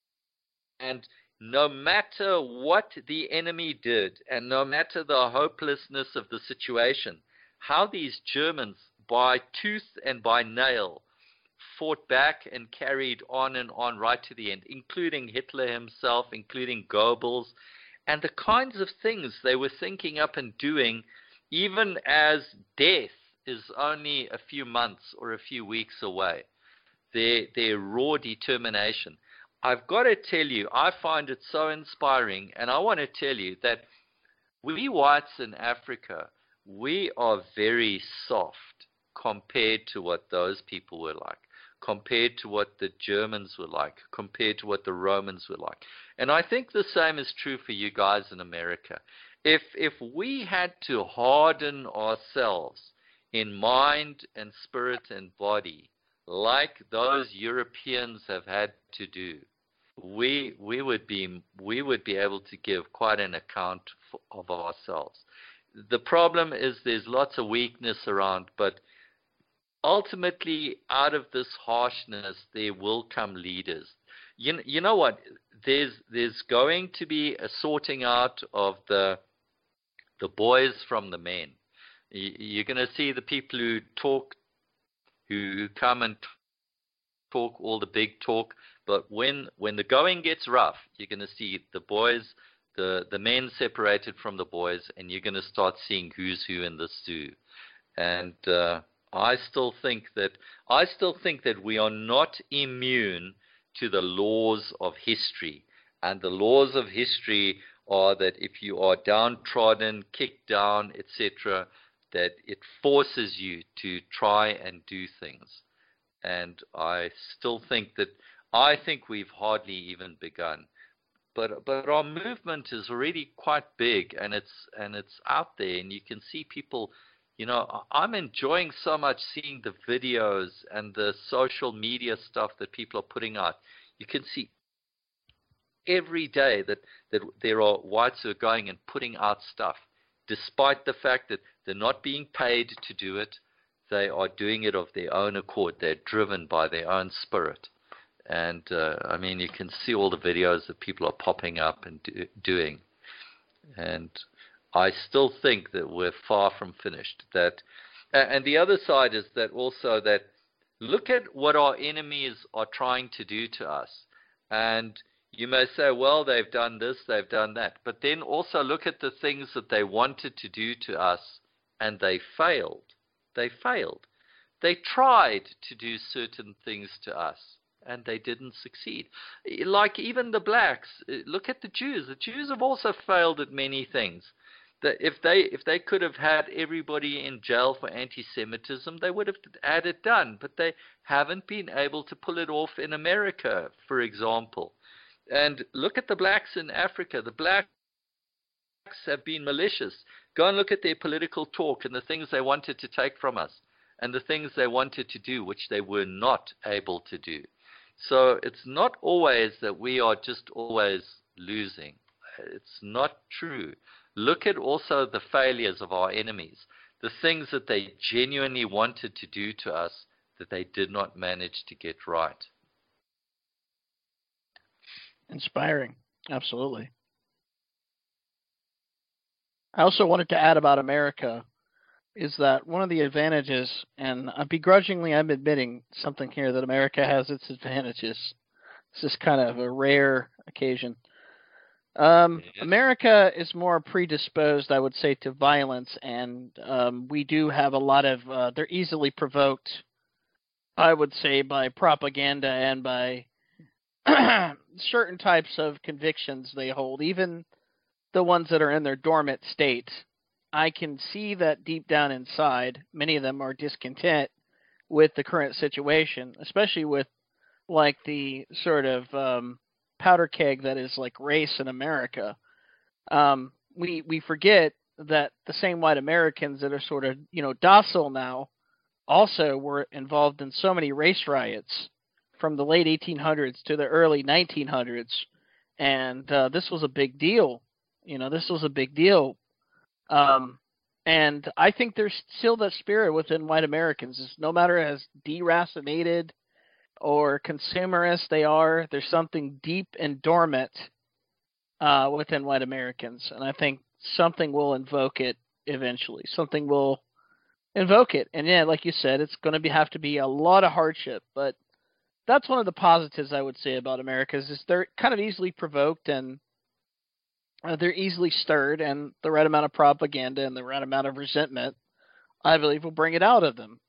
and no matter what the enemy did, and no matter the hopelessness of the situation, how these Germans, by tooth and by nail, fought back and carried on and on right to the end, including Hitler himself, including Goebbels, and the kinds of things they were thinking up and doing, even as death is only a few months or a few weeks away. Their, their raw determination. I've got to tell you, I find it so inspiring, and I want to tell you that we whites in Africa, we are very soft compared to what those people were like, compared to what the Germans were like, compared to what the Romans were like. And I think the same is true for you guys in America. If, if we had to harden ourselves in mind and spirit and body, like those Europeans have had to do, we we would be we would be able to give quite an account for, of ourselves. The problem is there's lots of weakness around, but ultimately, out of this harshness, there will come leaders. You you know what? There's there's going to be a sorting out of the the boys from the men. You're going to see the people who talk, who come and talk all the big talk, but when when the going gets rough, you're going to see the boys, the the men separated from the boys, and you're going to start seeing who's who in the stew. And uh, I still think that I still think that we are not immune to the laws of history, and the laws of history are that if you are downtrodden, kicked down, et cetera, that it forces you to try and do things. And I still think that I think we've hardly even begun. But but our movement is already quite big, and it's and it's out there, and you can see people. You know, I'm enjoying so much seeing the videos and the social media stuff that people are putting out. You can see every day that, that there are whites who are going and putting out stuff, despite the fact that they're not being paid to do it. They are doing it of their own accord. They're driven by their own spirit. And, uh, I mean, you can see all the videos that people are popping up and do, doing. And I still think that we're far from finished. That, and the other side is that also that look at what our enemies are trying to do to us. And you may say, well, they've done this, they've done that. But then also look at the things that they wanted to do to us, and they failed. They failed. They tried to do certain things to us, and they didn't succeed. Like even the blacks, look at the Jews. The Jews have also failed at many things. that if they if they could have had everybody in jail for anti-Semitism, they would have had it done. But they haven't been able to pull it off in America, for example. And look at the blacks in Africa. The blacks have been malicious. Go and look at their political talk and the things they wanted to take from us and the things they wanted to do, which they were not able to do. So it's not always that we are just always losing. It's not true. Look at also the failures of our enemies, the things that they genuinely wanted to do to us that they did not manage to get right. Inspiring. Absolutely. I also wanted to add about America is that one of the advantages, and begrudgingly I'm admitting something here, that America has its advantages. This is kind of a rare occasion. Um, Yes. America is more predisposed, I would say, to violence, and um, we do have a lot of, uh, they're easily provoked, I would say, by propaganda and by certain types of convictions they hold, even the ones that are in their dormant state. I can see that deep down inside, many of them are discontent with the current situation, especially with like the sort of um, powder keg that is like race in America. Um, we we forget that the same white Americans that are sort of, you know, docile now also were involved in so many race riots from the late eighteen hundreds to the early nineteen hundreds. And uh, this was a big deal. You know, this was a big deal. Um, and I think there's still that spirit within white Americans. It's no matter as deracinated or consumerist they are, there's something deep and dormant uh, within white Americans. And I think something will invoke it eventually. Something will invoke it. And yeah, like you said, it's going to be, have to be a lot of hardship. But that's one of the positives I would say about Americans is they're kind of easily provoked and Uh, they're easily stirred, and the right amount of propaganda and the right amount of resentment, I believe, will bring it out of them.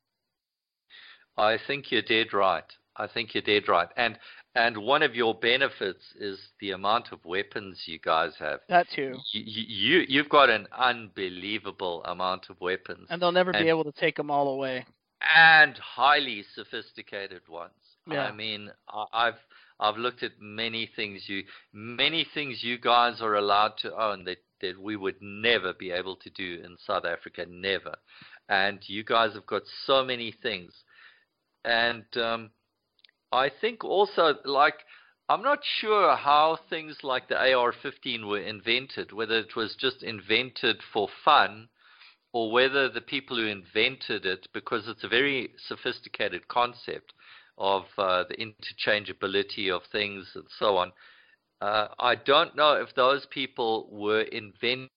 I think you're dead right. I think you're dead right. And and one of your benefits is the amount of weapons you guys have. That too. You, you you've got an unbelievable amount of weapons, And they'll never and, be able to take them all away. and highly sophisticated ones. Yeah. I mean, I, I've I've looked at many things you many things you guys are allowed to own that, that we would never be able to do in South Africa, never. And you guys have got so many things. And um, I think also, like, I'm not sure how things like the A R fifteen were invented, whether it was just invented for fun or whether the people who invented it, because it's a very sophisticated concept of uh, the interchangeability of things and so on. Uh, I don't know if those people were inventing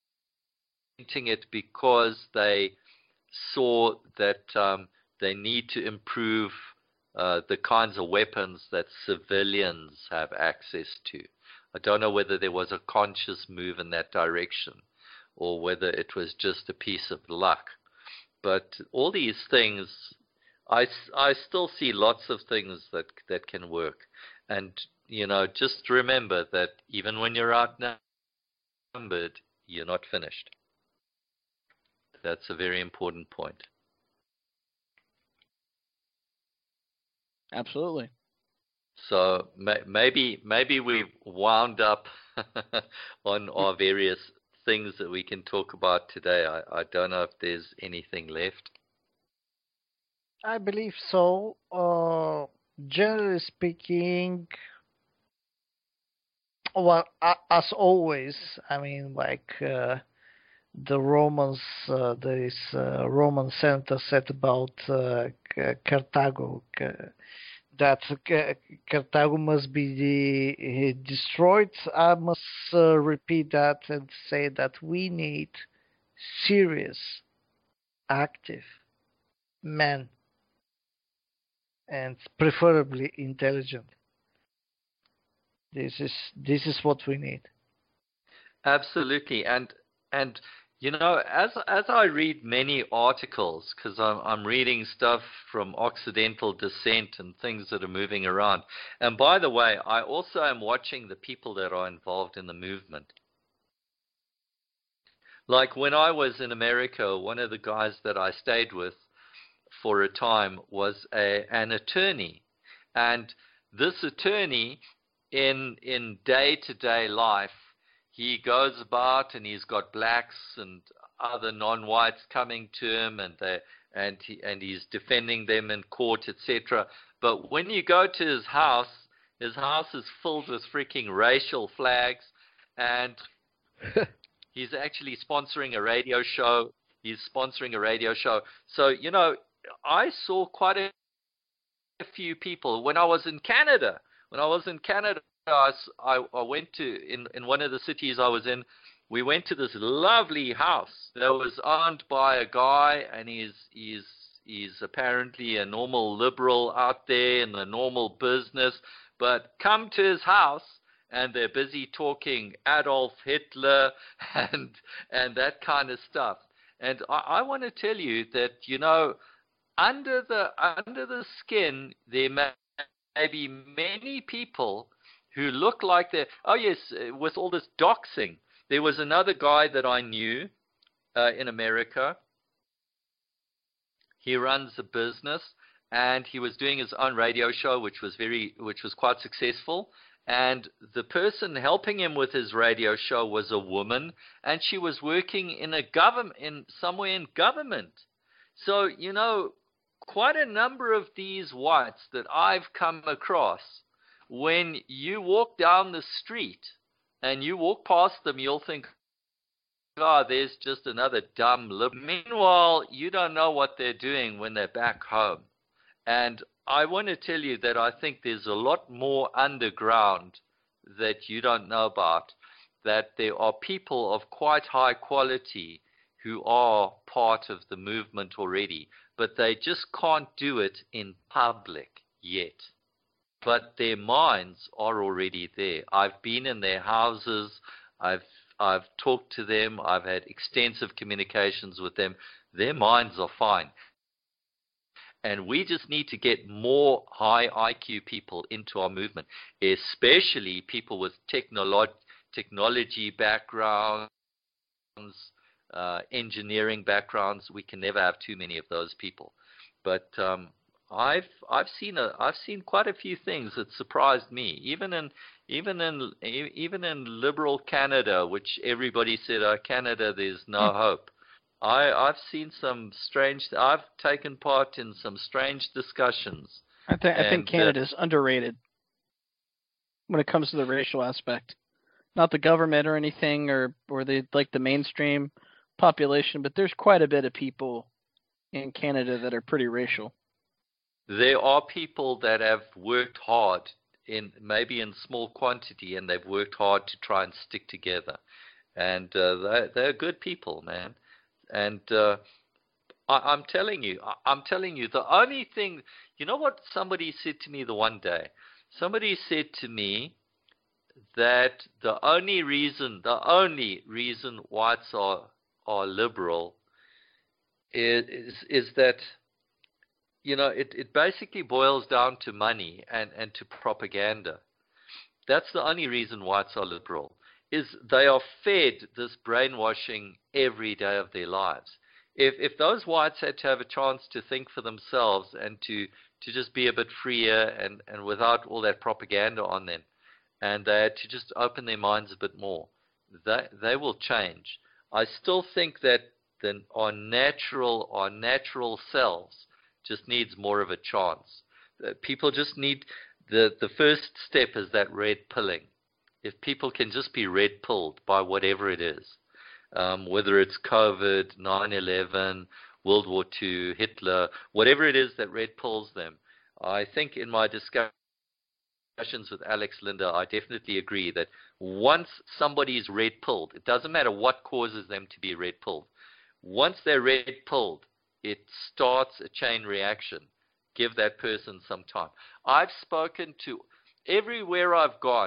it because they saw that um, they need to improve uh, the kinds of weapons that civilians have access to. I don't know whether there was a conscious move in that direction or whether it was just a piece of luck. But all these things, I, I still see lots of things that, that can work. And, you know, just remember that even when you're outnumbered, you're not finished. That's a very important point. Absolutely. So may, maybe maybe we've wound up on our various things that we can talk about today. I, I don't know if there's anything left. I believe so. Uh, generally speaking, well, uh, as always, I mean, like uh, the Romans, uh, there is a Roman senator said about uh, Carthago, that Carthago must be de destroyed. I must uh, repeat that and say that we need serious, active men, and preferably intelligent. This is this is what we need. Absolutely, and and you know, as as I read many articles, because I'm I'm reading stuff from Occidental Dissent and things that are moving around. And by the way, I also am watching the people that are involved in the movement. Like when I was in America, one of the guys that I stayed with for a time was a, an attorney. And this attorney, in in day-to-day life, he goes about and he's got blacks and other non-whites coming to him, and they and he and he's defending them in court, et cetera. But when you go to his house, his house is filled with freaking racial flags, and he's actually sponsoring a radio show. He's sponsoring a radio show. So, you know, I saw quite a few people when I was in Canada. When I was in Canada, I, I went to, in, in one of the cities I was in, we went to this lovely house that was owned by a guy, and he's, he's, he's apparently a normal liberal out there in the normal business. But come to his house, and they're busy talking Adolf Hitler and and that kind of stuff. And I, I want to tell you that, you know, under the under the skin, there may, may be many people who look like they're, oh yes, with all this doxing. There was another guy that I knew uh, in America. He runs a business, and he was doing his own radio show, which was very, which was quite successful. And the person helping him with his radio show was a woman, and she was working in a government, in somewhere in government. So, you know, quite a number of these whites that I've come across, when you walk down the street and you walk past them, you'll think, oh, there's just another dumb liberal. Meanwhile, you don't know what they're doing when they're back home. And I want to tell you that I think there's a lot more underground that you don't know about, that there are people of quite high quality who are part of the movement already, but they just can't do it in public yet. But their minds are already there. I've been in their houses. I've I've talked to them. I've had extensive communications with them. Their minds are fine. And we just need to get more high I Q people into our movement, especially people with technolo technology backgrounds, uh, engineering backgrounds. We can never have too many of those people. But um, I've I've seen a I've seen quite a few things that surprised me, even in even in even in liberal Canada, which everybody said, "Oh, Canada, there's no hope." I, I've seen some strange, I've taken part in some strange discussions. I, th I think uh, Canada's underrated when it comes to the racial aspect. Not the government or anything, or, or the, like the mainstream population, but there's quite a bit of people in Canada that are pretty racial. There are people that have worked hard, in maybe in small quantity, and they've worked hard to try and stick together. And uh, they're, they're good people, man. And uh, I, I'm telling you, I, I'm telling you, the only thing, you know what somebody said to me the one day? Somebody said to me that the only reason, the only reason whites are are liberal is is, is that, you know, it, it basically boils down to money and, and to propaganda. That's the only reason whites are liberal. Is they are fed this brainwashing every day of their lives. If if those whites had to have a chance to think for themselves and to, to just be a bit freer and, and without all that propaganda on them, and they had to just open their minds a bit more, they, they will change. I still think that the, our natural our natural selves just needs more of a chance. People just need, the, the first step is that red pilling. If people can just be red pilled by whatever it is, um, whether it's COVID, nine eleven, World War Two, Hitler, whatever it is that red pills them, I think in my discussions with Alex Linda, I definitely agree that once somebody is red pilled, it doesn't matter what causes them to be red pilled. Once they're red pilled, it starts a chain reaction. Give that person some time. I've spoken to, everywhere I've gone,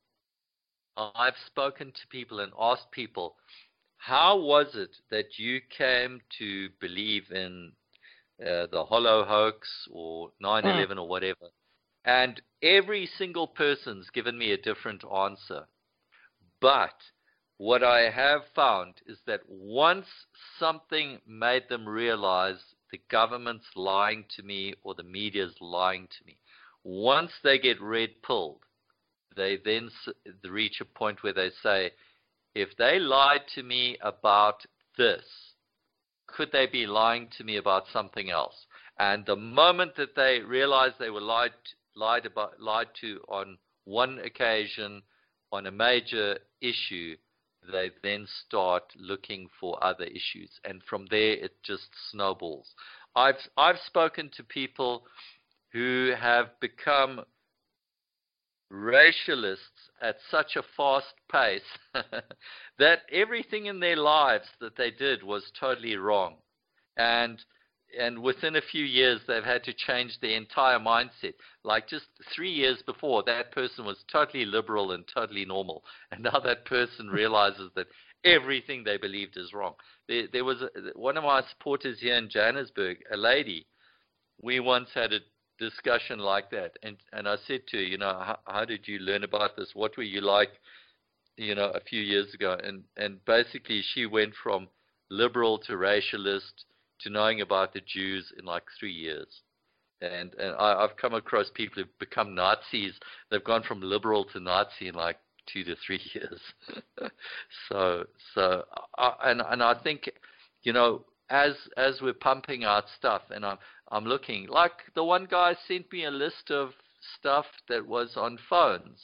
I've spoken to people and asked people, how was it that you came to believe in uh, the Hollow hoax or nine eleven or whatever? And every single person's given me a different answer. But what I have found is that once something made them realize the government's lying to me or the media's lying to me, once they get red-pilled, they then reach a point where they say, if they lied to me about this, could they be lying to me about something else? And the moment that they realize they were lied, lied, about, lied to on one occasion on a major issue, they then start looking for other issues. And from there, it just snowballs. I've, I've spoken to people who have become racialists at such a fast pace that everything in their lives that they did was totally wrong. And and within a few years, they've had to change their entire mindset. Like just three years before, that person was totally liberal and totally normal. And now that person realizes that everything they believed is wrong. There, there was a, one of my supporters here in Johannesburg, a lady. We once had a discussion like that, and and I said to her, you know, how, how did you learn about this? What were you like, you know, a few years ago? And and basically, she went from liberal to racialist to knowing about the Jews in like three years. And and I, I've come across people who've become Nazis. They've gone from liberal to Nazi in like two to three years. so so I, and and I think, you know, as as we're pumping out stuff, and I'm I'm looking, like the one guy sent me a list of stuff that was on phones.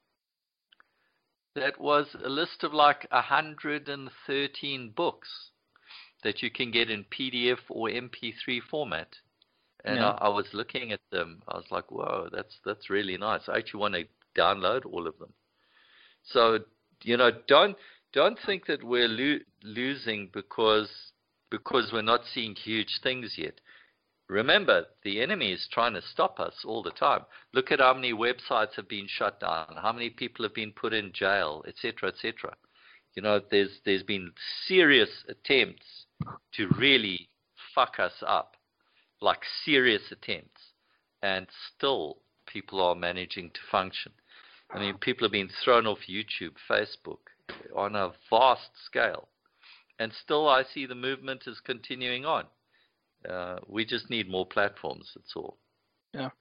That was a list of like one hundred thirteen books that you can get in P D F or M P three format. And Yeah. I, I was looking at them. I was like, whoa, that's that's really nice. I actually want to download all of them. So, you know, don't don't think that we're lo losing because because we're not seeing huge things yet. Remember, the enemy is trying to stop us all the time. Look at how many websites have been shut down, how many people have been put in jail, et cetera, et cetera. You know, there's there's been serious attempts to really fuck us up, like serious attempts, and still people are managing to function. I mean, people have been thrown off YouTube, Facebook, on a vast scale, and still I see the movement is continuing on. Uh, we just need more platforms, that's all. Yeah.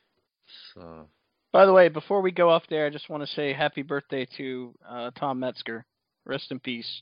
So. By the way, before we go off there, I just want to say happy birthday to uh, Tom Metzger. Rest in peace.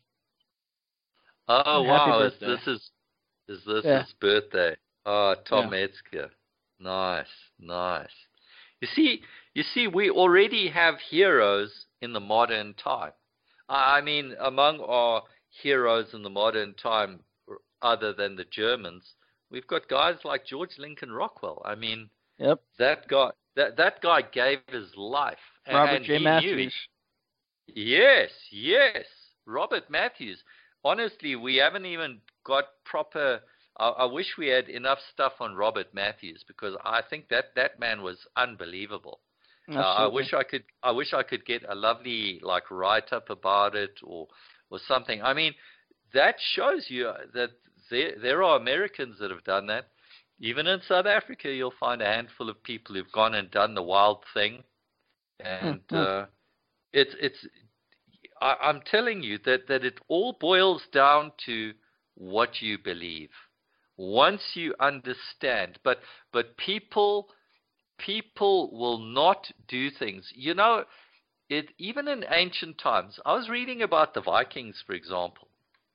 Oh, Happy wow. Is birthday. this is, is this Yeah. his birthday? Oh, Tom Yeah. Metzger. Nice, nice. You see, you see, we already have heroes in the modern time. I mean, among our heroes in the modern time, other than the Germans, we've got guys like George Lincoln Rockwell. I mean, Yep. that guy, that that guy gave his life. Robert and J. he Matthews. Knew yes, yes, Robert Matthews. Honestly, we haven't even got proper. I, I wish we had enough stuff on Robert Matthews, because I think that that man was unbelievable. Uh, I wish I could. I wish I could get a lovely like write up about it, or or something. I mean, that shows you that there there are Americans that have done that. Even in South Africa, you'll find a handful of people who've gone and done the wild thing, and Mm-hmm. uh, it's it's. I, I'm telling you that that it all boils down to what you believe. Once you understand, but but people. People will not do things. You know, it even in ancient times. I was reading about the Vikings, for example,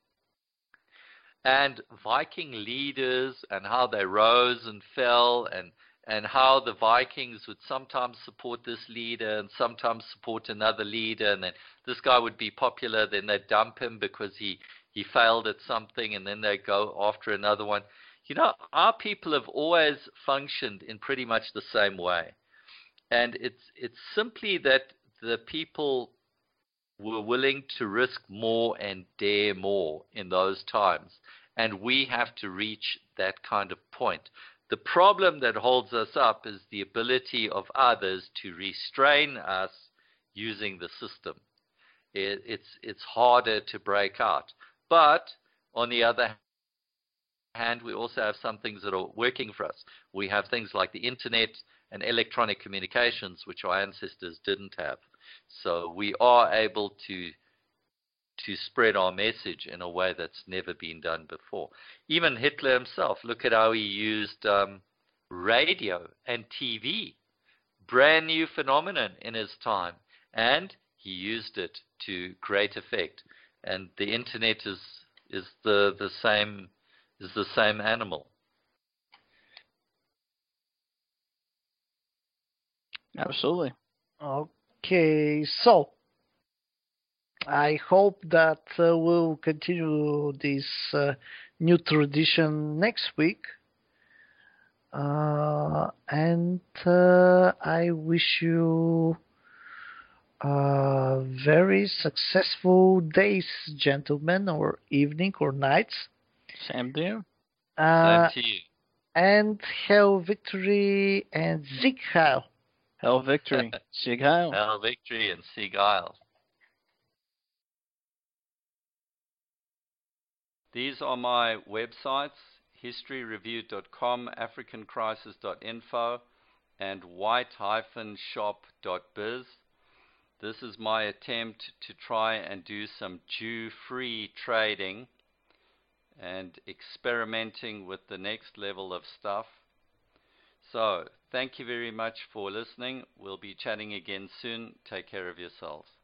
and Viking leaders and how they rose and fell, and and how the Vikings would sometimes support this leader and sometimes support another leader, and then this guy would be popular, then they'd dump him because he he failed at something, and then they'd go after another one. You know, our people have always functioned in pretty much the same way. And it's it's simply that the people were willing to risk more and dare more in those times. And we have to reach that kind of point. The problem that holds us up is the ability of others to restrain us using the system. It, it's, it's harder to break out. But on the other hand, And we also have some things that are working for us. We have things like the internet and electronic communications, which our ancestors didn't have. So we are able to to spread our message in a way that's never been done before. Even Hitler himself, look at how he used um, radio and T V. Brand new phenomenon in his time, and he used it to great effect. And the internet is is the the same is the same animal. Absolutely. Okay, so I hope that uh, we'll continue this uh, new tradition next week. Uh, and uh, I wish you uh, very successful days, gentlemen, or evening or nights. Same to you. Uh, Same to you. and Hail Victory and Sieg Heil. Hell victory. Sieg Heil. Hail Victory and Sieg Heil. These are my websites: history review dot com, african crisis dot info, and white dash shop dot biz. This is my attempt to try and do some Jew-free trading and experimenting with the next level of stuff. So, thank you very much for listening. We'll be chatting again soon. Take care of yourselves.